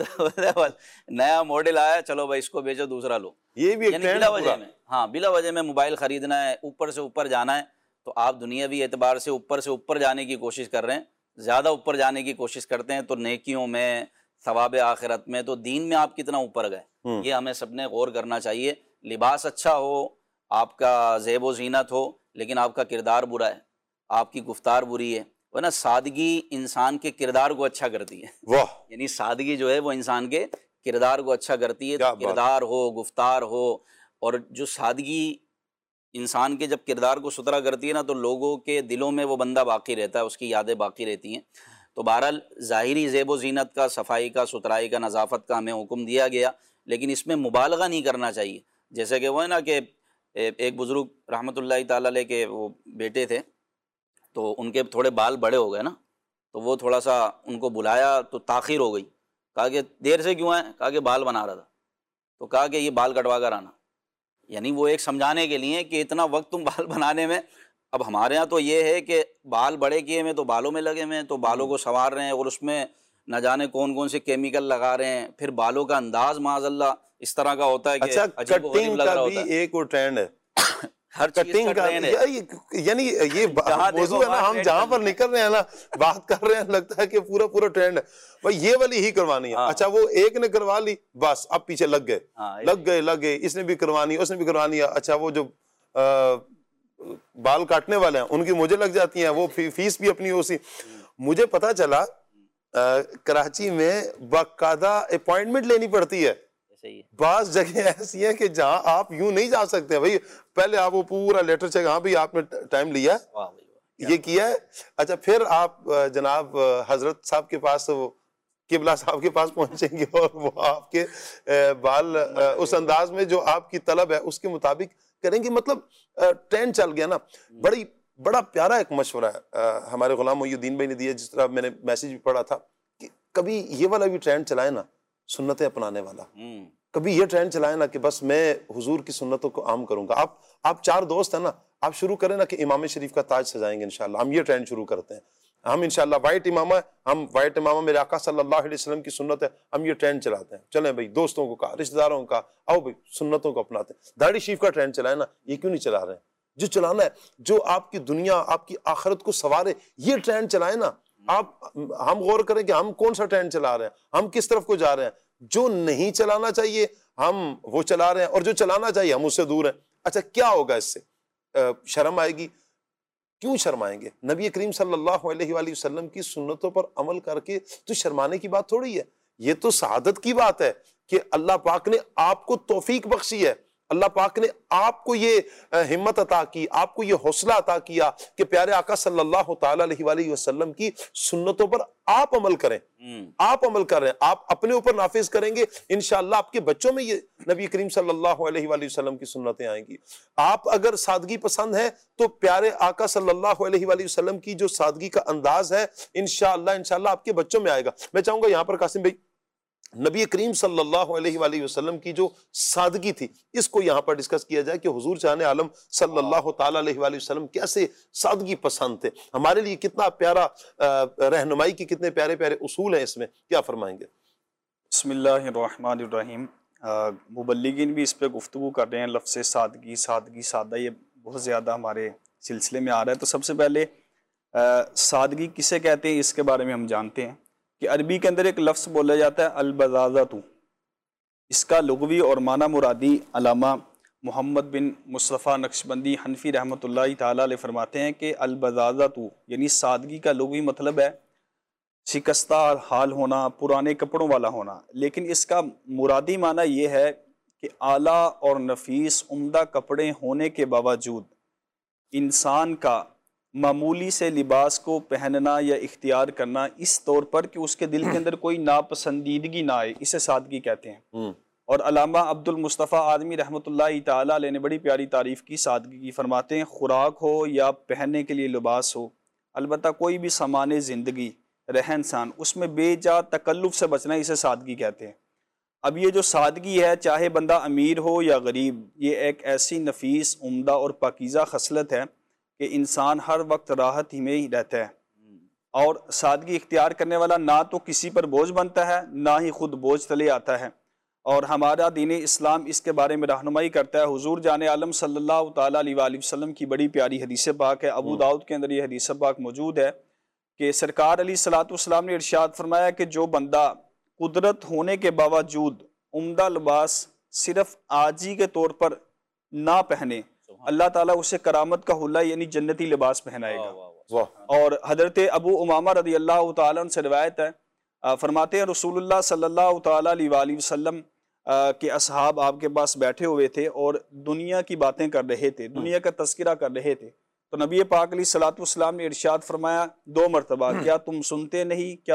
نیا ماڈل آیا چلو بھائی اس کو بیچو دوسرا لو، یہ بھی ایک بلا وجہ میں، ہاں بلا وجہ میں موبائل خریدنا ہے، اوپر سے اوپر جانا ہے، تو آپ دنیاوی اعتبار سے اوپر جانے کی کوشش کر رہے ہیں، زیادہ اوپر جانے کی کوشش کرتے ہیں، تو نیکیوں میں، ثواب آخرت میں، تو دین میں آپ کتنا اوپر گئے، یہ ہمیں سب نے غور کرنا چاہیے۔ لباس اچھا ہو، آپ کا زیب و زینت ہو، لیکن آپ کا کردار برا ہے، آپ کی گفتار بری ہے، ورنہ سادگی انسان کے کردار کو اچھا کرتی ہے۔ واہ، یعنی سادگی جو ہے وہ انسان کے کردار کو اچھا کرتی ہے، کردار ہو، گفتار ہو، اور جو سادگی انسان کے جب کردار کو ستھرا کرتی ہے نا، تو لوگوں کے دلوں میں وہ بندہ باقی رہتا ہے، اس کی یادیں باقی رہتی ہیں۔ تو بہرحال ظاہری زیب و زینت کا، صفائی کا، ستھرائی کا، نظافت کا ہمیں حکم دیا گیا، لیکن اس میں مبالغہ نہیں کرنا چاہیے۔ جیسے کہ وہ ہے نا کہ ایک بزرگ رحمۃ اللہ تعالیٰ علیہ کے وہ بیٹے تھے، تو ان کے تھوڑے بال بڑے ہو گئے نا، تو وہ تھوڑا سا ان کو بلایا تو تاخیر ہو گئی، کہا کہ دیر سے کیوں آئے؟ کہا کہ بال بنا رہا تھا، تو کہا کہ یہ بال کٹوا کر آنا، یعنی وہ ایک سمجھانے کے لیے کہ اتنا وقت تم بال بنانے میں۔ اب ہمارے ہاں تو یہ ہے کہ بال بڑے کیے ہوئے تو بالوں میں لگے ہوئے ہیں، تو بالوں کو سنوار رہے ہیں، اور اس میں نہ جانے کون کون سے کیمیکل لگا رہے ہیں، پھر بالوں کا انداز معاذ اللہ اس طرح کا ہوتا ہے کہ عجیب و غریب لگ رہا ہوتا ہے۔ ایک وہ ٹرینڈ ہے ہر چیز کا ٹرینڈ ہے، یعنی یہ موضوع ہے نا، ہم جہاں پر نکل رہے ہیں نا، بات کر رہے ہیں، لگتا ہے کہ پورا ٹرینڈ ہے بھائی یہ والی ہی کروانی ہے۔ اچھا وہ ایک نے کروا لی، بس اب پیچھے لگ گئے، اس نے بھی کروانی، اس نے بھی کروانی ہے۔ اچھا وہ جو بال کاٹنے والے ہیں ان کی مجھے لگ جاتی ہیں، وہ فیس بھی اپنی اسی۔ مجھے پتا چلا کراچی میں باقاعدہ اپوائنٹمنٹ لینی پڑتی ہے، بعض جگہ ایسی ہیں کہ جہاں آپ یوں نہیں جا سکتے بھائی، پہلے آپ وہ پورا لیٹر چیک، ہاں بھی آپ نے ٹائم لیا ہے، یہ کیا ہے، اچھا پھر آپ جناب حضرت صاحب کے پاس، قبلہ صاحب کے پاس پہنچیں گے، اور وہ آپ کے بال اس انداز میں جو آپ کی طلب ہے اس کے مطابق کریں گے۔ مطلب ٹرینڈ چل گیا نا۔ بڑا پیارا ایک مشورہ ہے ہمارے غلام محی الدین بھائی نے دیا، جس طرح میں نے میسیج بھی پڑھا تھا کہ کبھی یہ والا بھی ٹرینڈ چلائے نا، سنتیں اپنانے والا، کبھی یہ ٹرینڈ چلائے نا کہ بس میں حضور کی سنتوں کو عام کروں گا۔ آپ 4 دوست ہیں نا، آپ شروع کریں نا کہ امام شریف کا تاج سجائیں گے انشاءاللہ۔ ہم یہ ٹرینڈ شروع کرتے ہیں، ہم انشاءاللہ وائٹ امامہ میرے آقا صلی اللہ علیہ وسلم کی سنت ہے، ہم یہ ٹرینڈ چلاتے ہیں۔ چلیں بھائی، دوستوں کو کہا، رشتہ داروں کا، آؤ بھائی سنتوں کو اپناتے ہیں۔ داڑھی شریف کا ٹرینڈ چلائے نا، یہ کیوں نہیں چلا رہے ہیں؟ جو چلانا ہے، جو آپ کی دنیا، آپ کی آخرت کو سنوارے، یہ ٹرینڈ چلائے نا۔ ہم غور کریں کہ ہم کون سا ٹرینڈ چلا رہے ہیں، ہم کس طرف کو جا رہے ہیں۔ جو نہیں چلانا چاہیے ہم وہ چلا رہے ہیں، اور جو چلانا چاہیے ہم اس سے دور ہیں۔ اچھا کیا ہوگا اس سے؟ شرم آئے گی۔ کیوں شرمائیں گے؟ نبی کریم صلی اللہ علیہ وآلہ وسلم کی سنتوں پر عمل کر کے تو شرمانے کی بات تھوڑی ہے، یہ تو سعادت کی بات ہے کہ اللہ پاک نے آپ کو توفیق بخشی ہے، اللہ پاک نے آپ کو یہ ہمت عطا کی، آپ کو یہ حوصلہ عطا کیا کہ پیارے آقا صلی اللہ تعالی علیہ وآلہ وسلم کی سنتوں پر آپ عمل کریں۔ آپ عمل کر رہے ہیں، آپ اپنے اوپر نافذ کریں گے، انشاءاللہ آپ کے بچوں میں یہ نبی کریم صلی اللہ علیہ وآلہ وسلم کی سنتیں آئیں گی۔ آپ اگر سادگی پسند ہے تو پیارے آقا صلی اللہ علیہ وآلہ وسلم کی جو سادگی کا انداز ہے انشاءاللہ آپ کے بچوں میں آئے گا۔ میں چاہوں گا یہاں پر قاسم بھائی، نبی کریم صلی اللہ علیہ وآلہ وسلم کی جو سادگی تھی اس کو یہاں پر ڈسکس کیا جائے کہ حضور جان عالم صلی اللہ تعالی علیہ وآلہ وسلم کیسے سادگی پسند تھے، ہمارے لیے کتنا پیارا رہنمائی کی کتنے پیارے پیارے اصول ہیں، اس میں کیا فرمائیں گے؟ بسم اللہ الرحمن الرحیم۔ مبلغین بھی اس پہ گفتگو کر رہے ہیں، لفظ سادگی سادہ یہ بہت زیادہ ہمارے سلسلے میں آ رہا ہے۔ تو سب سے پہلے سادگی کسے کہتے ہیں اس کے بارے میں ہم جانتے ہیں کہ عربی کے اندر ایک لفظ بولا جاتا ہے البذاذۃ، اس کا لغوی اور معنی مرادی علامہ محمد بن مصطفیٰ نقشبندی حنفی رحمۃ اللہ تعالیٰ علیہ فرماتے ہیں کہ البذاذۃ یعنی سادگی کا لغوی مطلب ہے شکستہ حال ہونا، پرانے کپڑوں والا ہونا، لیکن اس کا مرادی معنی یہ ہے کہ اعلیٰ اور نفیس عمدہ کپڑے ہونے کے باوجود انسان کا معمولی سے لباس کو پہننا یا اختیار کرنا اس طور پر کہ اس کے دل کے اندر کوئی ناپسندیدگی نہ آئے، اسے سادگی کہتے ہیں۔ اور علامہ عبد المصطفیٰ آدمی رحمۃ اللہ تعالیٰ علیہ نے بڑی پیاری تعریف کی سادگی کی، فرماتے ہیں خوراک ہو یا پہننے کے لیے لباس ہو، البتہ کوئی بھی سامان زندگی، رہن سہن، اس میں بے جا تکلف سے بچنا، اسے سادگی کہتے ہیں۔ اب یہ جو سادگی ہے، چاہے بندہ امیر ہو یا غریب، یہ ایک ایسی نفیس، عمدہ اور پاکیزہ خصلت ہے کہ انسان ہر وقت راحت ہی میں ہی رہتا ہے، اور سادگی اختیار کرنے والا نہ تو کسی پر بوجھ بنتا ہے، نہ ہی خود بوجھ تلے آتا ہے، اور ہمارا دین اسلام اس کے بارے میں رہنمائی کرتا ہے۔ حضور جان عالم صلی اللہ تعالیٰ علیہ وآلہ وسلم کی بڑی پیاری حدیث پاک ہے، ابو داؤد کے اندر یہ حدیث پاک موجود ہے کہ سرکار علیہ الصلوۃ والسلام نے ارشاد فرمایا کہ جو بندہ قدرت ہونے کے باوجود عمدہ لباس صرف عاجزی کے طور پر نہ پہنے، اللہ تعالیٰ اسے کرامت کا حلہ یعنی جنتی لباس پہنائے گا۔ اور حضرت ابو امامہ رضی اللہ تعالیٰ عنہ سے روایت ہے، فرماتے ہیں رسول اللہ صلی اللہ تعالیٰ علیہ وآلہ وسلم کے اصحاب آپ کے پاس بیٹھے ہوئے تھے اور دنیا کی باتیں کر رہے تھے، دنیا کا تذکرہ کر رہے تھے، تو نبی پاک علیہ الصلوۃ والسلام نے ارشاد فرمایا 2 مرتبہ، کیا تم سنتے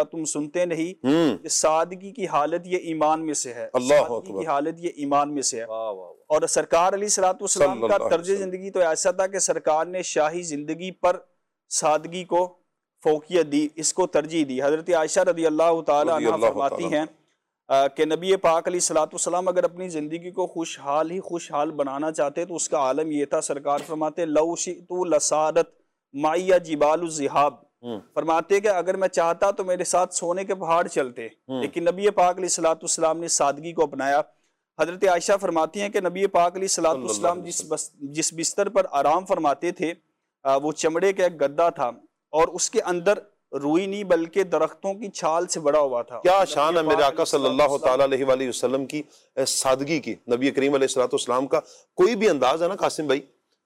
نہیں کہ سادگی کی حالت یہ ایمان میں سے ہے، سادگی کی حالت یہ ایمان میں سے ہے۔ اور سرکار علیہ الصلوۃ والسلام کا طرز زندگی تو ایسا تھا کہ سرکار نے شاہی زندگی پر سادگی کو فوقیت دی، اس کو ترجیح دی۔ حضرت عائشہ رضی اللہ تعالی عنہ فرماتی ہیں کہ نبی پاک علیہ الصلوۃ والسلام اگر اپنی زندگی کو خوشحال بنانا چاہتے تو اس کا عالم یہ تھا، سرکار فرماتے لو شئت لصارت معی جبال الذھاب، فرماتے کہ اگر میں چاہتا تو میرے ساتھ سونے کے پہاڑ چلتے، لیکن نبی پاک علیہ الصلوۃ والسلام نے سادگی کو اپنایا۔ حضرت عائشہ فرماتی ہیں کہ نبی پاک علیہ الصلوۃ والسلام جس بستر پر آرام فرماتے تھے وہ چمڑے کا ایک گدا تھا اور اس کے اندر روئی نہیں بلکہ درختوں کی چھال سے بڑا ہوا تھا۔ کیا شان ہے میرے آقا صلی اللہ تعالیٰ علیہ وآلہ وسلم کی سادگی کی، نبی کریم علیہ الصلوۃ والسلام کا کوئی بھی انداز ہے نا قاسم بھائی،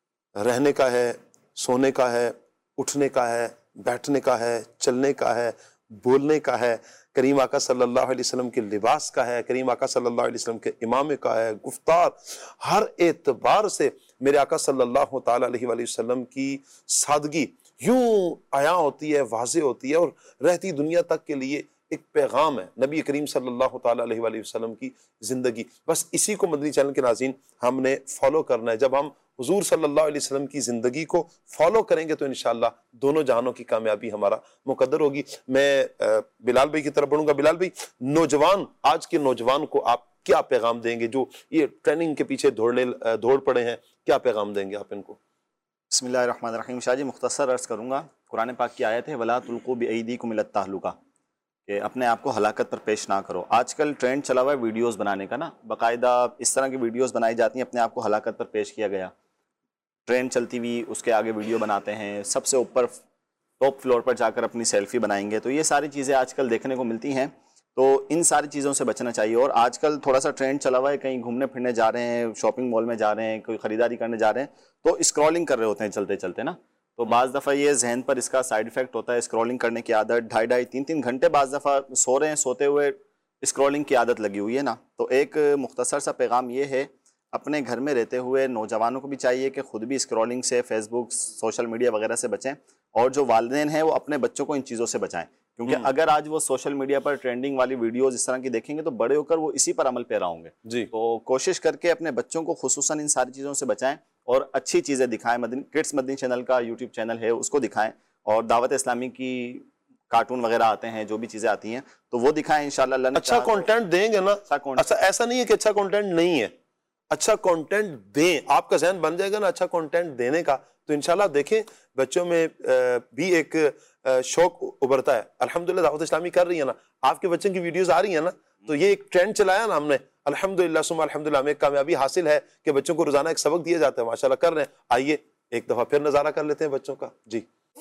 رہنے کا ہے، سونے کا ہے، اٹھنے کا ہے، بیٹھنے کا ہے، چلنے کا ہے، بولنے کا ہے، کریم آقا صلی اللہ علیہ وسلم کے لباس کا ہے، کریم آقا صلی اللہ علیہ وسلم کے امامے کا ہے، گفتار، ہر اعتبار سے میرے آقا صلی اللہ تعالیٰ علیہ وآلہ وسلم کی سادگی یوں عیاں ہوتی ہے، واضح ہوتی ہے اور رہتی دنیا تک کے لیے ایک پیغام ہے نبی کریم صلی اللہ تعالیٰ علیہ وآلہ وسلم کی زندگی۔ بس اسی کو مدنی چینل کے ناظرین ہم نے فالو کرنا ہے۔ جب ہم حضور صلی اللہ علیہ وسلم کی زندگی کو فالو کریں گے تو انشاءاللہ دونوں جہانوں کی کامیابی ہمارا مقدر ہوگی۔ میں بلال بھائی کی طرف بڑھوں گا۔ بلال بھائی، نوجوان، آج کے نوجوان کو آپ کیا پیغام دیں گے جو یہ ٹریننگ کے پیچھے دوڑ پڑے ہیں، کیا پیغام دیں گے آپ ان کو؟ بسم اللہ الرحمن الرحیم۔ شاہ جی مختصر عرض کروں گا، قرآن پاک کی آیت ہے وَلَا تُلْقُوا بِأَيْدِيكُمْ إِلَى التَّهْلُكَةِ، کہ اپنے آپ کو ہلاکت پر پیش نہ کرو۔ آج کل ٹرینڈ چلا ہوا ہے ویڈیوز بنانے کا نا، باقاعدہ اس طرح کی ویڈیوز بنائی جاتی ہیں، اپنے آپ کو ہلاکت پر پیش کیا گیا، ٹرین چلتی ہوئی اس کے آگے ویڈیو بناتے ہیں، سب سے اوپر ٹاپ فلور پر جا کر اپنی سیلفی بنائیں گے، تو یہ ساری چیزیں آج کل دیکھنے کو ملتی ہیں، تو ان ساری چیزوں سے بچنا چاہیے۔ اور آج کل تھوڑا سا ٹرینڈ چلا ہوا ہے، کہیں گھومنے پھرنے جا رہے ہیں، شاپنگ مال میں جا رہے ہیں، کوئی خریداری کرنے جا رہے ہیں تو اسکرولنگ کر رہے ہوتے ہیں چلتے چلتے نا، تو بعض دفعہ یہ ذہن پر اس کا سائیڈ ایفیکٹ ہوتا ہے، اسکرولنگ کرنے کی عادت، 2.5-3 گھنٹے بعض دفعہ سو رہے ہیں، سوتے ہوئے اسکرولنگ کی عادت لگی ہوئی ہے نا۔ تو ایک مختصر سا پیغام یہ ہے، اپنے گھر میں رہتے ہوئے نوجوانوں کو بھی چاہیے کہ خود بھی اسکرولنگ سے، فیس بک، سوشل میڈیا وغیرہ سے بچیں، اور جو والدین ہیں وہ اپنے بچوں کو ان چیزوں سے بچائیں، کیونکہ اگر آج وہ سوشل میڈیا پر ٹرینڈنگ والی ویڈیوز اس طرح کی دیکھیں گے تو بڑے ہو کر وہ اسی پر عمل پیرا ہوں گے جی۔ تو کوشش کر کے اپنے بچوں کو خصوصاً ان ساری چیزوں سے بچائیں اور اچھی چیزیں دکھائیں۔ کڈس مدنی چینل کا یوٹیوب چینل ہے، اس کو دکھائیں، اور دعوت اسلامی کی کارٹون وغیرہ آتے ہیں، جو بھی چیزیں آتی ہیں تو وہ دکھائیں انشاءاللہ۔ اللہ نے اچھا کنٹینٹ دیں گے نا، ایسا نہیں ہے کہ اچھا کنٹینٹ نہیں ہے، اچھا کنٹینٹ دیں، آپ کا ذہن بن جائے گا نا اچھا کنٹینٹ دینے کا، تو انشاءاللہ دیکھیں بچوں میں بھی ایک شوق ابھرتا ہے۔ الحمدللہ دعوت اسلامی کر رہی ہے نا، آپ کے بچوں کی ویڈیوز آ رہی ہیں نا، تو یہ ایک ٹرینڈ چلایا نا ہم نے، الحمدللہ ثم الحمدللہ، ہمیں کامیابی حاصل ہے کہ بچوں کو روزانہ ایک سبق دیا جاتا ہے، ماشاءاللہ کر رہے ہیں۔ آئیے ایک دفعہ پھر نظارہ کر لیتے ہیں بچوں کا جی۔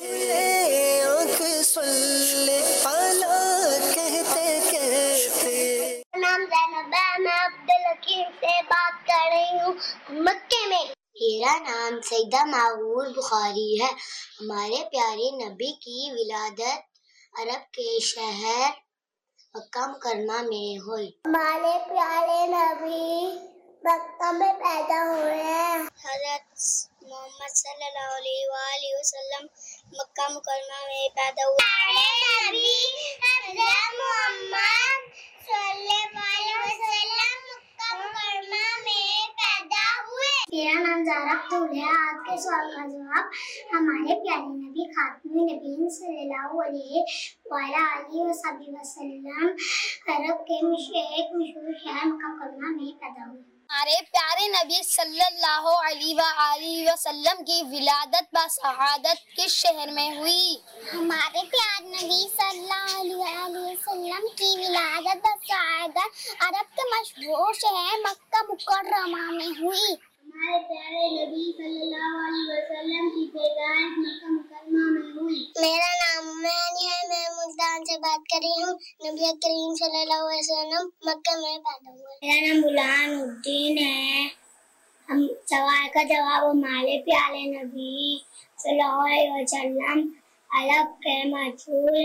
نام زینب ہے، میں عبدالحکیم سے بات کر رہی ہوں مکے میں۔ میرا نام سیدہ معور بخاری ہے۔ ہمارے پیارے نبی کی ولادت عرب کے شہر مکہ مکرمہ میں ہوئی۔ ہمارے پیارے نبی مکہ میں پیدا ہوئے ہیں۔ حضرت محمد صلی اللہ علیہ وآلہ وسلم مکہ مکرمہ میں پیدا ہوئے۔ پیارے نبی حضرت محمد صلی اللہ علیہ وسلم مکہ مکرمہ میں پیدا ہوئے۔ میرا نام زہرا بطول ہے۔ آج کے سوال کا جواب، ہمارے پیارے نبی خاتم النبیین صلی اللہ علیہ وآلہ وسلم عرب کے ایک مشہور شہر مکہ مکرمہ میں پیدا ہوئے۔ ہمارے پیارے نبی صلی اللہ علیہ وآلہ وسلم کی ولادت بسعادت کس شہر میں ہوئی؟ ہمارے پیارے نبی صلی اللہ علیہ وآلہ وسلم کی ولادت بسعادت عرب کے مشہور شہر مکہ مکرمہ میں ہوئی۔ ہمارے پیارے نبی صلی اللہ علیہ وسلم کی پیدائش مکہ مکرمہ میں ہوئی۔ میرا نام مانی ہے، میں ملتان سے بات کر رہی ہوں۔ نبی کریم صلی اللہ علیہ وسلم مکہ میں پیدا ہوئے۔ میرا نام غلام الدین ہے۔ ہم سوال کا جواب ہمارے پیارے نبی صلی اللہ علیہ وسلم عرب کے مشہور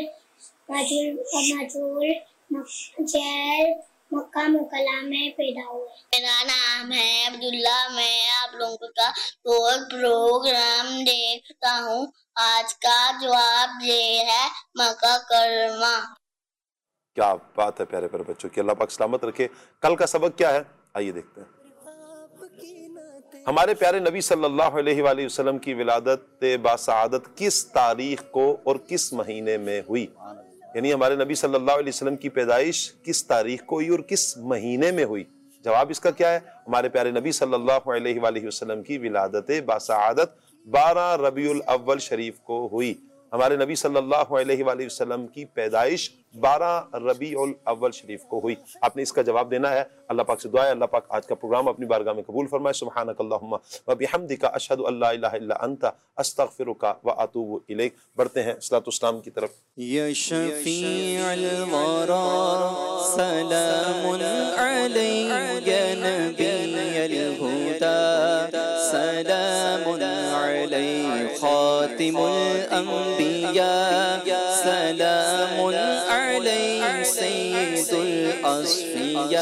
شہر مکہ مکرمہ میں پیدا ہوئے۔ میرا نام ہے عبداللہ، میں آپ لوگوں کا بہت پروگرام دیکھتا ہوں۔ آج کا جواب یہ ہے مکہ کرما۔ کیا بات ہے پیارے پیارے بچوں کی، اللہ پاک سلامت رکھے۔ کل کا سبق کیا ہے آئیے دیکھتے ہیں۔ ہمارے پیارے نبی صلی اللہ علیہ وآلہ وسلم کی ولادت باسعادت کس تاریخ کو اور کس مہینے میں ہوئی؟ یعنی ہمارے نبی صلی اللہ علیہ وسلم کی پیدائش کس تاریخ کو ہوئی اور کس مہینے میں ہوئی؟ جواب اس کا کیا ہے؟ ہمارے پیارے نبی صلی اللہ علیہ وآلہ وسلم کی ولادت باسعادت 12 ربیع الاول شریف کو ہوئی۔ ہمارے نبی صلی اللہ علیہ وآلہ وسلم کی پیدائش 12 ربیع الاول شریف کو ہوئی۔ آپ نے اس کا جواب دینا ہے۔ اللہ پاک سے دعا ہے اللہ پاک آج کا پروگرام اپنی بارگاہ میں قبول فرمائے۔ سبحانک اللہم و بحمدک اشہد ان لا الہ الا انت استغفرک و اتوب الیک۔ بڑھتے ہیں صلاۃ والسلام کی طرف۔ یا شفیع الورا سلام علیک یا نبی الہدی سلام علیک خاتم الانبیاء سلام علیک سید الاصفیاء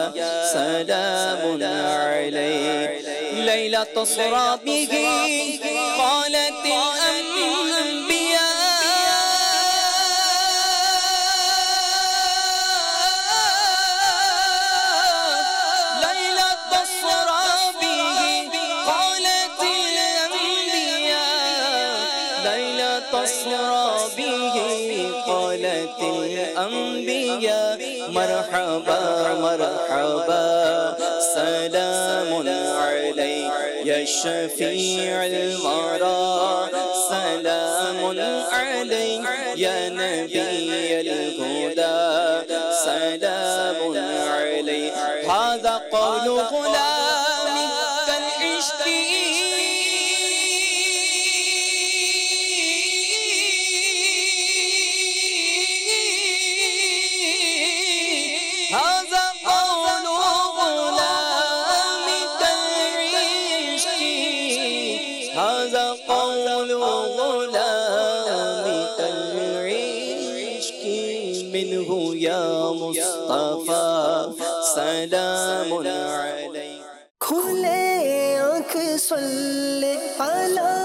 سلام علیک لیلۃ اسری بہ قالت الانبیاء الأنبياء مرحبا مرحبا سلام عليك يا شفيع الورى سلام عليك يا نبي الهدى سلام عليك هذا قول غلامي كالعشق سلام علیک۔ کھلے آنکھ صلی علی